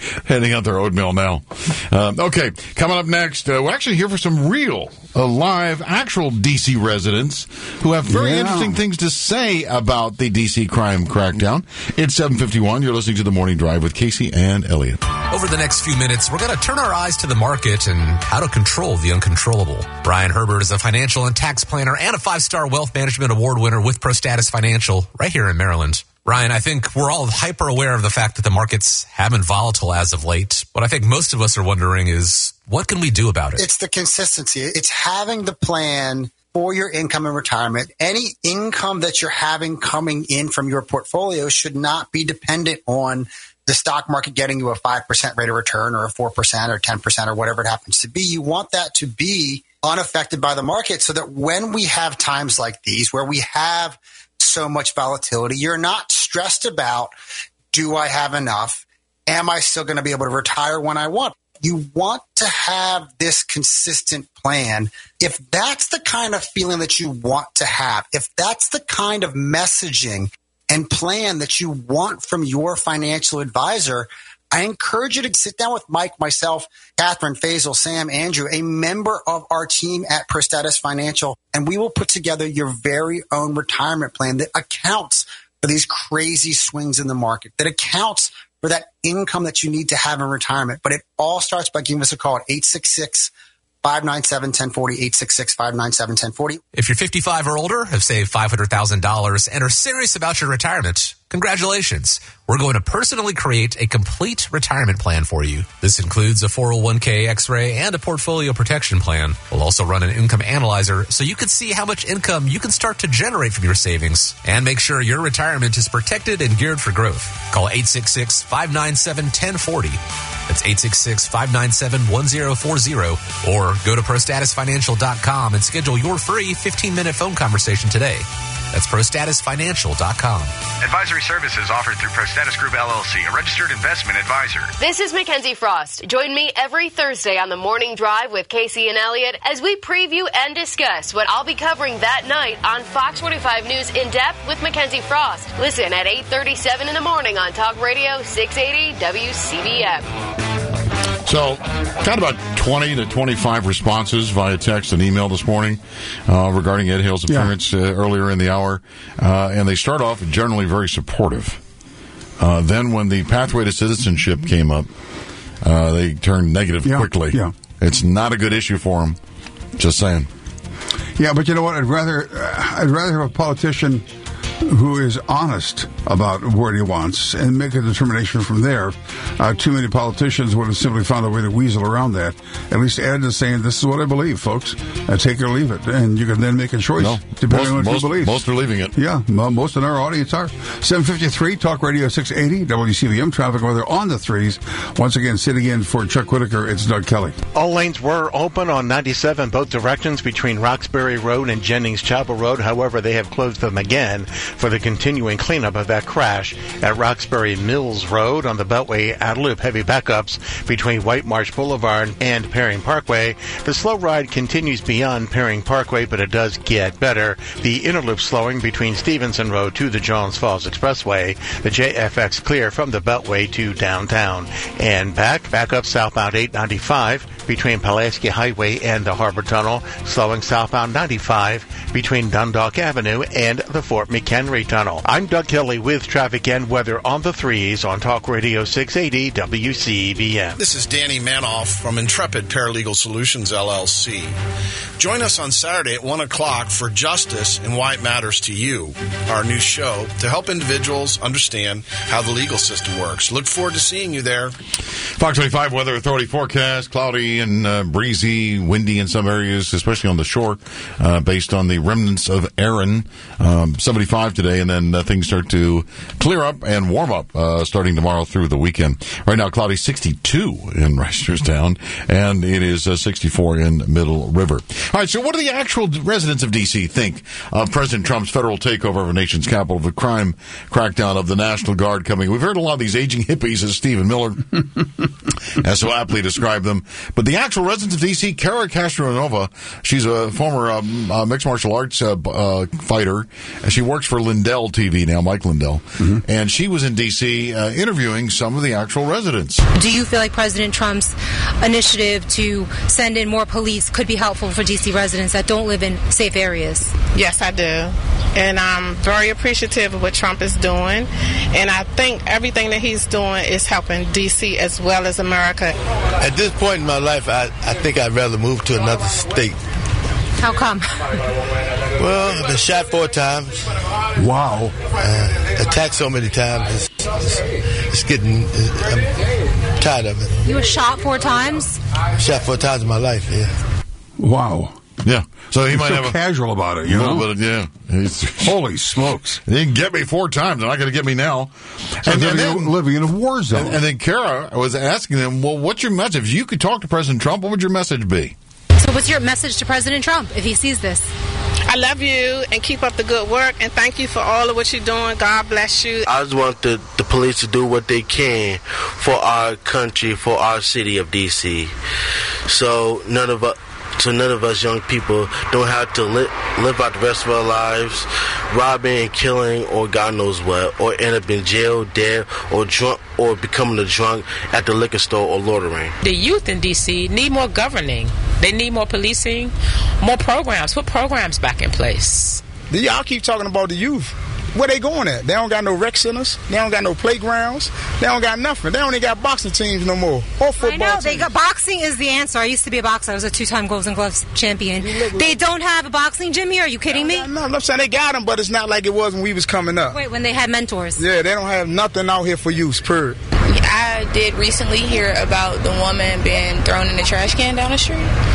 handing out their oatmeal now. Uh, okay, coming up next, uh, we're actually here for some real, uh, live, actual D C residents who have very Yeah. interesting things to say about the D C crime crackdown. It's seven fifty-one. You're listening to The Morning Drive with Casey and Elliot. Over the next few minutes, we're going to turn our eyes to the market and how to control the uncontrollable. Brian Herbert is a financial and tax planner and a five-star wealth management award winner with ProStatus Financial right here in Maryland. Ryan, I think we're all hyper aware of the fact that the markets have been volatile as of late. What I think most of us are wondering is, what can we do about it? It's the consistency. It's having the plan for your income and retirement. Any income that you're having coming in from your portfolio should not be dependent on the stock market getting you a five percent rate of return or a four percent or ten percent or whatever it happens to be. You want that to be unaffected by the market so that when we have times like these where we have so much volatility, you're not stressed about, do I have enough? Am I still going to be able to retire when I want? You want to have this consistent plan. If that's the kind of feeling that you want to have, if that's the kind of messaging and plan that you want from your financial advisor, I encourage you to sit down with Mike, myself, Catherine, Faisal, Sam, Andrew, a member of our team at ProStatus Financial, and we will put together your very own retirement plan that accounts for these crazy swings in the market, that accounts for that income that you need to have in retirement. But it all starts by giving us a call at eight six six, five nine seven, one zero four zero, eight six six, five nine seven, one zero four zero. If you're fifty-five or older, have saved five hundred thousand dollars, and are serious about your retirement, congratulations. We're going to personally create a complete retirement plan for you. This includes a four oh one k X-ray and a portfolio protection plan. We'll also run an income analyzer so you can see how much income you can start to generate from your savings and make sure your retirement is protected and geared for growth. Call eight six six, five nine seven, one zero four zero. That's eight six six, five nine seven, one zero four zero. Or go to pro status financial dot com and schedule your free fifteen-minute phone conversation today. That's pro status financial dot com. Advisory services offered through ProStatus Group L L C, a registered investment advisor. This is Mackenzie Frost. Join me every Thursday on the Morning Drive with Casey and Elliot as we preview and discuss what I'll be covering that night on Fox forty-five News In Depth with Mackenzie Frost. Listen at eight thirty-seven in the morning on Talk Radio six eighty W C B M. So, got about twenty to twenty-five responses via text and email this morning uh, regarding Ed Hale's appearance yeah. uh, earlier in the hour. Uh, and they start off generally very supportive. Uh, then when the pathway to citizenship came up, uh, they turned negative yeah. quickly. Yeah. It's not a good issue for them. Just saying. Yeah, but you know what? I'd rather, uh, I'd rather have a politician who is honest about what he wants and make a determination from there. Uh, too many politicians would have simply found a way to weasel around that. At least Ed is saying, this is what I believe, folks. Uh, take it or leave it. And you can then make a choice no, depending most, on what most, you believe. Most are leaving it. Yeah, well, most in our audience are. seven fifty-three, Talk Radio six eighty, W C B M, traffic weather on the threes. Once again, sitting in for Chuck Whitaker, it's Doug Kelly. All lanes were open on ninety-seven, both directions between Roxbury Road and Jennings Chapel Road. However, they have closed them again for the continuing cleanup of that crash at Roxbury Mills Road on the Beltway at Loop. Heavy backups between White Marsh Boulevard and Perring Parkway. The slow ride continues beyond Perring Parkway, but it does get better. The inner loop slowing between Stevenson Road to the Jones Falls Expressway. The J F X clear from the Beltway to downtown. And back, back up southbound eight ninety-five between Pulaski Highway and the Harbor Tunnel. Slowing southbound ninety-five between Dundalk Avenue and the Fort McHenry Tunnel. I'm Doug Kelly with traffic and weather on the threes on Talk Radio six eighty W C B M. This is Danny Manoff from Intrepid Paralegal Solutions, L L C. Join us on Saturday at one o'clock for Justice and Why It Matters to You, our new show to help individuals understand how the legal system works. Look forward to seeing you there. Fox twenty-five Weather Authority forecast, cloudy and uh, breezy, windy in some areas, especially on the shore, uh, based on the remnants of Aaron. Um, seventy-five today, and then uh, things start to clear up and warm up uh, starting tomorrow through the weekend. Right now, cloudy sixty-two in Reisterstown, and it is uh, sixty-four in Middle River. All right, so what do the actual residents of D C think of President Trump's federal takeover of our nation's capital, the crime crackdown of the National Guard coming? We've heard a lot of these aging hippies, as Stephen Miller has so aptly described them. But the actual residents of D C, Kara Castronova, she's a former um, uh, mixed martial arts uh, uh, fighter. She works for for Lindell T V now, Mike Lindell, mm-hmm. and she was in D C uh, interviewing some of the actual residents. Do you feel like President Trump's initiative to send in more police could be helpful for D C residents that don't live in safe areas? Yes, I do. And I'm very appreciative of what Trump is doing. And I think everything that he's doing is helping D C as well as America. At this point in my life, I, I think I'd rather move to another state. How come? Well, I've been shot four times. Wow. Uh, attacked so many times. It's, it's, it's getting, it's, I'm tired of it. You were shot four times? Shot four times in my life, yeah. Wow. Yeah, so he He's might so have a casual about it, you know. But yeah, He's, holy smokes! He didn't get me four times. They're not going to get me now. So and, living, and then, in, living in a war zone. And, and then Kara was asking them, "Well, what's your message? If you could talk to President Trump, what would your message be?" So, what's your message to President Trump if he sees this? I love you and keep up the good work, and thank you for all of what you're doing. God bless you. I just want the, the police to do what they can for our country, for our city of D C. So none of us. So none of us young people don't have to li- live out the rest of our lives robbing and killing or God knows what, or end up in jail, dead, or drunk, or becoming a drunk at the liquor store or loitering. The youth in D C need more governing. They need more policing, more programs. Put programs back in place. Y'all keep talking about the youth. Where they going at? They don't got no rec centers. They don't got no playgrounds. They don't got nothing. They don't even got boxing teams no more. Or football I know. teams. They got, boxing is the answer. I used to be a boxer. I was a two-time Golden Gloves champion. They don't have a boxing gym here? Are you kidding me? No, I'm saying they got them, but it's not like it was when we was coming up. Wait, when they had mentors? Yeah, they don't have nothing out here for use, period. I did recently hear about the woman being thrown in the trash can down the street,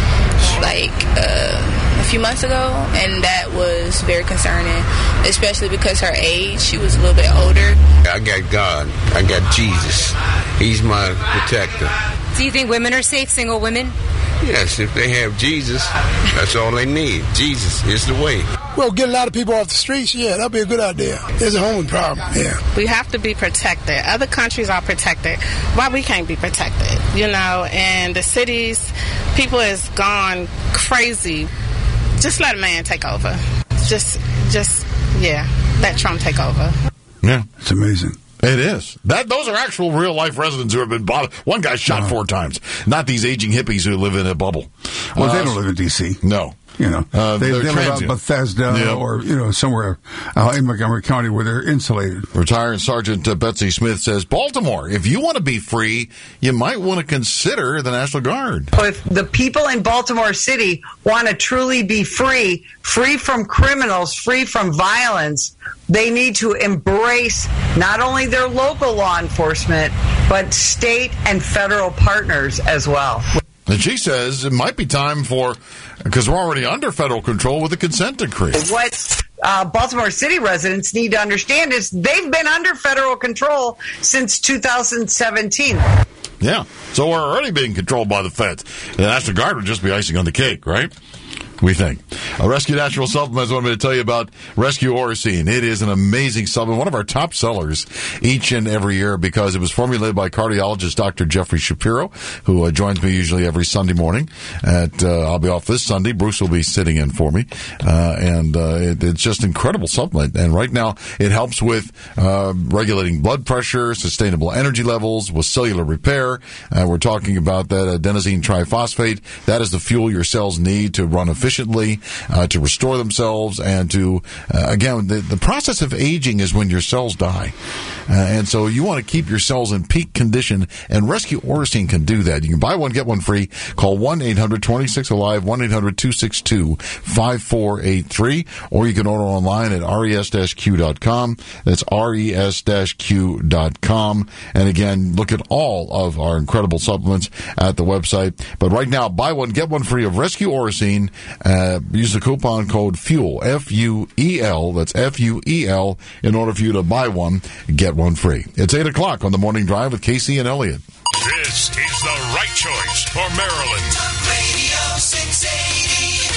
like uh, a few months ago, and that was very concerning, especially because her age, she was a little bit older. I got God. I got Jesus. He's my protector. Do you think women are safe, single women? Yes, if they have Jesus, that's all they need. Jesus is the way. Well, get a lot of people off the streets, yeah, that'd be a good idea. There's a homeless problem, yeah. We have to be protected. Other countries are protected. Why we can't be protected? You know, and the cities, people has gone crazy. Just let a man take over. Just, just, yeah, let Trump take over. Yeah. It's amazing. It is. That those are actual real life residents who have been bothered. One guy shot wow. four times. Not these aging hippies who live in a bubble. Well, uh, they don't live in D C. No. You know, uh, they, they live out transient. in Bethesda yeah. or, you know, somewhere uh, in Montgomery County where they're insulated. Retired Sergeant uh, Betsy Smith says, Baltimore, if you want to be free, you might want to consider the National Guard. If the people in Baltimore City want to truly be free, free from criminals, free from violence, they need to embrace not only their local law enforcement, but state and federal partners as well. And she says it might be time for, because we're already under federal control with the consent decree. What uh, Baltimore City residents need to understand is they've been under federal control since two thousand seventeen. Yeah, so we're already being controlled by the feds. The National Guard would just be icing on the cake, right? We think. A Rescue Natural Supplements wanted me to tell you about Rescue Oracene. It is an amazing supplement, one of our top sellers each and every year because it was formulated by cardiologist Doctor Jeffrey Shapiro, who uh, joins me usually every Sunday morning. At uh, I'll be off this Sunday. Bruce will be sitting in for me. Uh, and uh, it, it's just an incredible supplement. And right now it helps with uh, regulating blood pressure, sustainable energy levels, with cellular repair. Uh, we're talking about that adenosine triphosphate. That is the fuel your cells need to run efficiently. efficiently, uh, to restore themselves, and to, uh, again, the, the process of aging is when your cells die. Uh, and so you want to keep your cells in peak condition, and Rescue Oracene can do that. You can buy one, get one free. Call one eight hundred twenty-six alive, one eight hundred two six two five four eight three, or you can order online at res q dot com. That's res q dot com. And again, look at all of our incredible supplements at the website. But right now, buy one, get one free of Rescue Oracene. Uh, use the coupon code FUEL, F U E L, that's F U E L, in order for you to buy one, get one free. It's eight o'clock on the Morning Drive with Casey and Elliott. This is the right choice for Maryland. Talk Radio six eighty,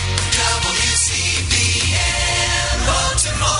W C B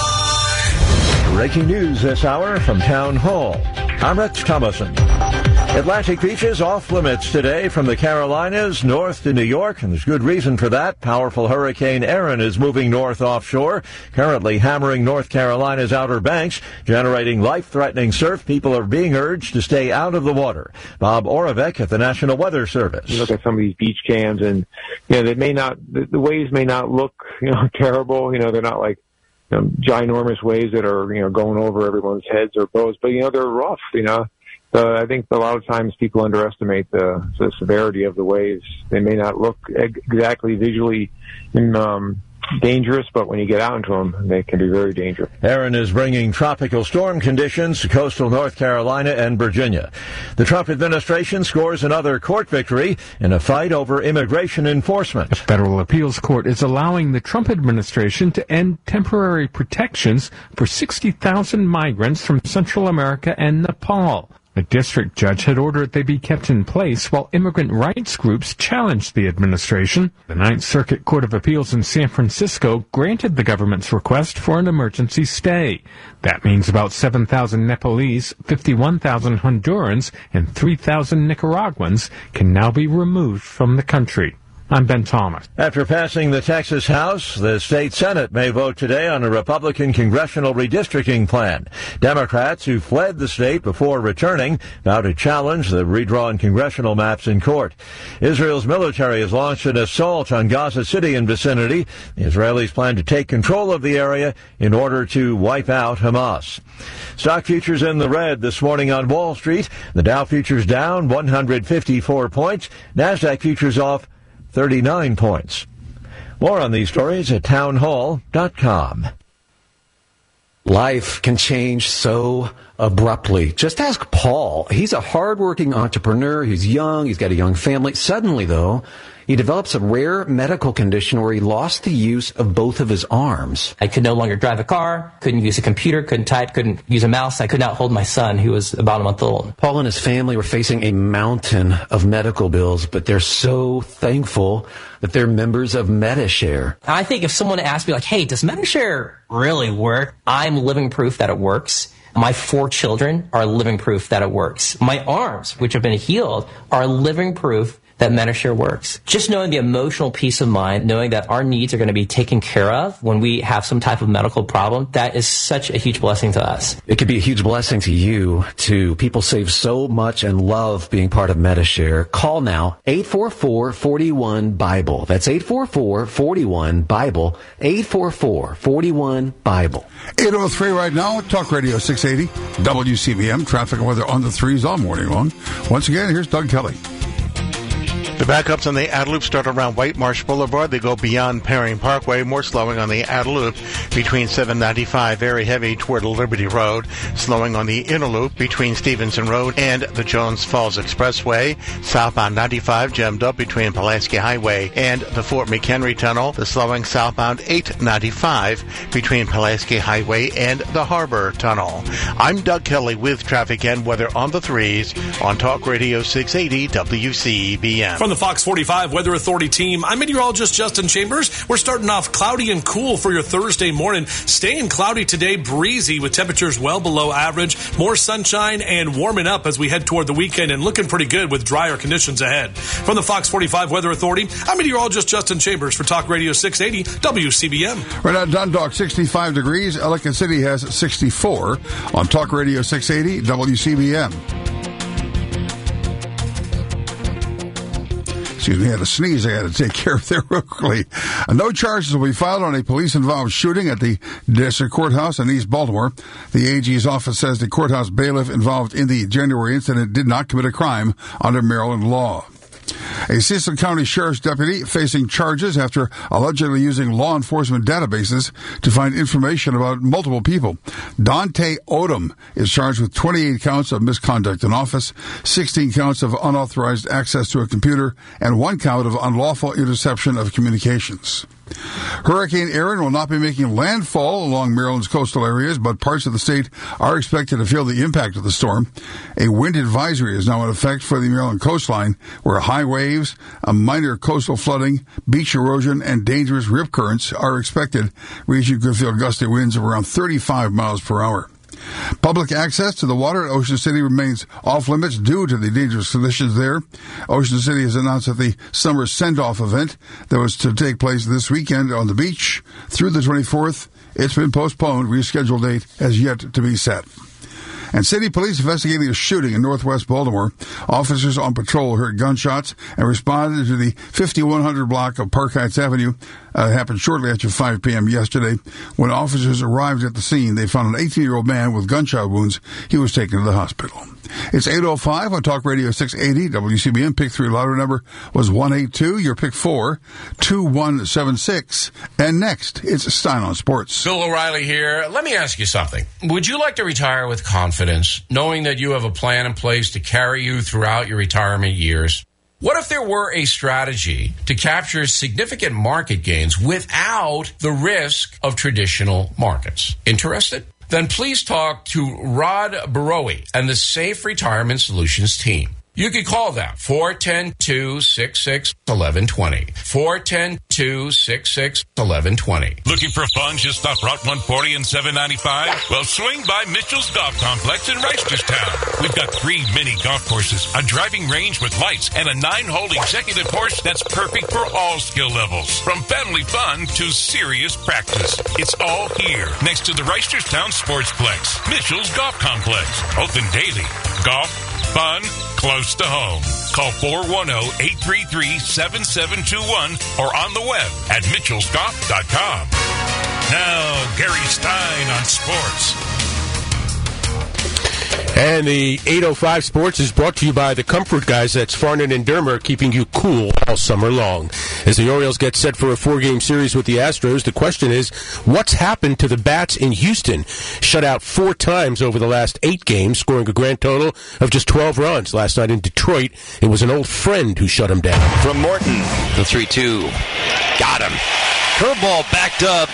N, Baltimore. Breaking news this hour from Town Hall. I'm Rex Thomason. Atlantic beaches off limits today from the Carolinas north to New York, and there's good reason for that. Powerful Hurricane Erin is moving north offshore, currently hammering North Carolina's Outer Banks, generating life-threatening surf. People are being urged to stay out of the water. Bob Oravec at the National Weather Service. You look at some of these beach cams, and you know they may not, the, the waves may not look, you know, terrible. You know, they're not like you know, ginormous waves that are you know going over everyone's heads or boats, but you know they're rough. You know. So I think a lot of times people underestimate the, the severity of the waves. They may not look exactly visually um, dangerous, but when you get out into them, they can be very dangerous. Erin is bringing tropical storm conditions to coastal North Carolina and Virginia. The Trump administration scores another court victory in a fight over immigration enforcement. The federal appeals court is allowing the Trump administration to end temporary protections for sixty thousand migrants from Central America and Nepal. The district judge had ordered they be kept in place while immigrant rights groups challenged the administration. The Ninth Circuit Court of Appeals in San Francisco granted the government's request for an emergency stay. That means about seven thousand Nepalese, fifty-one thousand Hondurans, and three thousand Nicaraguans can now be removed from the country. I'm Ben Thomas. After passing the Texas House, the state Senate may vote today on a Republican congressional redistricting plan. Democrats who fled the state before returning vow to challenge the redrawn congressional maps in court. Israel's military has launched an assault on Gaza City and vicinity. The Israelis plan to take control of the area in order to wipe out Hamas. Stock futures in the red this morning on Wall Street. The Dow futures down one hundred fifty-four points. NASDAQ futures off thirty-nine points. More on these stories at townhall dot com. Life can change so abruptly. Just ask Paul. He's a hardworking entrepreneur. He's young. He's got a young family. Suddenly, though, he develops a rare medical condition where he lost the use of both of his arms. I could no longer drive a car, couldn't use a computer, couldn't type, couldn't use a mouse. I could not hold my son, who was about a month old. Paul and his family were facing a mountain of medical bills, but they're so thankful that they're members of Medi-Share. I think if someone asked me, like, hey, does Medi-Share really work? I'm living proof that it works. My four children are living proof that it works. My arms, which have been healed, are living proof that Medi-Share works. Just knowing the emotional peace of mind, knowing that our needs are going to be taken care of when we have some type of medical problem, that is such a huge blessing to us. It could be a huge blessing to you, too. People save so much and love being part of Medi-Share. Call now, eight four four, four one, Bible. That's eight four four, four one, Bible, eight four four, four one, Bible. eight oh three right now, Talk Radio six eighty, W C B M, traffic and weather on the threes all morning long. Once again, here's Doug Kelly. The backups on the Adeloop start around White Marsh Boulevard. They go beyond Perring Parkway. More slowing on the Adeloop between seven ninety-five, very heavy toward Liberty Road. Slowing on the Inner Loop between Stevenson Road and the Jones Falls Expressway. Southbound ninety-five jammed up between Pulaski Highway and the Fort McHenry Tunnel. The slowing southbound eight ninety-five between Pulaski Highway and the Harbor Tunnel. I'm Doug Kelly with traffic and weather on the threes on Talk Radio six eighty W C B M. From the Fox forty-five Weather Authority team, I'm meteorologist Justin Chambers. We're starting off cloudy and cool for your Thursday morning. Staying cloudy today, breezy with temperatures well below average. More sunshine and warming up as we head toward the weekend and looking pretty good with drier conditions ahead. From the Fox forty-five Weather Authority, I'm meteorologist Justin Chambers for Talk Radio six eighty W C B M. Right now, Dundalk, sixty-five degrees. Ellicott City has sixty-four on Talk Radio six eighty W C B M. Excuse me, I had a sneeze I had to take care of there real quickly. Uh, no charges will be filed on a police-involved shooting at the District Courthouse in East Baltimore. The A G's office says the courthouse bailiff involved in the January incident did not commit a crime under Maryland law. A Cecil County Sheriff's deputy facing charges after allegedly using law enforcement databases to find information about multiple people. Dante Odom is charged with twenty-eight counts of misconduct in office, sixteen counts of unauthorized access to a computer, and one count of unlawful interception of communications. Hurricane Erin will not be making landfall along Maryland's coastal areas, but parts of the state are expected to feel the impact of the storm. A wind advisory is now in effect for the Maryland coastline, where high waves, a minor coastal flooding, beach erosion, and dangerous rip currents are expected. Region could feel gusty winds of around thirty-five miles per hour. Public access to the water at Ocean City remains off limits due to the dangerous conditions there. Ocean City has announced that the summer send-off event that was to take place this weekend on the beach through the twenty-fourth, it's been postponed. Rescheduled date has yet to be set. And city police investigating a shooting in northwest Baltimore. Officers on patrol heard gunshots and responded to the fifty-one hundred block of Park Heights Avenue. Uh, it happened shortly after five p.m. yesterday. When officers arrived at the scene, they found an eighteen-year-old man with gunshot wounds. He was taken to the hospital. It's eight oh five on Talk Radio six eighty. W C B M pick three lottery number was one eight two. Your pick four, two one seven six. And next, it's Stein on Sports. Bill O'Reilly here. Let me ask you something. Would you like to retire with confidence, knowing that you have a plan in place to carry you throughout your retirement years? What if there were a strategy to capture significant market gains without the risk of traditional markets? Interested? Then please talk to Rod Barowie and the Safe Retirement Solutions team. You can call them four one zero, two six six, one one two zero. four one zero, two six six, one one two zero. Looking for fun just off Route one forty and seven ninety-five? Well, swing by Mitchell's Golf Complex in Reisterstown. We've got three mini golf courses, a driving range with lights, and a nine-hole executive course that's perfect for all skill levels. From family fun to serious practice. It's all here, next to the Reisterstown Sportsplex. Mitchell's Golf Complex. Open daily. Golf, fun, close to home. Call four one zero, eight three three, seven seven two one or on the web at mitchells golf dot com. Now, Gary Stein on sports. And the eight oh five Sports is brought to you by the Comfort Guys. That's Farnan and Dermer, keeping you cool all summer long. As the Orioles get set for a four-game series with the Astros, the question is, what's happened to the Bats in Houston? Shut out four times over the last eight games, scoring a grand total of just twelve runs. Last night in Detroit, it was an old friend who shut him down. From Morton, the three two. Got him. Curveball backed up.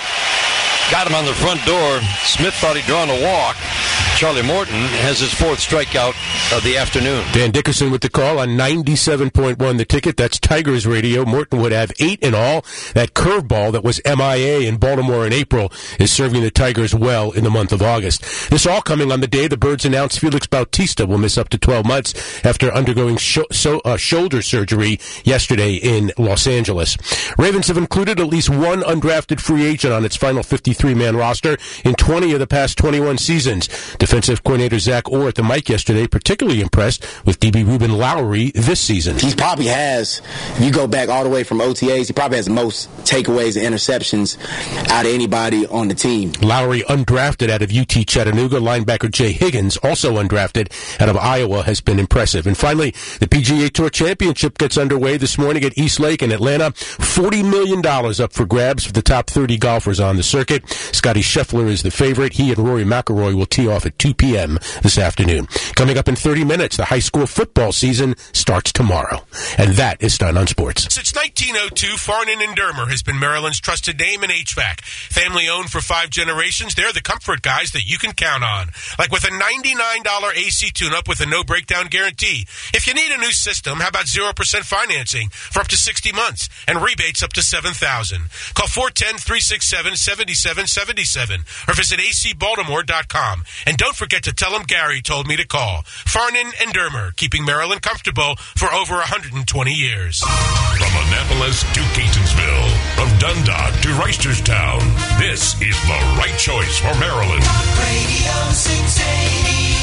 Got him on the front door. Smith thought he'd drawn a walk. Charlie Morton has his fourth strikeout of the afternoon. Dan Dickerson with the call on ninety-seven point one The Ticket. That's Tigers Radio. Morton would have eight in all. That curveball that was M I A in Baltimore in April is serving the Tigers well in the month of August. This all coming on the day the Birds announced Felix Bautista will miss up to twelve months after undergoing sh- so, uh, shoulder surgery yesterday in Los Angeles. Ravens have included at least one undrafted free agent on its final fifty-three man roster in twenty of the past twenty-one seasons. Defensive coordinator Zach Orr at the mic yesterday particularly impressed with D B Ruben Lowry this season. He probably has, if you go back all the way from O T As, he probably has the most takeaways and interceptions out of anybody on the team. Lowry, undrafted out of U T Chattanooga. Linebacker Jay Higgins, also undrafted out of Iowa, has been impressive. And finally, the P G A Tour Championship gets underway this morning at East Lake in Atlanta. forty million dollars up for grabs for the top thirty golfers on the circuit. Scotty Scheffler is the favorite. He and Rory McIlroy will tee off at two p.m. this afternoon. Coming up in thirty minutes, the high school football season starts tomorrow. And that is Stein on Sports. Since nineteen oh two, Farnan and Dermer has been Maryland's trusted name in H V A C. Family owned for five generations, they're the comfort guys that you can count on. Like with a ninety-nine dollars A C tune-up with a no-breakdown guarantee. If you need a new system, how about zero percent financing for up to sixty months and rebates up to seven thousand dollars? Call four one zero, three six seven, seven seven seven seven or visit a c baltimore dot com. And don't forget to tell them Gary told me to call. Farnan and Dermer, keeping Maryland comfortable for over one hundred twenty years. From Annapolis to Catonsville, from Dundalk to Reisterstown, this is the right choice for Maryland. Radio six eighty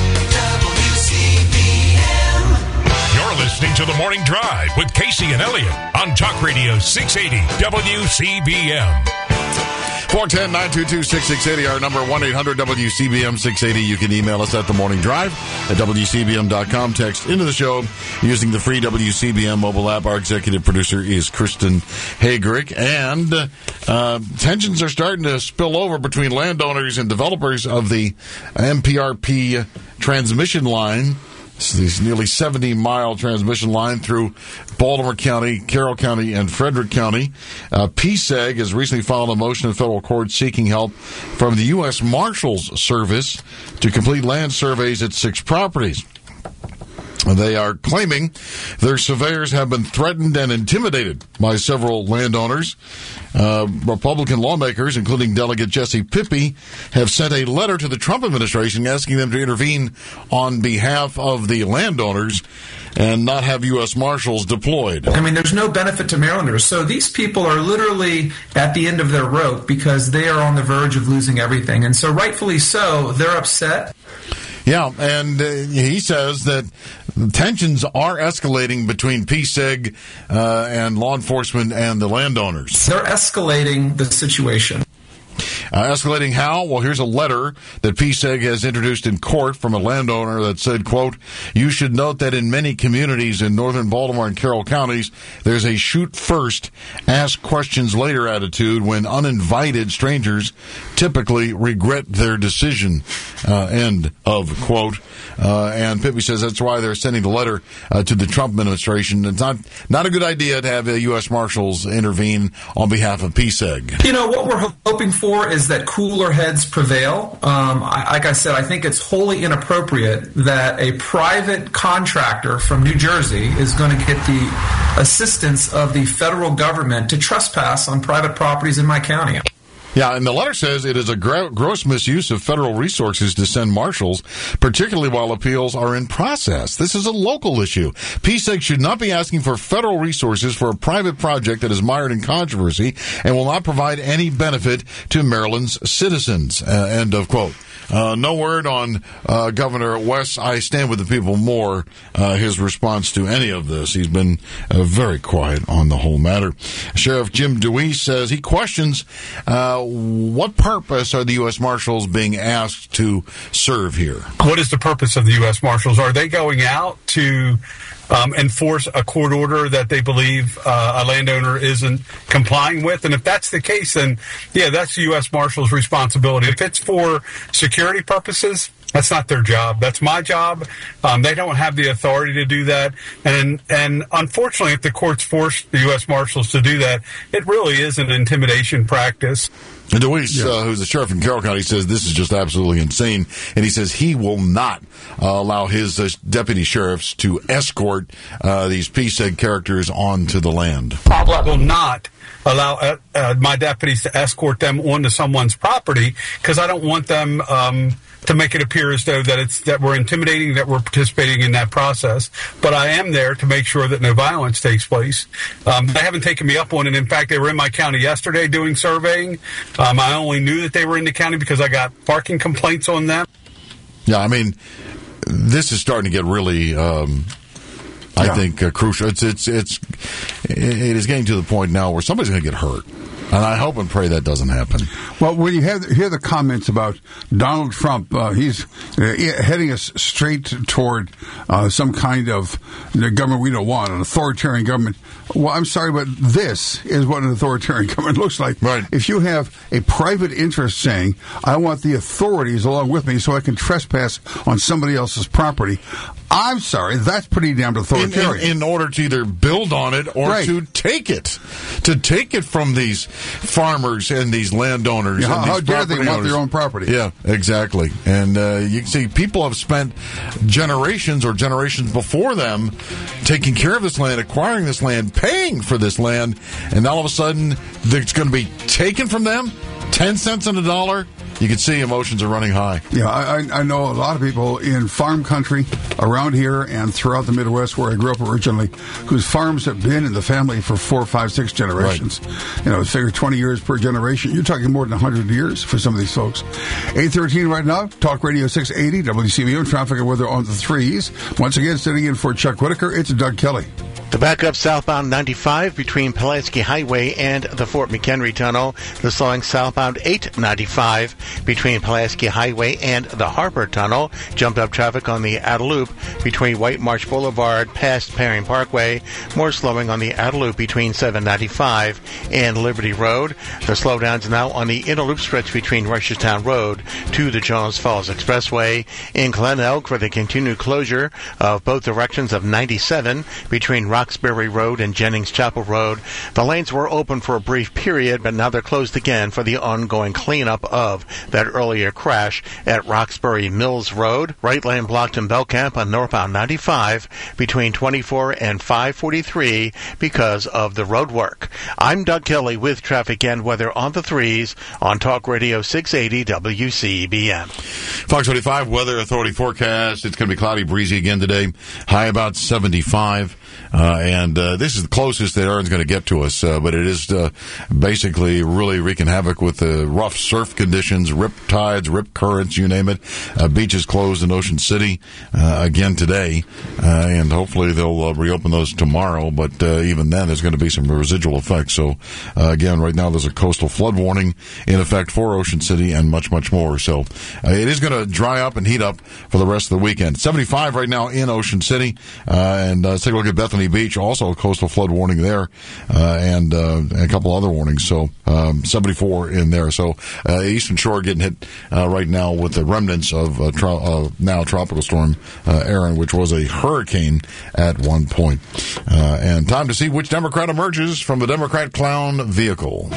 W C B M. You're listening to The Morning Drive with Casey and Elliott on Talk Radio six eighty W C B M. four one zero, nine two two, six six eight zero, our number one eight hundred W C B M six eighty. You can email us at The Morning Drive at W C B M dot com. Text into the show using the free W C B M mobile app. Our executive producer is Kristen Hagrick. And uh, tensions are starting to spill over between landowners and developers of the M P R P transmission line. This is nearly seventy-mile transmission line through Baltimore County, Carroll County, and Frederick County. Uh, P S E G has recently filed a motion in federal court seeking help from the U S Marshals Service to complete land surveys at six properties. They are claiming their surveyors have been threatened and intimidated by several landowners. Uh, Republican lawmakers, including Delegate Jesse Pippy, have sent a letter to the Trump administration asking them to intervene on behalf of the landowners and not have U S Marshals deployed. I mean, there's no benefit to Marylanders. So these people are literally at the end of their rope because they are on the verge of losing everything. And so rightfully so, they're upset. Yeah, and uh, he says that tensions are escalating between P S E G uh, and law enforcement and the landowners. They're escalating the situation. Uh, escalating how? Well, here's a letter that P S E G has introduced in court from a landowner that said, quote, "You should note that in many communities in northern Baltimore and Carroll counties, there's a shoot first, ask questions later attitude when uninvited strangers typically regret their decision." Uh, end of quote. Uh, and Pippy says that's why they're sending the letter uh, to the Trump administration. It's not, not a good idea to have the U S Marshals intervene on behalf of P S E G. You know, what we're hoping for is that cooler heads prevail. Um, I, like I said, I think it's wholly inappropriate that a private contractor from New Jersey is going to get the assistance of the federal government to trespass on private properties in my county. Yeah, and the letter says it is a gro- gross misuse of federal resources to send marshals, particularly while appeals are in process. This is a local issue. P S E G should not be asking for federal resources for a private project that is mired in controversy and will not provide any benefit to Maryland's citizens. Uh, end of quote. Uh, no word on uh, Governor Wes I Stand With the People Moore, uh, his response to any of this. He's been uh, very quiet on the whole matter. Sheriff Jim Dewey says he questions uh, what purpose are the U S Marshals being asked to serve here? What is the purpose of the U S Marshals? Are they going out to Um, enforce a court order that they believe uh, a landowner isn't complying with? And if that's the case, then, yeah, that's the U S Marshals' responsibility. If it's for security purposes, that's not their job. That's my job. Um, they don't have the authority to do that. And and unfortunately, if the courts force the U S Marshals to do that, it really is an intimidation practice. And Deweese, uh, who's the sheriff in Carroll County, says this is just absolutely insane. And he says he will not uh, allow his uh, deputy sheriffs to escort uh, these P S E G characters onto the land. I will not allow uh, uh, my deputies to escort them onto someone's property because I don't want them um, to make it appear as though that it's that we're intimidating, that we're participating in that process. But I am there to make sure that no violence takes place. Um, they haven't taken me up on it. In fact, they were in my county yesterday doing surveying. Um, I only knew that they were in the county because I got parking complaints on them. Yeah, I mean, this is starting to get really, um, I yeah. think, uh, crucial. It's it's it's it is getting to the point now where somebody's going to get hurt. And I hope and pray that doesn't happen. Well, when you have, hear the comments about Donald Trump, uh, he's uh, heading us straight toward uh, some kind of government we don't want, an authoritarian government. Well, I'm sorry, but this is what an authoritarian government looks like. Right. If you have a private interest saying, I want the authorities along with me so I can trespass on somebody else's property, I'm sorry, that's pretty damn authoritarian. In, in, in order to either build on it or right. to take it. To take it from these farmers and these landowners. Yeah, and how these dare they want owners. their own property? Yeah, exactly. And uh, you can see people have spent generations or generations before them taking care of this land, acquiring this land, paying for this land, and all of a sudden it's going to be taken from them, ten cents on a dollar. You can see emotions are running high. Yeah, I, I know a lot of people in farm country around here and throughout the Midwest where I grew up originally, whose farms have been in the family for four, five, six generations. Right. You know, figure twenty years per generation. You're talking more than one hundred years for some of these folks. eight thirteen right now, Talk Radio six eighty, W C B O, traffic and weather on the threes. Once again, sitting in for Chuck Whitaker, it's Doug Kelly. The backup southbound ninety-five between Pulaski Highway and the Fort McHenry Tunnel. The slowing southbound eight ninety-five between Pulaski Highway and the Harper Tunnel. Jumped up traffic on the outer loop between White Marsh Boulevard past Perry Parkway. More slowing on the outer loop between seven ninety-five and Liberty Road. The slowdowns now on the inner loop stretch between Rusherstown Road to the Jones Falls Expressway. In Glen Elk for the continued closure of both directions of ninety-seven between Roxbury Road and Jennings Chapel Road. The lanes were open for a brief period, but now they're closed again for the ongoing cleanup of that earlier crash at Roxbury Mills Road. Right lane blocked in Belcamp on northbound ninety-five between twenty-four and five forty-three because of the road work. I'm Doug Kelly with traffic and weather on the threes on Talk Radio six eighty W C B M. Fox twenty-five Weather Authority forecast. It's going to be cloudy, breezy again today. High about seventy-five. Uh, and uh, this is the closest that Aaron's going to get to us, uh, but it is uh, basically really wreaking havoc with the rough surf conditions, rip tides, rip currents, you name it. Uh, beaches closed in Ocean City uh, again today, uh, and hopefully they'll uh, reopen those tomorrow, but uh, even then there's going to be some residual effects. So, uh, again, right now there's a coastal flood warning in effect for Ocean City and much, much more. So uh, it is going to dry up and heat up for the rest of the weekend. seventy-five right now in Ocean City, uh, and uh, let's take a look at Bethany Beach, also a coastal flood warning there, uh, and, uh, and a couple other warnings. So um, seventy-four in there. So uh, Eastern Shore getting hit uh, right now with the remnants of uh, tro- uh, now tropical storm uh, Aaron, which was a hurricane at one point. Uh, and time to see which Democrat emerges from the Democrat clown vehicle.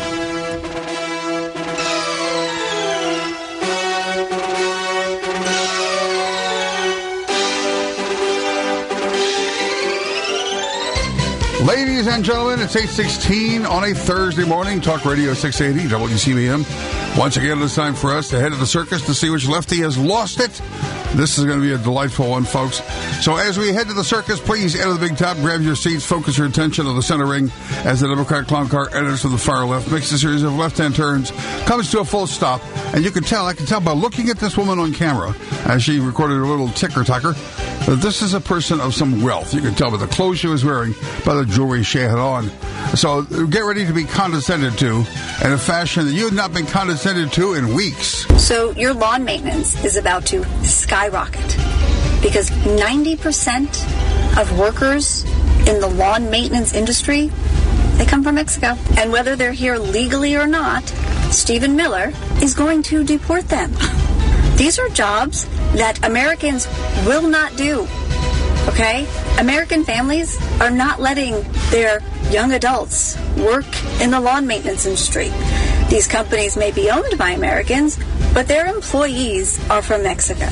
Ladies and gentlemen, it's eight sixteen on a Thursday morning. Talk Radio six eighty W C B M. Once again, it's time for us to head to the circus to see which lefty has lost it. This is going to be a delightful one, folks. So as we head to the circus, please enter the big top, grab your seats, focus your attention on the center ring as the Democrat clown car enters from the far left, makes a series of left-hand turns, comes to a full stop, and you can tell, I can tell by looking at this woman on camera as she recorded a little ticker-tacker, that this is a person of some wealth. You can tell by the clothes she was wearing, by the jewelry she had on. So get ready to be condescended to in a fashion that you have not been condescended to in weeks. So your lawn maintenance is about to skyrocket because ninety percent of workers in the lawn maintenance industry, they come from Mexico. And whether they're here legally or not, Stephen Miller is going to deport them. These are jobs that Americans will not do. Okay? American families are not letting their young adults work in the lawn maintenance industry. These companies may be owned by Americans, but their employees are from Mexico.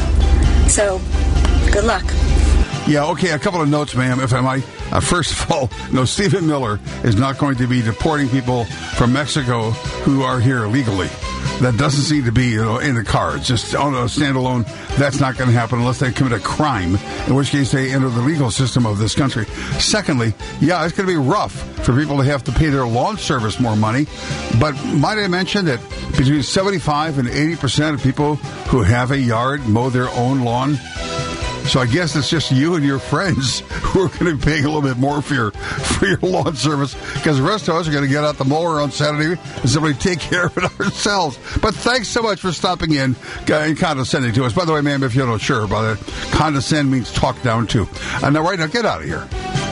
So, good luck. Yeah, okay, a couple of notes, ma'am, if I might. Uh, first of all, no, Stephen Miller is not going to be deporting people from Mexico who are here legally. That doesn't seem to be, you know, in the cards. Just on a standalone, that's not going to happen unless they commit a crime, in which case they enter the legal system of this country. Secondly, yeah, it's going to be rough for people to have to pay their lawn service more money. But might I mention that between seventy-five and eighty percent of people who have a yard mow their own lawn? So I guess it's just you and your friends who are going to be paying a little bit more for your for your lawn service, because the rest of us are going to get out the mower on Saturday and simply take care of it ourselves. But thanks so much for stopping in and condescending to us. By the way, ma'am, if you're not sure about it, condescend means talk down too. And now, right now, get out of here.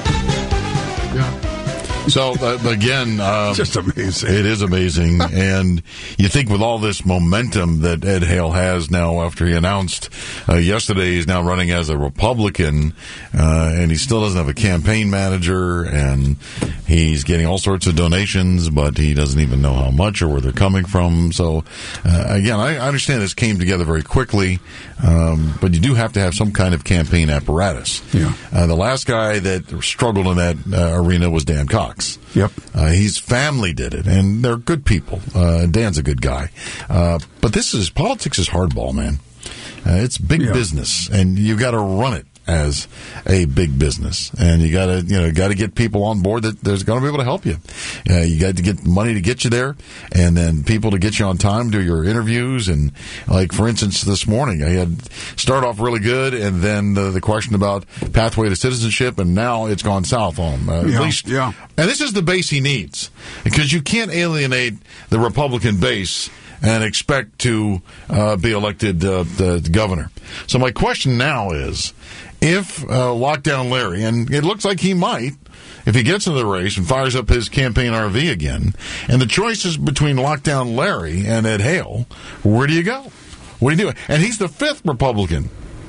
Yeah. So, uh, again, um, just amazing. It is amazing. And you think with all this momentum that Ed Hale has now after he announced uh, yesterday he's now running as a Republican, uh, and he still doesn't have a campaign manager, and he's getting all sorts of donations, but he doesn't even know how much or where they're coming from. So, uh, again, I, I understand this came together very quickly, um, but you do have to have some kind of campaign apparatus. Yeah. Uh, the last guy that struggled in that uh, arena was Dan Cox. Yep. Uh, his family did it, and they're good people. Uh, Dan's a good guy. Uh, but this is, politics is hardball, man. Uh, it's big Yeah. business, and you got to run it as a big business, and you got to, you know, got to get people on board that there's going to be able to help you. Uh, you got to get money to get you there, and then people to get you on time, do your interviews, and like for instance, this morning I had start off really good, and then the, the question about pathway to citizenship, and now it's gone south on him. Uh, Yeah, at least, yeah. And this is the base he needs, because you can't alienate the Republican base and expect to uh, be elected uh, the governor. So my question now is, if uh, Lockdown Larry, and it looks like he might, if he gets into the race and fires up his campaign R V again, and the choice is between Lockdown Larry and Ed Hale, where do you go? What do you do? And he's the fifth Republican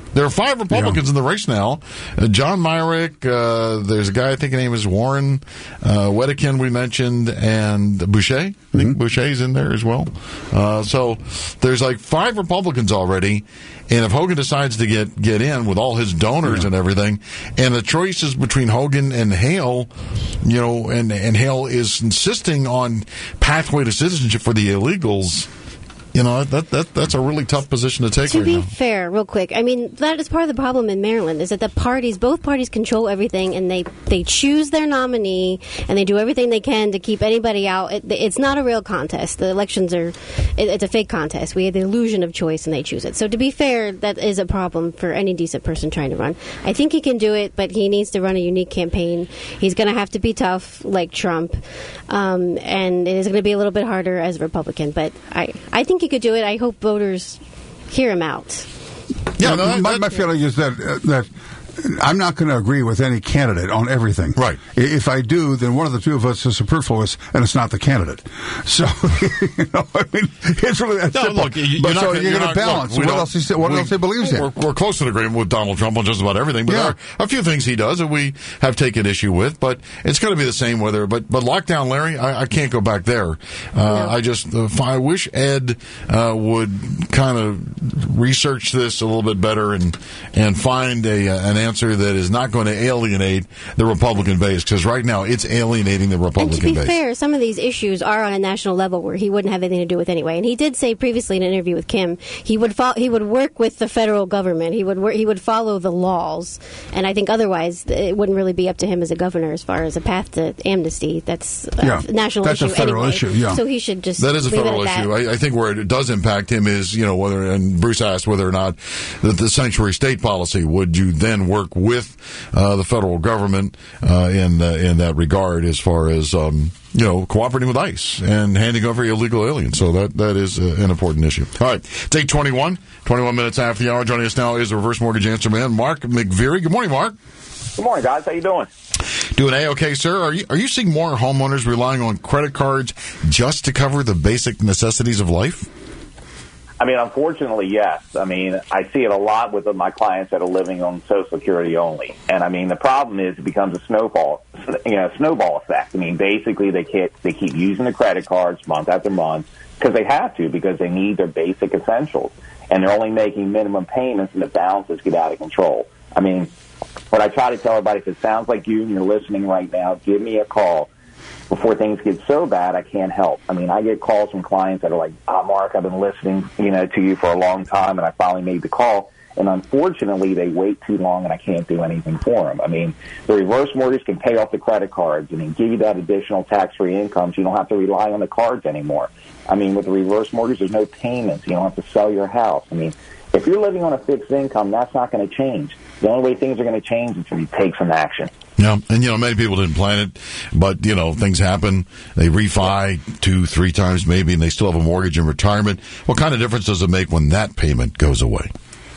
There are five Republicans yeah. in the race now. Uh, John Myrick, uh, there's a guy I think his name is Warren, uh, Wedekind we mentioned, and Boucher. I think mm-hmm. Boucher's in there as well. Uh, so there's like five Republicans already. And if Hogan decides to get, get in with all his donors yeah. and everything, and the choice is between Hogan and Hale, you know, and, and Hale is insisting on pathway to citizenship for the illegals, you know, that, that that's a really tough position to take to right be now. fair, real quick, I mean, that is part of the problem in Maryland, is that the parties, both parties control everything, and they, they choose their nominee, and they do everything they can to keep anybody out. It, it's not a real contest. The elections are, it, it's a fake contest. We have the illusion of choice, and they choose it. So to be fair, that is a problem for any decent person trying to run. I think he can do it, but he needs to run a unique campaign. He's going to have to be tough, like Trump, um, and it is going to be a little bit harder as a Republican, but I, I think he could do it. I hope voters hear him out. Yeah, no, my, my feeling is that uh, that I'm not going to agree with any candidate on everything. Right. If I do, then one of the two of us is superfluous, and it's not the candidate. So, you know, I mean, it's really that no, simple. Look, you, but you're so not, you're going to balance look, what else he what we, else he believes in. We're, we're close to an agreement with Donald Trump on just about everything, but yeah. there are a few things he does that we have taken issue with. But it's going to be the same whether. But but lockdown, Larry, I, I can't go back there. Uh, no. I just uh, I wish Ed uh, would kind of research this a little bit better and and find a uh, an answer that is not going to alienate the Republican base, because right now it's alienating the Republican base. And to be base. fair, some of these issues are on a national level where he wouldn't have anything to do with anyway. And he did say previously in an interview with Kim, he would fo- he would work with the federal government. He would wor- he would follow the laws. And I think otherwise it wouldn't really be up to him as a governor as far as a path to amnesty. That's a yeah, national that's issue a federal anyway. issue. Yeah. So he should just that is a leave federal it at issue. that. I, I think where it does impact him is, you know, whether, and Bruce asked whether or not the, the sanctuary state policy, would you then work with uh, the federal government uh, in uh, in that regard as far as um, you know, cooperating with ICE and handing over illegal aliens. So that that is uh, an important issue. All right, it's eight twenty-one, twenty-one minutes after the hour. Joining us now is the reverse mortgage answer man, Mark McVeary. Good morning, Mark. Good morning, guys. How you doing? Doing A-okay, sir. Are you are you seeing more homeowners relying on credit cards just to cover the basic necessities of life? I mean, unfortunately, yes. I mean, I see it a lot with my clients that are living on Social Security only. And I mean, the problem is it becomes a snowball, you know, snowball effect. I mean, basically they can't, they keep using the credit cards month after month because they have to, because they need their basic essentials. And they're only making minimum payments, and the balances get out of control. I mean, what I try to tell everybody, if it sounds like you and you're listening right now, give me a call. Before things get so bad, I can't help. I mean, I get calls from clients that are like, "Ah, oh, Mark, I've been listening, you know, to you for a long time, and I finally made the call." And unfortunately, they wait too long, and I can't do anything for them. I mean, the reverse mortgage can pay off the credit cards. I mean, give you that additional tax-free income, so you don't have to rely on the cards anymore. I mean, with the reverse mortgage, there's no payments. You don't have to sell your house. I mean, if you're living on a fixed income, that's not going to change. The only way things are going to change is if you take some action. Yeah, and, you know, many people didn't plan it, but, you know, things happen. They refi two, three times maybe, and they still have a mortgage in retirement. What kind of difference does it make when that payment goes away?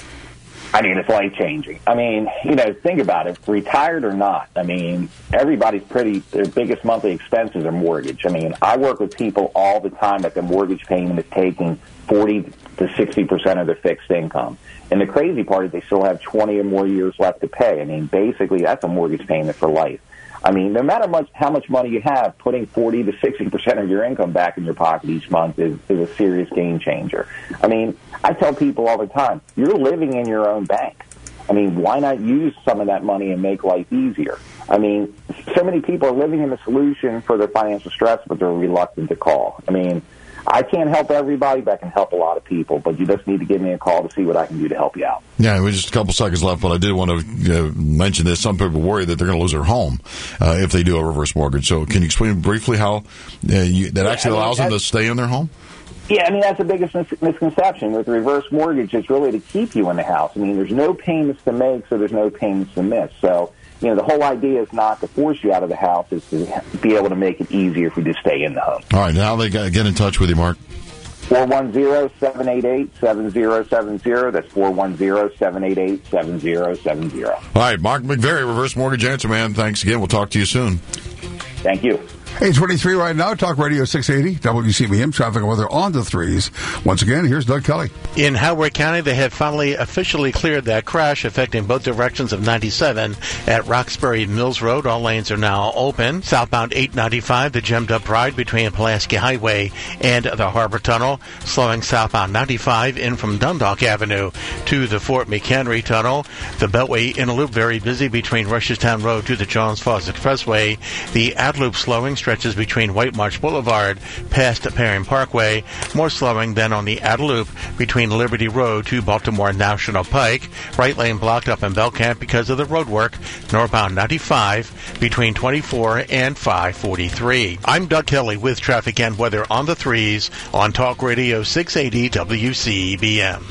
I mean, it's life-changing. I mean, you know, think about it. Retired or not, I mean, everybody's pretty, their biggest monthly expenses are mortgage. I mean, I work with people all the time that the mortgage payment is taking forty to sixty percent of their fixed income. And the crazy part is they still have twenty or more years left to pay. I mean, basically, that's a mortgage payment for life. I mean, no matter much how much money you have, putting forty to sixty percent of your income back in your pocket each month is, is a serious game changer. I mean, I tell people all the time, you're living in your own bank. I mean, why not use some of that money and make life easier? I mean, so many people are living in the solution for their financial stress, but they're reluctant to call. I mean, I can't help everybody, but I can help a lot of people. But you just need to give me a call to see what I can do to help you out. Yeah, we just a couple seconds left, but I did want to uh, mention this. Some people worry that they're going to lose their home uh, if they do a reverse mortgage. So can you explain briefly how uh, you, that actually yeah, I mean, allows them to stay in their home? Yeah, I mean, that's the biggest mis- misconception. With reverse mortgage, it's really to keep you in the house. I mean, there's no payments to make, so there's no payments to miss. So, you know, the whole idea is not to force you out of the house. It's to be able to make it easier for you to stay in the home. All right, now they got, get in touch with you, Mark. four one zero, seven eight eight, seven zero seven zero. That's four one zero, seven eight eight, seven zero seven zero. All right, Mark McVeary, Reverse Mortgage Answer Man. Thanks again. We'll talk to you soon. Thank you. eight twenty-three right now, Talk Radio six eighty, W C B M, traffic and weather on the threes. Once again, here's Doug Kelly. In Howard County, they have finally officially cleared that crash affecting both directions of ninety-seven at Roxbury Mills Road. All lanes are now open. Southbound eight ninety-five, the gemmed up ride between Pulaski Highway and the Harbor Tunnel, slowing southbound ninety-five in from Dundalk Avenue to the Fort McHenry Tunnel. The Beltway in a loop very busy between Rushtown Road to the Johns Falls Expressway. The out loop slowing stretches between White Marsh Boulevard past Perrin Parkway. More slowing than on the outer loop between Liberty Road to Baltimore National Pike. Right lane blocked up in Belcamp because of the road work. Northbound ninety-five between twenty-four and five forty-three. I'm Doug Kelly with traffic and weather on the threes on Talk Radio six eighty W C B M.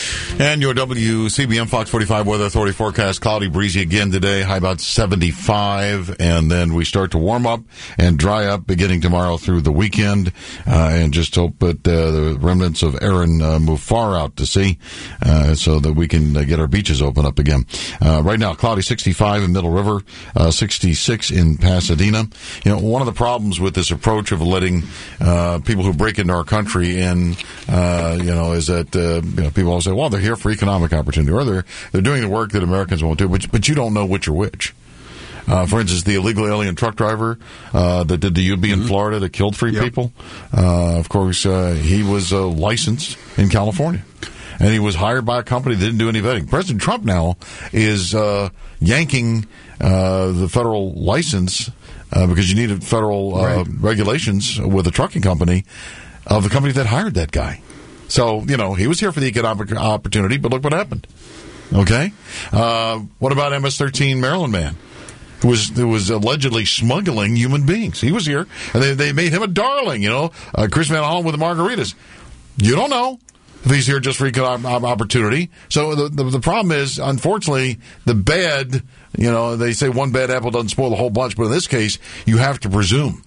And your W C B M Fox forty-five Weather Authority forecast, cloudy, breezy again today, high about seventy-five, and then we start to warm up and dry up beginning tomorrow through the weekend, uh, and just hope that uh, the remnants of Aaron uh, move far out to sea uh, so that we can uh, get our beaches open up again. Uh, right now, cloudy, sixty-five in Middle River, uh, sixty-six in Pasadena. You know, one of the problems with this approach of letting uh, people who break into our country in, uh, you know, is that uh, you know, people always say, well, they're here for economic opportunity, or they're, they're doing the work that Americans won't do, but, but you don't know which are which. Uh, for instance, the illegal alien truck driver uh, that did the U B in mm-hmm. Florida that killed three yep. people, uh, of course, uh, he was uh, licensed in California. And he was hired by a company that didn't do any vetting. President Trump now is uh, yanking uh, the federal license uh, because you needed federal uh, right. regulations with a trucking company of the company that hired that guy. So, you know, he was here for the economic opportunity, but look what happened. Okay? Uh, what about M S thirteen Maryland man? Who was, who was allegedly smuggling human beings. He was here, and they, they made him a darling, you know, uh, Chris Van Hollen with the margaritas. You don't know if he's here just for economic opportunity. So the, the, the problem is, unfortunately, the bad, you know, they say one bad apple doesn't spoil the whole bunch, but in this case, you have to presume.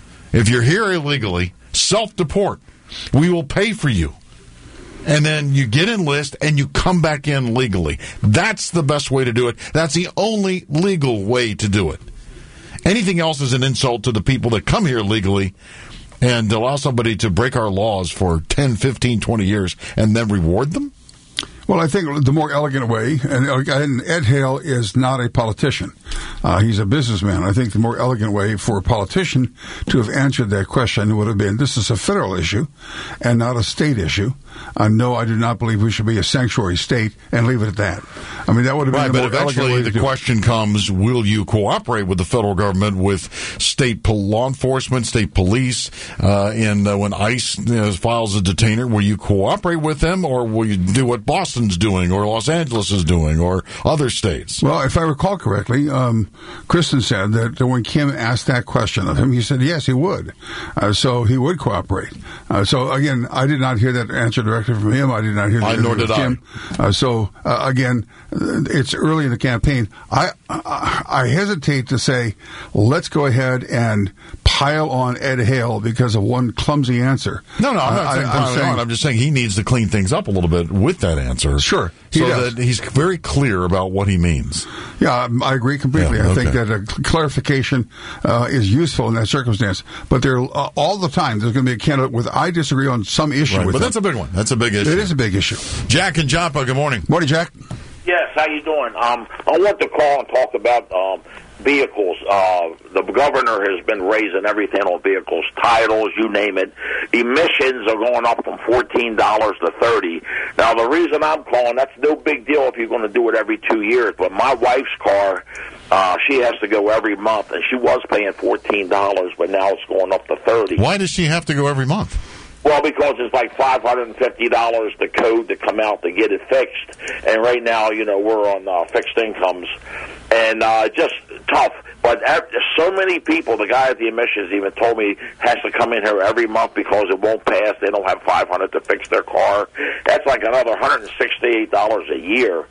If you're here illegally, self-deport. We will pay for you. And then you get enlist and you come back in legally. That's the best way to do it. That's the only legal way to do it. Anything else is an insult to the people that come here legally and allow somebody to break our laws for ten, fifteen, twenty years and then reward them. Well, I think the more elegant way, and Ed Hale is not a politician. Uh, he's a businessman. I think the more elegant way for a politician to have answered that question would have been, this is a federal issue and not a state issue. Uh, no, I do not believe we should be a sanctuary state, and leave it at that. I mean, that would have been right, the more but elegant way eventually to the do question comes, will you cooperate with the federal government, with state pol- law enforcement, state police, uh, and uh, when ICE you know, files a detainer, will you cooperate with them, or will you do what Boston's doing, or Los Angeles is doing, or other states? Well, if I recall correctly, um, Kristen said that when Kim asked that question of him, he said yes, he would. Uh, so he would cooperate. Uh, so, again, I did not hear that answer directly from him. I did not hear that I, nor from did Kim. I. Uh, so, uh, again, it's early in the campaign. I, I I hesitate to say, let's go ahead and pile on Ed Hale because of one clumsy answer. No, no, I'm not uh, saying I, pile I'm, saying, on. I'm just saying he needs to clean things up a little bit with that answer. Sure. So does. that he's very clear about what he means. Yeah, I agree completely. Yeah, I okay. think that a clarification uh, is useful in that circumstance. But there, uh, all the time, there's going to be a candidate with I disagree on some issue Right, with but him. that's a big one. That's a big issue. It is a big issue. Jack and Joppa, good morning. Morning, Jack. Yes, how you doing? Um, I want to call and talk about um, vehicles. Uh, the governor has been raising everything on vehicles, titles, you name it. Emissions are going up from fourteen dollars to thirty dollars. Now, the reason I'm calling, that's no big deal if you're going to do it every two years, but my wife's car, uh, she has to go every month, and she was paying fourteen dollars, but now it's going up to thirty dollars. Why does she have to go every month? Well, because it's like five hundred fifty dollars the code to come out to get it fixed. And right now, you know, we're on uh, fixed incomes. And uh, just tough. But so many people, the guy at the emissions even told me, has to come in here every month because it won't pass. They don't have five hundred dollars to fix their car. That's like another one hundred sixty-eight dollars a year.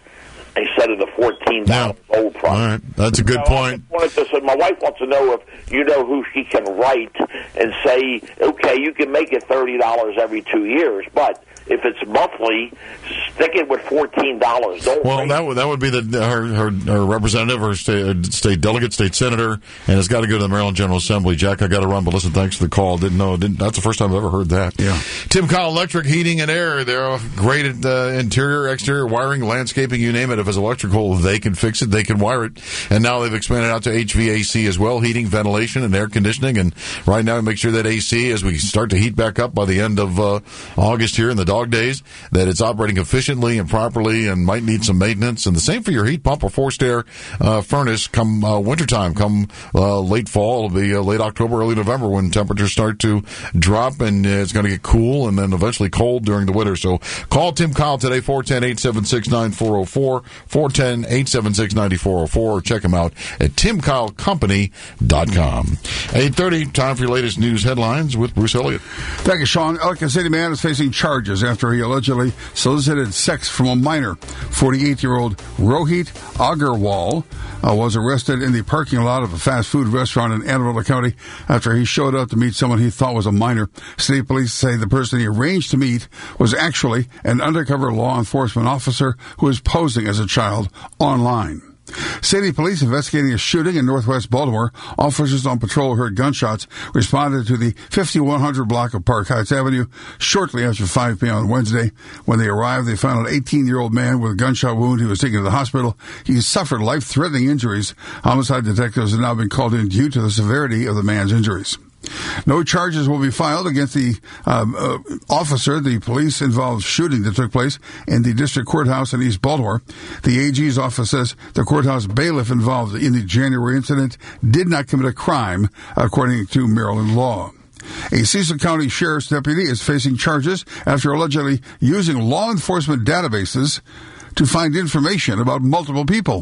instead of the fourteen dollars Yeah. old price. All right. That's a good So point. I wanted to say, my wife wants to know if you know who she can write and say, okay, you can make it thirty dollars every two years, but if it's monthly, stick it with fourteen dollars. Don't Well, raise that would that would be the her her, her representative, her state, state delegate, state senator, and it's got to go to the Maryland General Assembly. Jack, I got to run, but listen, thanks for the call. Didn't know. Didn't, that's the first time I've ever heard that. Yeah. Tim Kyle Electric Heating and Air. They're great at uh, interior, exterior wiring, landscaping, you name it. If it's electrical, they can fix it. They can wire it. And now they've expanded out to H V A C as well, heating, ventilation, and air conditioning. And right now, make sure that A C, as we start to heat back up by the end of uh, August here in the dog days, that it's operating efficiently and properly and might need some maintenance. And the same for your heat pump or forced air uh, furnace come uh, wintertime, come uh, late fall. It'll be uh, late October, early November when temperatures start to drop and uh, it's going to get cool and then eventually cold during the winter. So call Tim Kyle today, four one zero, eight seven six, nine four zero four, four one zero, eight seven six, nine four zero four, or check him out at tim kyle company dot com. eight thirty, time for your latest news headlines with Bruce Elliott. Thank you, Sean. Ellicott City man is facing charges after he allegedly solicited sex from a minor. forty-eight-year-old Rohit Agarwal uh, was arrested in the parking lot of a fast food restaurant in Anne Arundel County after he showed up to meet someone he thought was a minor. City police say the person he arranged to meet was actually an undercover law enforcement officer who was posing as a child online. City police investigating a shooting in northwest Baltimore. Officers on patrol heard gunshots, responded to the fifty-one hundred block of Park Heights Avenue shortly after five p.m. on Wednesday. When they arrived, they found an eighteen-year-old man with a gunshot wound. He was taken to the hospital. He suffered life-threatening injuries. Homicide detectives have now been called in due to the severity of the man's injuries. No charges will be filed against the um, uh, officer, the police-involved shooting that took place in the district courthouse in East Baltimore. The A G's office says the courthouse bailiff involved in the January incident did not commit a crime, according to Maryland law. A Cecil County Sheriff's deputy is facing charges after allegedly using law enforcement databases to find information about multiple people.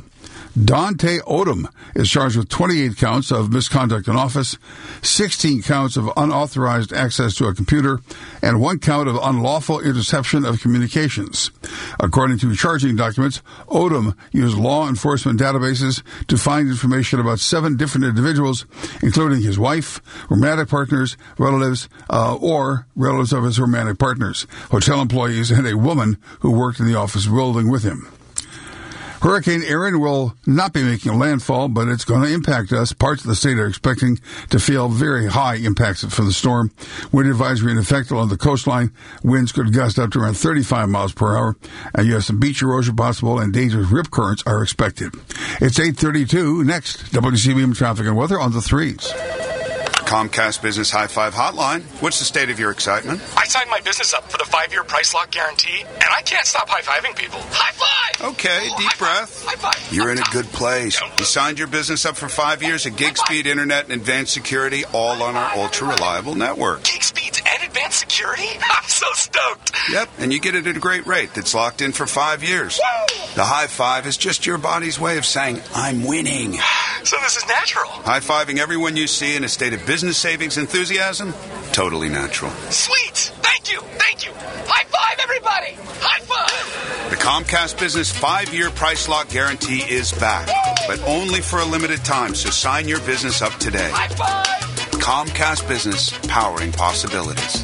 Dante Odom is charged with twenty-eight counts of misconduct in office, sixteen counts of unauthorized access to a computer, and one count of unlawful interception of communications. According to charging documents, Odom used law enforcement databases to find information about seven different individuals, including his wife, romantic partners, relatives, uh, or relatives of his romantic partners, hotel employees, and a woman who worked in the office building with him. Hurricane Erin will not be making landfall, but it's going to impact us. Parts of the state are expecting to feel very high impacts from the storm. Wind advisory in effect along the coastline. Winds could gust up to around thirty-five miles per hour. And you have some beach erosion possible, and dangerous rip currents are expected. It's eight thirty-two. Next, W C B M traffic and weather on the threes. Comcast Business High Five Hotline. What's the state of your excitement? I signed my business up for the five-year price lock guarantee, and I can't stop high-fiving people. High five! Okay, oh, deep high breath. Five, high five. You're in a good place. You signed your business up for five years of gig speed internet and advanced security, all on our ultra-reliable network. Gig speeds and advanced security? I'm so stoked. Yep, and you get it at a great rate that's locked in for five years. Woo! The high five is just your body's way of saying, I'm winning. So this is natural. High-fiving everyone you see in a state of business savings enthusiasm? Totally natural. Sweet! Thank you! Thank you! High five, everybody! High five! The Comcast Business five-year price lock guarantee is back, but only for a limited time, so sign your business up today. High five! Comcast Business, powering possibilities.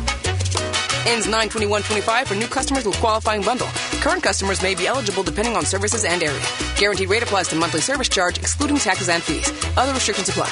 Ends nine twenty-one twenty-five for new customers with qualifying bundle. Current customers may be eligible depending on services and area. Guaranteed rate applies to monthly service charge, excluding taxes and fees. Other restrictions apply.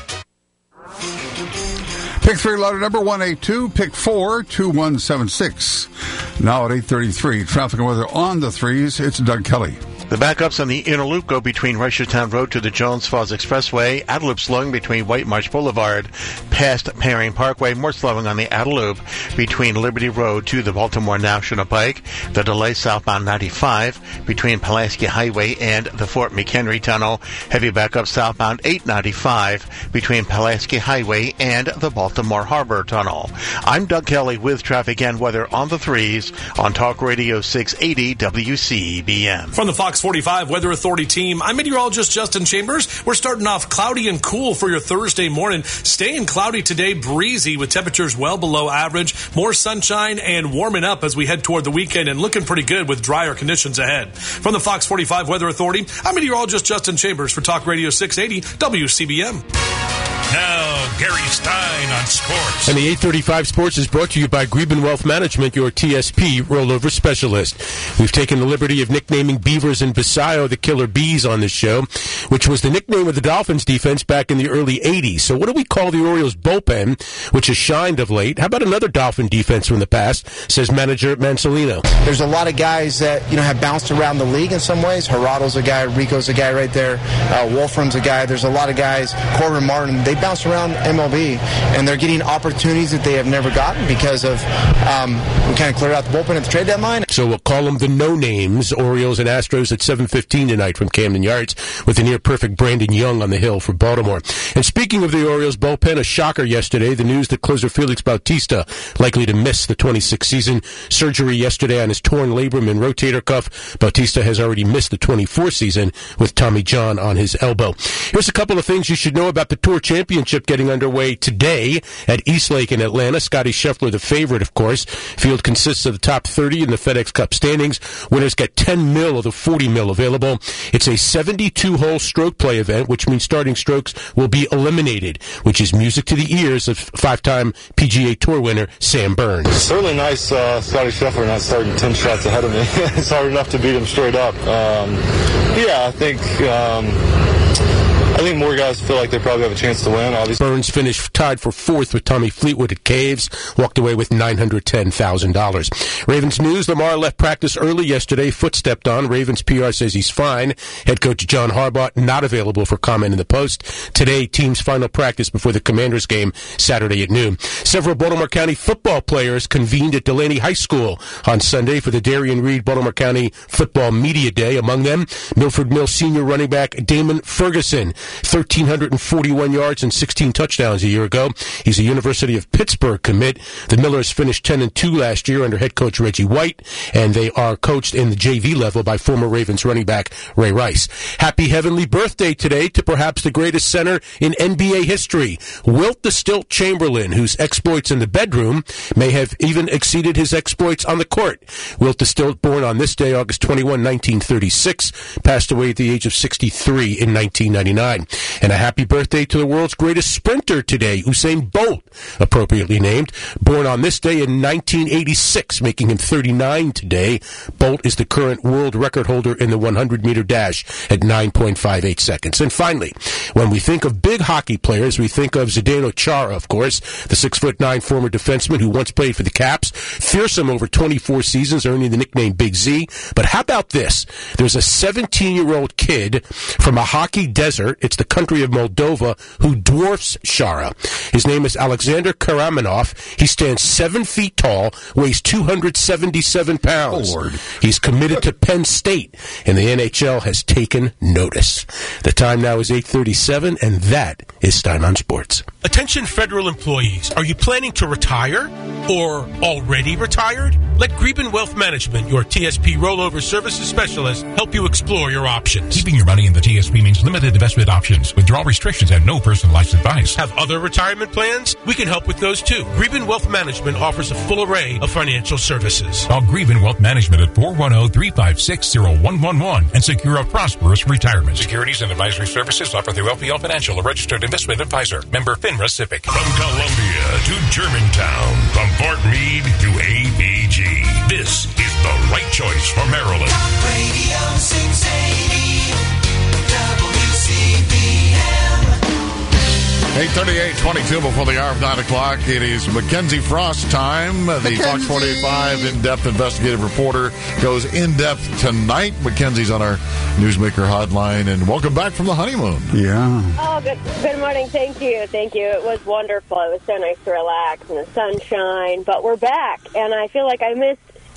Pick three, letter number one eight two. Pick four, two one seven six. Now at eight thirty-three, traffic and weather on the threes. It's Doug Kelly. The backups on the inner loop go between Reisterstown Road to the Jones Falls Expressway. Outer loop slowing between White Marsh Boulevard past Perry Parkway. More slowing on the outer loop between Liberty Road to the Baltimore National Pike. The delay southbound ninety-five between Pulaski Highway and the Fort McHenry Tunnel. Heavy backup southbound eight ninety-five between Pulaski Highway and the Baltimore Harbor Tunnel. I'm Doug Kelly with traffic and weather on the threes on Talk Radio six eighty W C B M. From the Fox Fox forty-five Weather Authority team, I'm meteorologist Justin Chambers. We're starting off cloudy and cool for your Thursday morning. Staying cloudy today, breezy with temperatures well below average. More sunshine and warming up as we head toward the weekend and looking pretty good with drier conditions ahead. From the Fox forty-five Weather Authority, I'm meteorologist Justin Chambers for Talk Radio six eighty W C B M. Now, Gary Stein on sports. And the eight thirty-five Sports is brought to you by Greben Wealth Management, your T S P rollover specialist. We've taken the liberty of nicknaming Beavers and Basayo the Killer Bees on this show, which was the nickname of the Dolphins defense back in the early eighties. So what do we call the Orioles bullpen, which has shined of late? How about another Dolphin defense from the past, says manager Mansolino. There's a lot of guys that, you know, have bounced around the league in some ways. Gerardo's a guy, Rico's a guy right there, uh, Wolfram's a guy. There's a lot of guys, Corbin Martin, they bounce around M L B, and they're getting opportunities that they have never gotten because of, um, we kind of cleared out the bullpen at the trade deadline. So we'll call them the no-names, Orioles and Astros at seven fifteen tonight from Camden Yards with the near-perfect Brandon Young on the hill for Baltimore. And speaking of the Orioles bullpen, a shocker yesterday, the news that closer Felix Bautista likely to miss the twenty-six season. Surgery yesterday on his torn labrum and rotator cuff. Bautista has already missed the twenty-four season with Tommy John on his elbow. Here's a couple of things you should know about the Tour Championship getting underway today at Eastlake in Atlanta. Scotty Scheffler, the favorite, of course. Field consists of the top thirty in the FedEx Cup standings. Winners get ten mil of the forty mil available. It's a seventy-two hole stroke play event, which means starting strokes will be eliminated, which is music to the ears of five-time P G A Tour winner Sam Burns. It's certainly nice, uh, Scotty Scheffler not starting ten shots ahead of me. It's hard enough to beat him straight up. Um, yeah, I think... Um, I think more guys feel like they probably have a chance to win, obviously. Burns finished tied for fourth with Tommy Fleetwood at Caves, walked away with nine hundred ten thousand dollars. Ravens news, Lamar left practice early yesterday, foot stepped on. Ravens P R says he's fine. Head coach John Harbaugh not available for comment in the Post. Today, team's final practice before the Commanders game Saturday at noon. Several Baltimore County football players convened at Delaney High School on Sunday for the Darian Reed Baltimore County Football Media Day. Among them, Milford Mill senior running back Damon Ferguson. one thousand three hundred forty-one yards and sixteen touchdowns a year ago. He's a University of Pittsburgh commit. The Millers finished ten and two last year under head coach Reggie White, and they are coached in the J V level by former Ravens running back Ray Rice. Happy heavenly birthday today to perhaps the greatest center in N B A history, Wilt the Stilt Chamberlain, whose exploits in the bedroom may have even exceeded his exploits on the court. Wilt the Stilt, born on this day, August twenty-first, nineteen thirty-six, passed away at the age of sixty-three in nineteen ninety-nine. And a happy birthday to the world's greatest sprinter today, Usain Bolt, appropriately named. Born on this day in nineteen eighty-six, making him thirty-nine today. Bolt is the current world record holder in the hundred meter dash at nine point five eight seconds. And finally, when we think of big hockey players, we think of Zdeno Chara, of course, the six foot nine former defenseman who once played for the Caps. Fearsome over twenty-four seasons, earning the nickname Big Z. But how about this? There's a seventeen-year-old kid from a hockey desert, it's the country of Moldova, who dwarfs Chara. His name is Alexander Karamanov. He stands seven feet tall, weighs two hundred seventy-seven pounds. Oh, Lord. He's committed to Penn State, and the N H L has taken notice. The time now is eight thirty-seven, and that is Stein on Sports. Attention federal employees. Are you planning to retire or already retired? Let Greben Wealth Management, your T S P rollover services specialist, help you explore your options. Keeping your money in the T S P means limited investment options, withdrawal restrictions, and no personalized advice. Have other retirement plans? We can help with those too. Greben Wealth Management offers a full array of financial services. Call Greben Wealth Management at four one zero, three five six, zero one one one and secure a prosperous retirement. Securities and advisory services offered through L P L Financial, a registered investment advisor. Member FINRA Civic. From Columbia to Germantown, from Fort Meade to A B G, this is the right choice for Maryland. Talk Radio six eighty W C B M. eight thirty-eight, twenty-two before the hour of nine o'clock. It is Mackenzie Frost time. The Mackenzie. Fox forty-five in-depth investigative reporter goes in-depth tonight. Mackenzie's on our Newsmaker hotline, and welcome back from the honeymoon. Yeah. Oh, good, good morning. Thank you. Thank you. It was wonderful. It was so nice to relax in the sunshine, but we're back, and I feel like I missed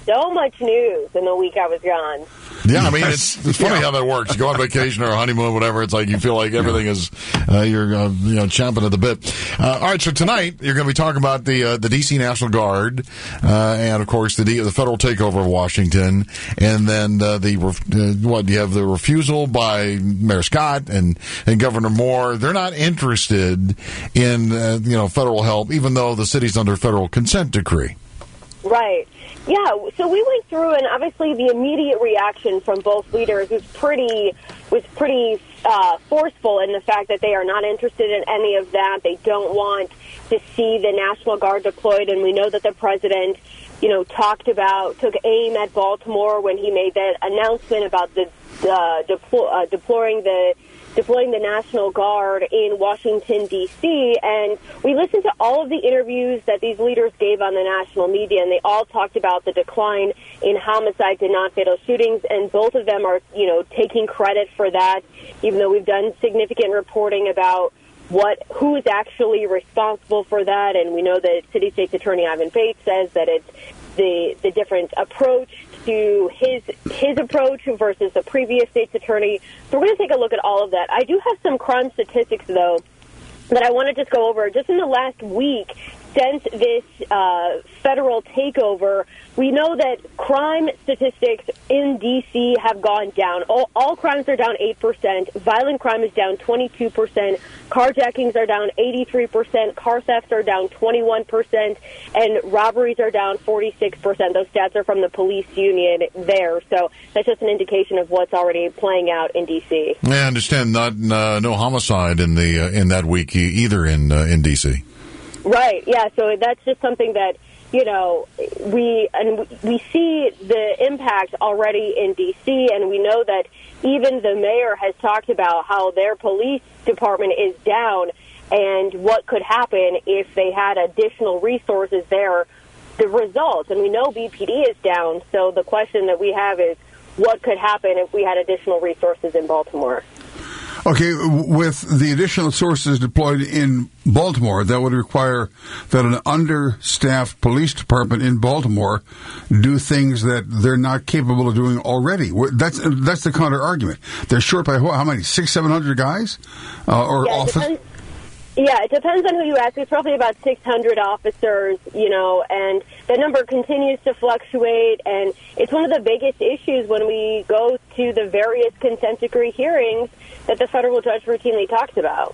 so much news in the week I was gone. Yeah, I mean, it's, it's funny yeah. how that works. You go on vacation or a honeymoon, whatever. It's like you feel like everything is, uh, you're, uh, you know, champing at the bit. Uh, all right, so tonight you're going to be talking about the uh, the D C National Guard, uh, and of course the the federal takeover of Washington, and then uh, the uh, what you have the refusal by Mayor Scott and and Governor Moore. They're not interested in uh, you know federal help, even though the city's under federal consent decree. Right. Yeah, so we went through, and obviously the immediate reaction from both leaders was pretty was pretty uh, forceful in the fact that they are not interested in any of that. They don't want to see the National Guard deployed, and we know that the president, you know, talked about, took aim at Baltimore when he made that announcement about the uh, deplo- uh, deploying the deploying the National Guard in Washington, D C, and we listened to all of the interviews that these leaders gave on the national media, and they all talked about the decline in homicides and non-fatal shootings, and both of them are, you know, taking credit for that, even though we've done significant reporting about what who is actually responsible for that, and we know that City State's Attorney Ivan Bates says that it's the the different approach to his his approach versus the previous state's attorney. So we're going to take a look at all of that. I do have some crime statistics, though, that I want to just go over. Just in the last week, since this uh, federal takeover, we know that crime statistics in D C have gone down. All, all crimes are down eight percent. Violent crime is down twenty-two percent. Carjackings are down eighty-three percent. Car thefts are down twenty-one percent. And robberies are down forty-six percent. Those stats are from the police union there. So that's just an indication of what's already playing out in D C. I understand not uh, no homicide in the uh, in that week either in uh, in D C. Right, yeah, so that's just something that, you know, we and we see the impact already in D C, and we know that even the mayor has talked about how their police department is down and what could happen if they had additional resources there, the results. And we know B P D is down, so the question that we have is what could happen if we had additional resources in Baltimore? Okay, with the additional sources deployed in Baltimore, that would require that an understaffed police department in Baltimore do things that they're not capable of doing already. That's that's the counter argument. They're short by how many? Six, seven hundred guys, uh, or yeah, officers. Depends- Yeah, it depends on who you ask. It's roughly about six hundred officers, you know, and the number continues to fluctuate, and it's one of the biggest issues when we go to the various consent decree hearings that the federal judge routinely talks about.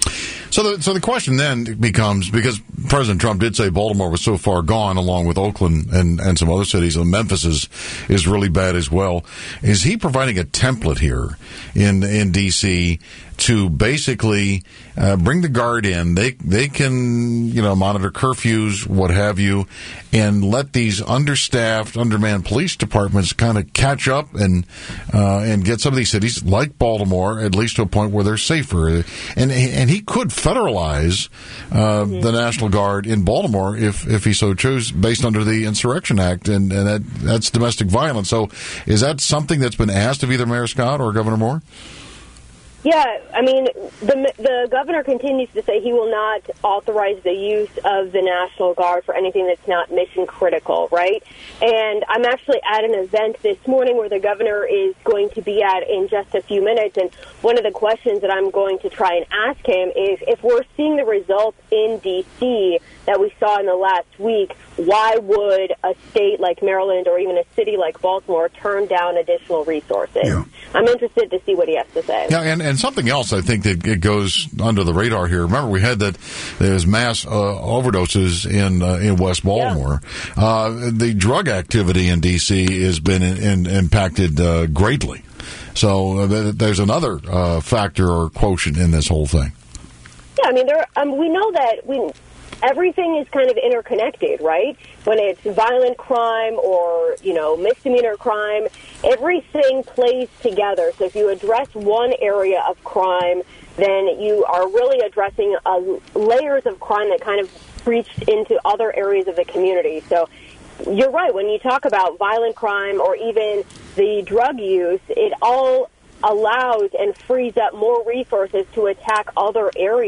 So the, so the question then becomes, because President Trump did say Baltimore was so far gone, along with Oakland and, and some other cities, and Memphis is, is really bad as well, is he providing a template here in in D C to basically uh, bring the Guard in? They they can, you know, monitor curfews, what have you, and let these understaffed, undermanned police departments kind of catch up and uh, and get some of these cities like Baltimore at least to a point where they're safer. And and he could federalize uh, mm-hmm. the National Guard in Baltimore if if he so chose, based under the Insurrection Act, and, and that that's domestic violence. So is that something that's been asked of either Mayor Scott or Governor Moore? Yeah, I mean, the the governor continues to say he will not authorize the use of the National Guard for anything that's not mission critical, right? And I'm actually at an event this morning where the governor is going to be at in just a few minutes, and one of the questions that I'm going to try and ask him is, if we're seeing the results in D C that we saw in the last week, why would a state like Maryland or even a city like Baltimore turn down additional resources? Yeah. I'm interested to see what he has to say. Yeah, and, and something else I think that it goes under the radar here. Remember, we had that there's mass uh, overdoses in uh, in West Baltimore. Yeah. Uh, the drug activity in D C has been in, in, impacted uh, greatly. So uh, there's another uh, factor or quotient in this whole thing. Yeah, I mean, there. Um, we know that we. Everything is kind of interconnected, right? When it's violent crime or, you know, misdemeanor crime, everything plays together. So if you address one area of crime, then you are really addressing uh, layers of crime that kind of reached into other areas of the community. So you're right. When you talk about violent crime or even the drug use, it all allows and frees up more resources to attack other areas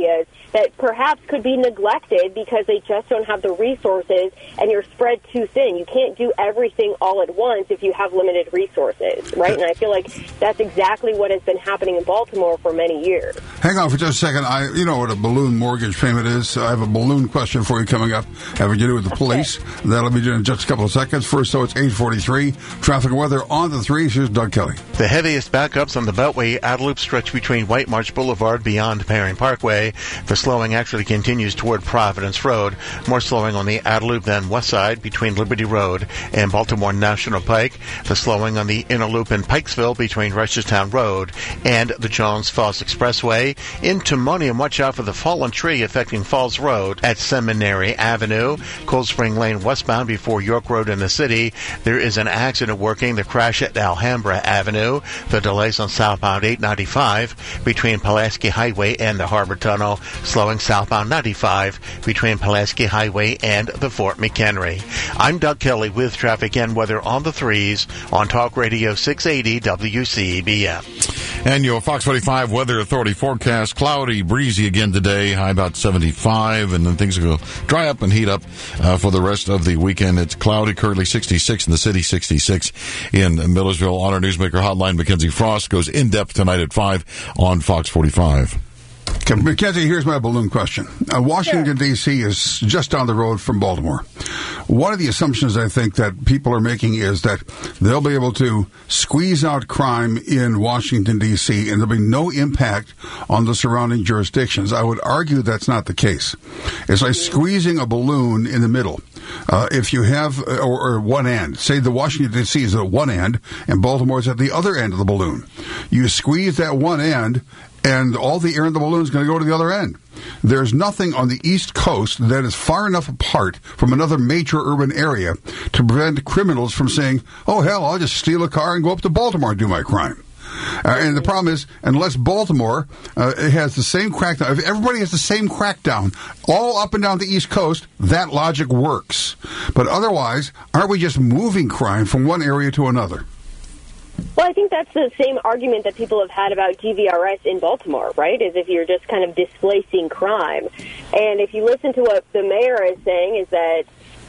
that perhaps could be neglected because they just don't have the resources and you're spread too thin. You can't do everything all at once if you have limited resources, right? And I feel like that's exactly what has been happening in Baltimore for many years. Hang on for just a second. I, you know what a balloon mortgage payment is. I have a balloon question for you coming up, having to do with the police. That'll be in just a couple of seconds. First, so it's eight forty-three. Traffic and weather on the threes. Here's Doug Kelly. The heaviest backups on the Beltway out loop stretch between White Marsh Boulevard beyond Perry Parkway. The slowing actually continues toward Providence Road. More slowing on the outer loop than west side between Liberty Road and Baltimore National Pike. The slowing on the inner loop in Pikesville between Reisterstown Road and the Jones Falls Expressway. Into Monium, watch out for the fallen tree affecting Falls Road at Seminary Avenue. Cold Spring Lane westbound before York Road in the city. There is an accident working the crash at Alhambra Avenue. The delays on southbound eight ninety-five between Pulaski Highway and the Harbor Tunnel. Slowing southbound ninety-five between Pulaski Highway and the Fort McHenry. I'm Doug Kelly with traffic and weather on the threes on Talk Radio six eighty W C B M. And your Fox forty-five Weather Authority forecast, cloudy, breezy again today, high about seventy-five, and then things will go dry up and heat up uh, for the rest of the weekend. It's cloudy, currently sixty-six in the city, sixty-six in Millersville. On our Newsmaker hotline, Mackenzie Frost goes in-depth tonight at five on Fox forty-five. Okay, Mackenzie, here's my balloon question. Uh, Washington, D C is just down the road from Baltimore. One of the assumptions I think that people are making is that they'll be able to squeeze out crime in Washington, D C, and there'll be no impact on the surrounding jurisdictions. I would argue that's not the case. It's like squeezing a balloon in the middle. Uh, if you have, or, or one end, say the Washington, D C is at one end, and Baltimore is at the other end of the balloon. You squeeze that one end, and all the air in the balloon is going to go to the other end. There's nothing on the East Coast that is far enough apart from another major urban area to prevent criminals from saying, oh, hell, I'll just steal a car and go up to Baltimore and do my crime. Uh, and the problem is, unless Baltimore uh, has the same crackdown, if everybody has the same crackdown all up and down the East Coast, that logic works. But otherwise, aren't we just moving crime from one area to another? Well, I think that's the same argument that people have had about G V R S in Baltimore, right? Is if you're just kind of displacing crime. And if you listen to what the mayor is saying, is that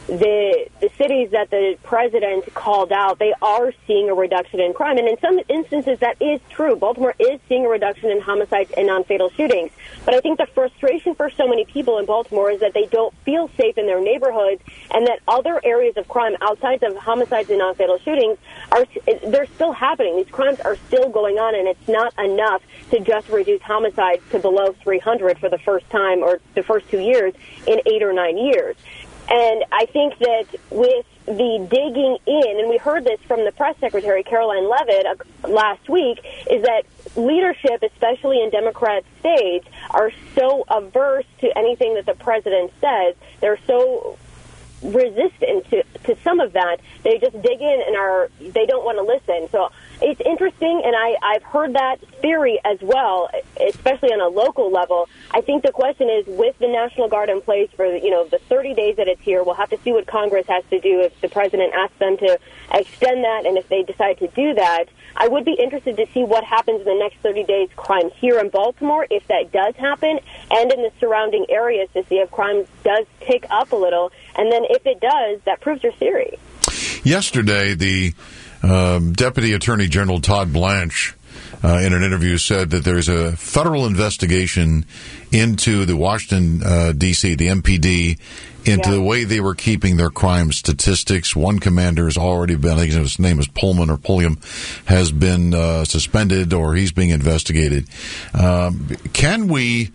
the the cities that the president called out, they are seeing a reduction in crime. And in some instances, that is true. Baltimore is seeing a reduction in homicides and non-fatal shootings. But I think the frustration for so many people in Baltimore is that they don't feel safe in their neighborhoods, and that other areas of crime outside of homicides and non-fatal shootings are they're still happening. These crimes are still going on, and it's not enough to just reduce homicides to below three hundred for the first time or the first two years in eight or nine years. And I think that with the digging in, and we heard this from the press secretary, Caroline Levitt, uh, last week, is that leadership, especially in Democrat states, are so averse to anything that the president says. They're so resistant to, to some of that. They just dig in and are they don't want to listen. So it's interesting, and I, I've heard that theory as well, especially on a local level. I think the question is, with the National Guard in place for you know the thirty days that it's here, we'll have to see what Congress has to do if the president asks them to extend that, and if they decide to do that. I would be interested to see what happens in the next thirty days crime here in Baltimore, if that does happen, and in the surrounding areas to see if crime does tick up a little. And then if it does, that proves your theory. Yesterday, the um, Deputy Attorney General Todd Blanche, uh, in an interview, said that there's a federal investigation into the Washington, uh, D C, the M P D, into yeah. the way they were keeping their crime statistics. One commander has already been, I think his name is Pullman or Pulliam, has been uh, suspended, or he's being investigated. Um, can we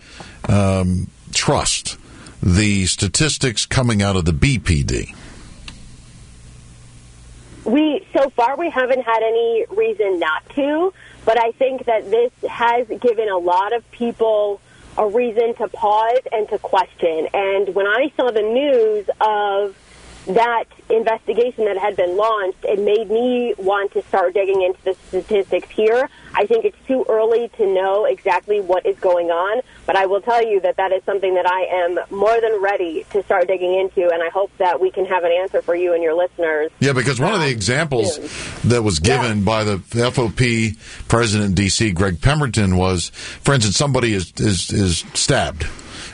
um, trust the statistics coming out of the B P D? We so far we haven't had any reason not to, but I think that this has given a lot of people a reason to pause and to question. And when I saw the news of that investigation that had been launched, it made me want to start digging into the statistics here. I think it's too early to know exactly what is going on, but I will tell you that that is something that I am more than ready to start digging into, and I hope that we can have an answer for you and your listeners. Yeah, because one of the examples that was given yeah. by the F O P president in D C, Greg Pemberton, was, for instance, somebody is is, is stabbed.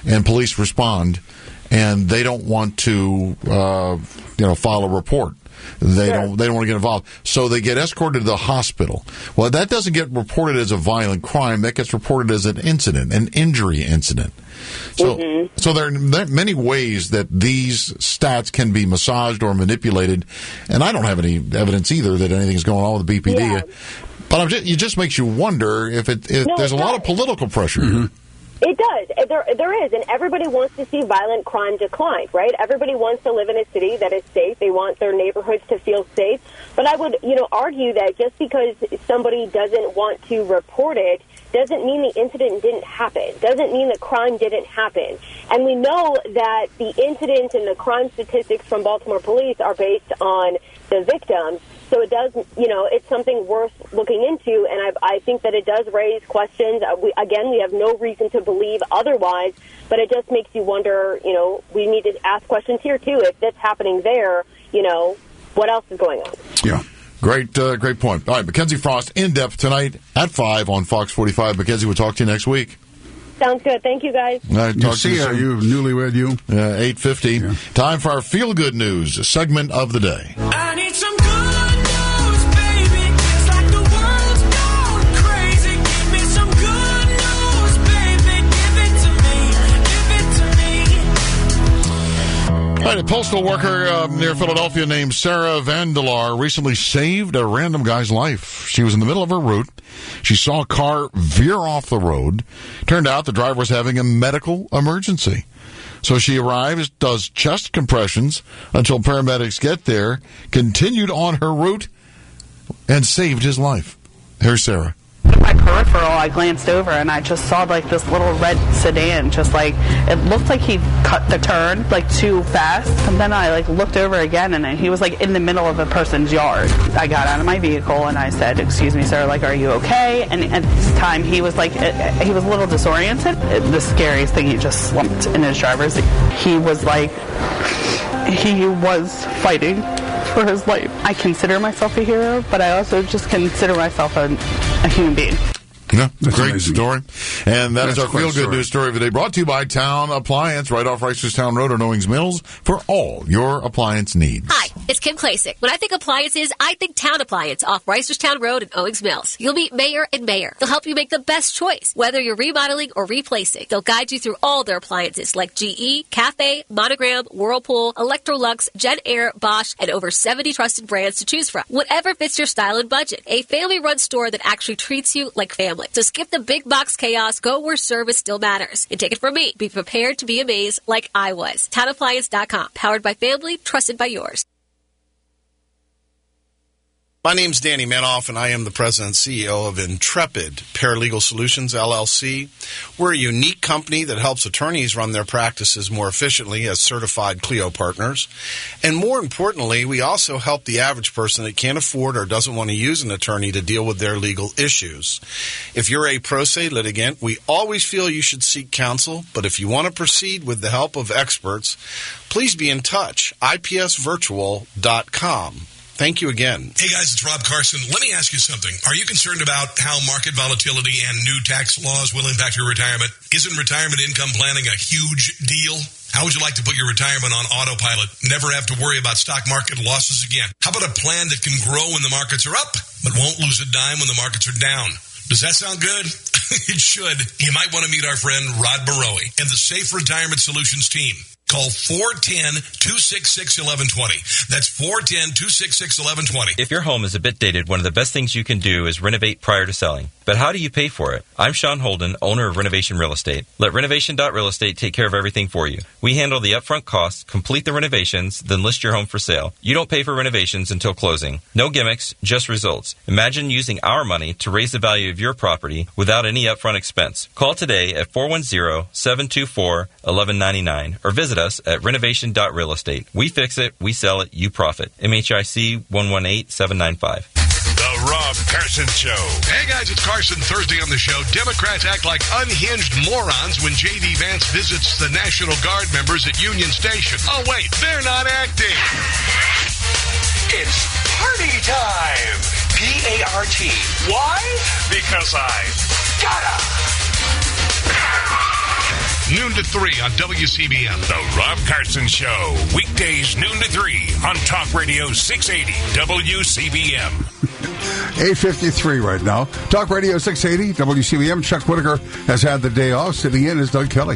and police respond, and they don't want to, uh, you know, file a report. They sure. don't. They don't want to get involved, so they get escorted to the hospital. Well, that doesn't get reported as a violent crime. That gets reported as an incident, an injury incident. So, mm-hmm. so there, there are many ways that these stats can be massaged or manipulated, and I don't have any evidence either that anything's going on with the B P D. Yeah. But I'm just, it just makes you wonder if it. If no, there's it a does. lot of political pressure. Mm-hmm. here. It does. There, there is, and everybody wants to see violent crime decline, right? Everybody wants to live in a city that is safe. They want their neighborhoods to feel safe. But I would, you know, argue that just because somebody doesn't want to report it doesn't mean the incident didn't happen. Doesn't mean the crime didn't happen. And we know that the incident and the crime statistics from Baltimore police are based on the victims. So it does, you know, it's something worth looking into, and I, I think that it does raise questions. Uh, we, again, we have no reason to believe otherwise, but it just makes you wonder, you know, we need to ask questions here, too. If that's happening there, you know, what else is going on? Yeah. Great, uh, great point. All right, Mackenzie Frost, in depth tonight at five on Fox forty-five. Mackenzie, we'll talk to you next week. Sounds good. Thank you, guys. All right, you talk see, to you, uh, you newlywed, you? Uh, eight fifty. Yeah. Time for our Feel Good News segment of the day. I need some good news, baby. It's like the world's gone crazy. Give me some good news, baby. Give it to me. Give it to me. All right, a postal worker uh, near Philadelphia named Sarah Vandelar recently saved a random guy's life. She was in the middle of her route. She saw a car veer off the road. Turned out the driver was having a medical emergency. So she arrives, does chest compressions until paramedics get there, continued on her route, and saved his life. Here's Sarah. My peripheral, I glanced over and I just saw like this little red sedan, just like it looked like he cut the turn like too fast. And then I like looked over again and he was like in the middle of a person's yard. I got out of my vehicle and I said, "Excuse me, sir, like, are you okay?" And at this time he was like, he was a little disoriented. The scariest thing, he just slumped in his driver's seat. He was like, he was fighting for his life. I consider myself a hero, but I also just consider myself a, a human being. Yeah, That's great amazing. story. And that That's is our quite a feel-good story. news story of the day, brought to you by Town Appliance, right off Reisterstown Road on Owings Mills, for all your appliance needs. Hi, it's Kim Klasick. When I think appliances, I think Town Appliance off Reisterstown Road in Owings Mills. You'll meet Mayor and Mayor. They'll help you make the best choice, whether you're remodeling or replacing. They'll guide you through all their appliances like G E, Cafe, Monogram, Whirlpool, Electrolux, Jen Air, Bosch, and over seventy trusted brands to choose from. Whatever fits your style and budget. A family-run store that actually treats you like family. So skip the big box chaos, go where service still matters. And take it from me, be prepared to be amazed like I was. Town Appliance dot com, powered by family, trusted by yours. My name's Danny Manoff, and I am the president and C E O of Intrepid Paralegal Solutions, L L C. We're a unique company that helps attorneys run their practices more efficiently as certified Clio partners. And more importantly, we also help the average person that can't afford or doesn't want to use an attorney to deal with their legal issues. If you're a pro se litigant, we always feel you should seek counsel, but if you want to proceed with the help of experts, please be in touch. I P S virtual dot com. Thank you again. Hey guys, it's Rob Carson. Let me ask you something. Are you concerned about how market volatility and new tax laws will impact your retirement? Isn't retirement income planning a huge deal? How would you like to put your retirement on autopilot? Never have to worry about stock market losses again. How about a plan that can grow when the markets are up, but won't lose a dime when the markets are down? Does that sound good? It should. You might want to meet our friend Rod Barowie and the Safe Retirement Solutions team. Call four one zero, two six six, one one two zero. That's four one zero, two six six, one one two zero. If your home is a bit dated, one of the best things you can do is renovate prior to selling. But how do you pay for it? I'm Sean Holden, owner of Renovation Real Estate. Let Renovation dot Real Estate take care of everything for you. We handle the upfront costs, complete the renovations, then list your home for sale. You don't pay for renovations until closing. No gimmicks, just results. Imagine using our money to raise the value of your property without any upfront expense. Call today at four one zero, seven two four, one one nine nine or visit us at Renovation dot Real Estate. We fix it, we sell it, you profit. M H I C one one eight, seven nine five. The Rob Carson Show. Hey guys, it's Carson. Thursday on the show, Democrats act like unhinged morons when J D Vance visits the National Guard members at Union Station. Oh wait, they're not acting. It's party time. P A R T. Why? Because I gotta. noon to three on W C B M. The Rob Carson Show, weekdays noon to three on Talk Radio six eighty W C B M. eight fifty-three right now. Talk Radio six eighty W C B M. Chuck Whitaker has had the day off. Sitting in is Doug Kelly.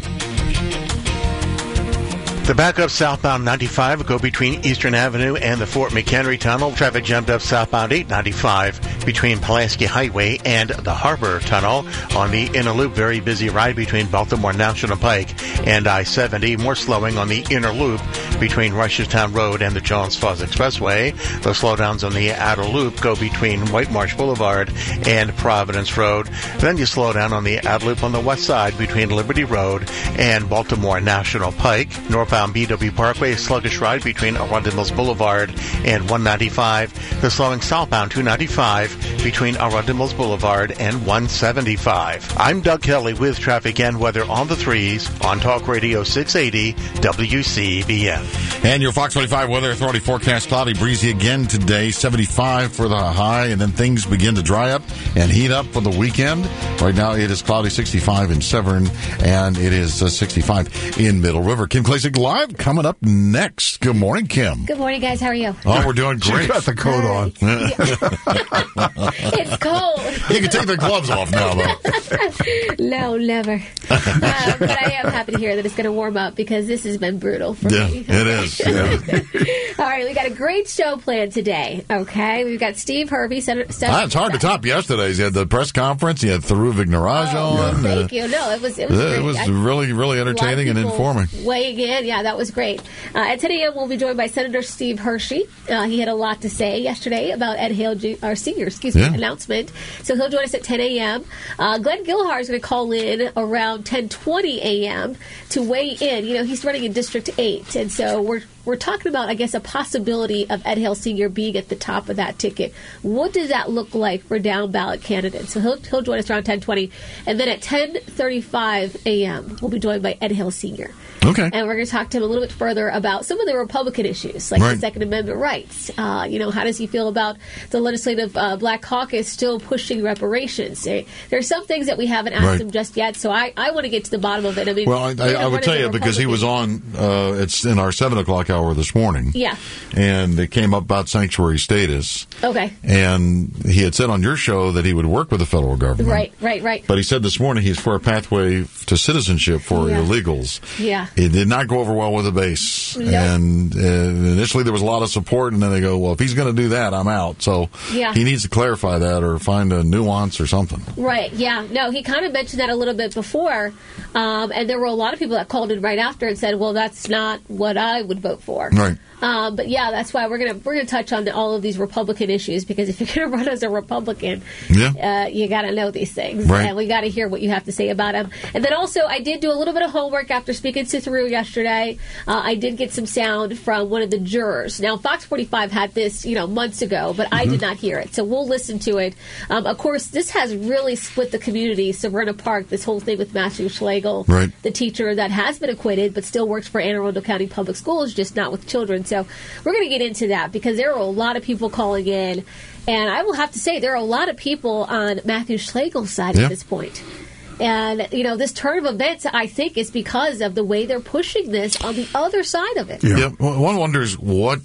The backup southbound ninety-five will go between Eastern Avenue and the Fort McHenry Tunnel. Traffic jumped up southbound eight ninety-five between Pulaski Highway and the Harbor Tunnel. On the inner loop, very busy ride between Baltimore National Pike and I seventy. More slowing on the inner loop between Reisterstown Road and the Jones Falls Expressway. The slowdowns on the outer loop go between White Marsh Boulevard and Providence Road. Then you slow down on the outer loop on the west side between Liberty Road and Baltimore National Pike. Northbound B W Parkway, sluggish ride between Arundel Mills Boulevard and one ninety-five. The slowing southbound two ninety-five between Arundel Mills Boulevard and one seventy-five. I'm Doug Kelly with traffic and weather on the threes on Talk Radio six eighty W C B M. And your Fox twenty-five Weather Authority forecast, cloudy, breezy again today, seventy-five for the high, and then things begin to dry up and heat up for the weekend. Right now it is cloudy, sixty-five in Severn, and it is uh, sixty-five in Middle River. Kim Klacik live coming up next. Good morning, Kim. Good morning, guys. How are you? Oh, we're doing great. She got the coat on. It's cold. You can take the gloves off now, though. No, never. uh, but I am happy to hear that it's going to warm up because this has been brutal for yeah, me. It is. Yeah. All right, we got a great show planned today. Okay, we've got Steve Hervey. Sen- Sen- ah, it's hard to top yesterday's. You had the press conference. You had Tharu Vignaraj oh, on. Thank uh, you. No, it was it was yeah, great. It was I, really, really entertaining and informing. Weighing in, yeah, that was great. Uh, at ten a.m., we'll be joined by Senator Steve Hershey. Uh, he had a lot to say yesterday about Ed Hale, Ju- our senior, excuse me, Yeah. announcement. So he'll join us at ten a.m. Uh, Glenn Gilhar is going to call in around ten twenty a.m. to weigh in. You know, he's running in District eight, and so we're we're talking about, I guess, a possibility of Ed Hale Senior being at the top of that ticket. What does that look like for down ballot candidates? So he'll he'll join us around ten twenty, and then at ten thirty-five a.m. we'll be joined by Ed Hale Senior Okay. And we're going to talk to him a little bit further about some of the Republican issues, like Right. the Second Amendment rights. Uh, you know, how does he feel about the legislative uh, Black Caucus still pushing reparations? There, there's some things that we haven't asked Right. him just yet, so I, I want to get to the bottom of it. I mean, Well, I, you I, know, I would running tell the you because he was Republican- on. Uh, it's in our seven o'clock hour this morning. Yeah. And it came up about sanctuary status, Okay. and he had said on your show that he would work with the federal government. Right, right, right. But he said this morning he's for a pathway to citizenship for Yeah. illegals. Yeah. It did not go over well with the base. No. And uh, initially there was a lot of support, and then they go, well, if he's going to do that, I'm out. So Yeah. he needs to clarify that or find a nuance or something. Right, yeah. No, he kind of mentioned that a little bit before, um, and there were a lot of people that called in right after and said, well, that's not what I would vote for. Right. Um, but yeah, that's why we're gonna we're gonna touch on the, all of these Republican issues, because if you're gonna run as a Republican, Yeah. uh, you got to know these things, Right. and we got to hear what you have to say about them. And then also, I did do a little bit of homework after speaking to Tharu yesterday. Uh, I did get some sound from one of the jurors. Now, Fox forty-five had this, you know, months ago, but I did not hear it, so we'll listen to it. Um, of course, this has really split the community. Severna Park, this whole thing with Matthew Schlegel, Right. the teacher that has been acquitted but still works for Anne Arundel County Public Schools, just not with children. So we're going to get into that because there are a lot of people calling in, and I will have to say there are a lot of people on Matthew Schlegel's side Yeah. at this point. And, you know, this turn of events, I think, is because of the way they're pushing this on the other side of it. Yeah. Well, one wonders what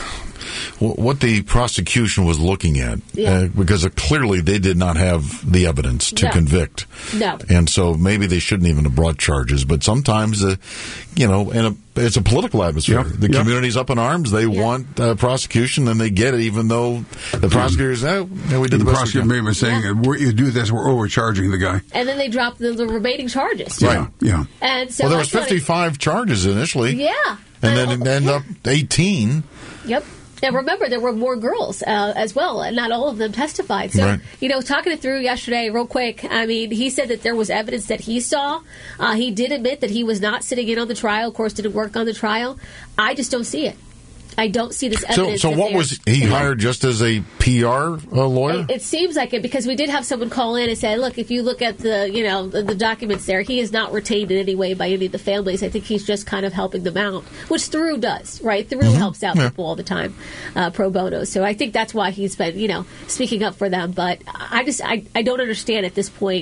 what the prosecution was looking at, Yeah. uh, because uh, clearly they did not have the evidence to No. convict. No. And so maybe they shouldn't even have brought charges. But sometimes, uh, you know, in a, it's a political atmosphere. Yep. The Yep. community's up in arms. They want uh, prosecution, and they get it, even though the prosecutors, oh, yeah, we did the The best we prosecutor can. may have been saying, "We're- you do this, we're overcharging the guy." And then they dropped the, the remaining charges. Right. Yeah. And so well, there I was thought it- fifty-five charges initially. Yeah. And then it ended up eighteen. Yep. And remember, there were more girls uh, as well, and not all of them testified. So, Right. you know, talking it through yesterday, real quick, I mean, he said that there was evidence that he saw. Uh, he did admit that he was not sitting in on the trial, of course, didn't work on the trial. I just don't see it. I don't see this So, evidence. so that what they're- was he hired just as a P R uh, lawyer? It, it seems like it, because we did have someone call in and say, "Look, if you look at the, you know, the, the documents there, he is not retained in any way by any of the families. I think he's just kind of helping them out, which Tharu does, right? Tharu Mm-hmm. helps out Yeah. people all the time, uh, pro bono. So I think that's why he's been, you know, speaking up for them. But I just, I, I don't understand at this point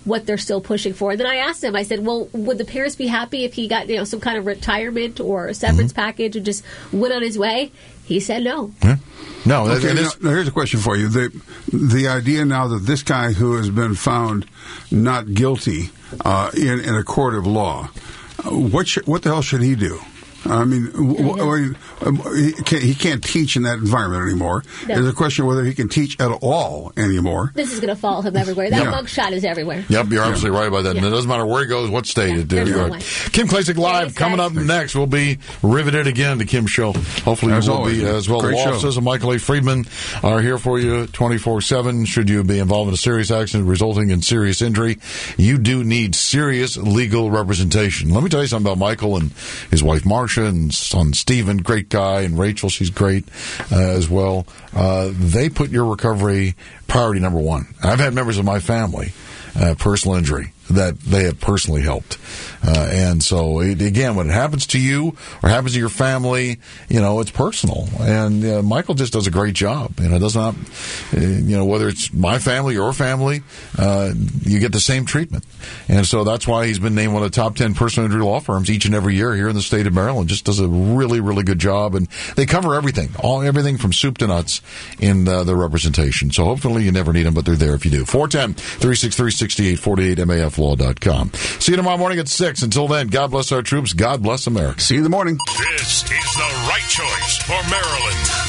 what they're still pushing for. Then I asked him, I said, well, would the parents be happy if he got, you know, some kind of retirement or a severance Mm-hmm. package and just went on his way? He said no. Yeah. No, Okay, now, now here's a question for you. The the idea now that this guy who has been found not guilty uh, in, in a court of law, uh, what should, what the hell should he do? I mean, w- w- um, he, can't, he can't teach in that environment anymore. No. There's a question whether he can teach at all anymore. This is going to follow him everywhere. That Yeah. mugshot is everywhere. Yep, you're absolutely right about that. And Yeah. it doesn't matter where he goes, what state. it, there's you're no right. way. Kim Klasick Live Thanks, coming guys. up next. We'll be riveted again to Kim's show. Hopefully As you will always, be as well. The great law show. offices of Michael A. Friedman are here for you twenty-four seven. Should you be involved in a serious accident resulting in serious injury, you do need serious legal representation. Let me tell you something about Michael and his wife Marcia and son Stephen, great guy, and Rachel, she's great uh, as well. Uh, they put your recovery priority number one. I've had members of my family, uh, personal injury, that they have personally helped. Uh, and so, it, again, when it happens to you or happens to your family, you know, it's personal. And uh, Michael just does a great job. You know, does not, uh, you know, whether it's my family, your family, uh, you get the same treatment. And so that's why he's been named one of the top ten personal injury law firms each and every year here in the state of Maryland. Just does a really, really good job. And they cover everything, all everything from soup to nuts in uh, the representation. So hopefully you never need them, but they're there if you do. four one zero, three six three, six eight four eight, M A F law dot com. See you tomorrow morning at six. Until then, God bless our troops. God bless America. See you in the morning. This is the right choice for Maryland.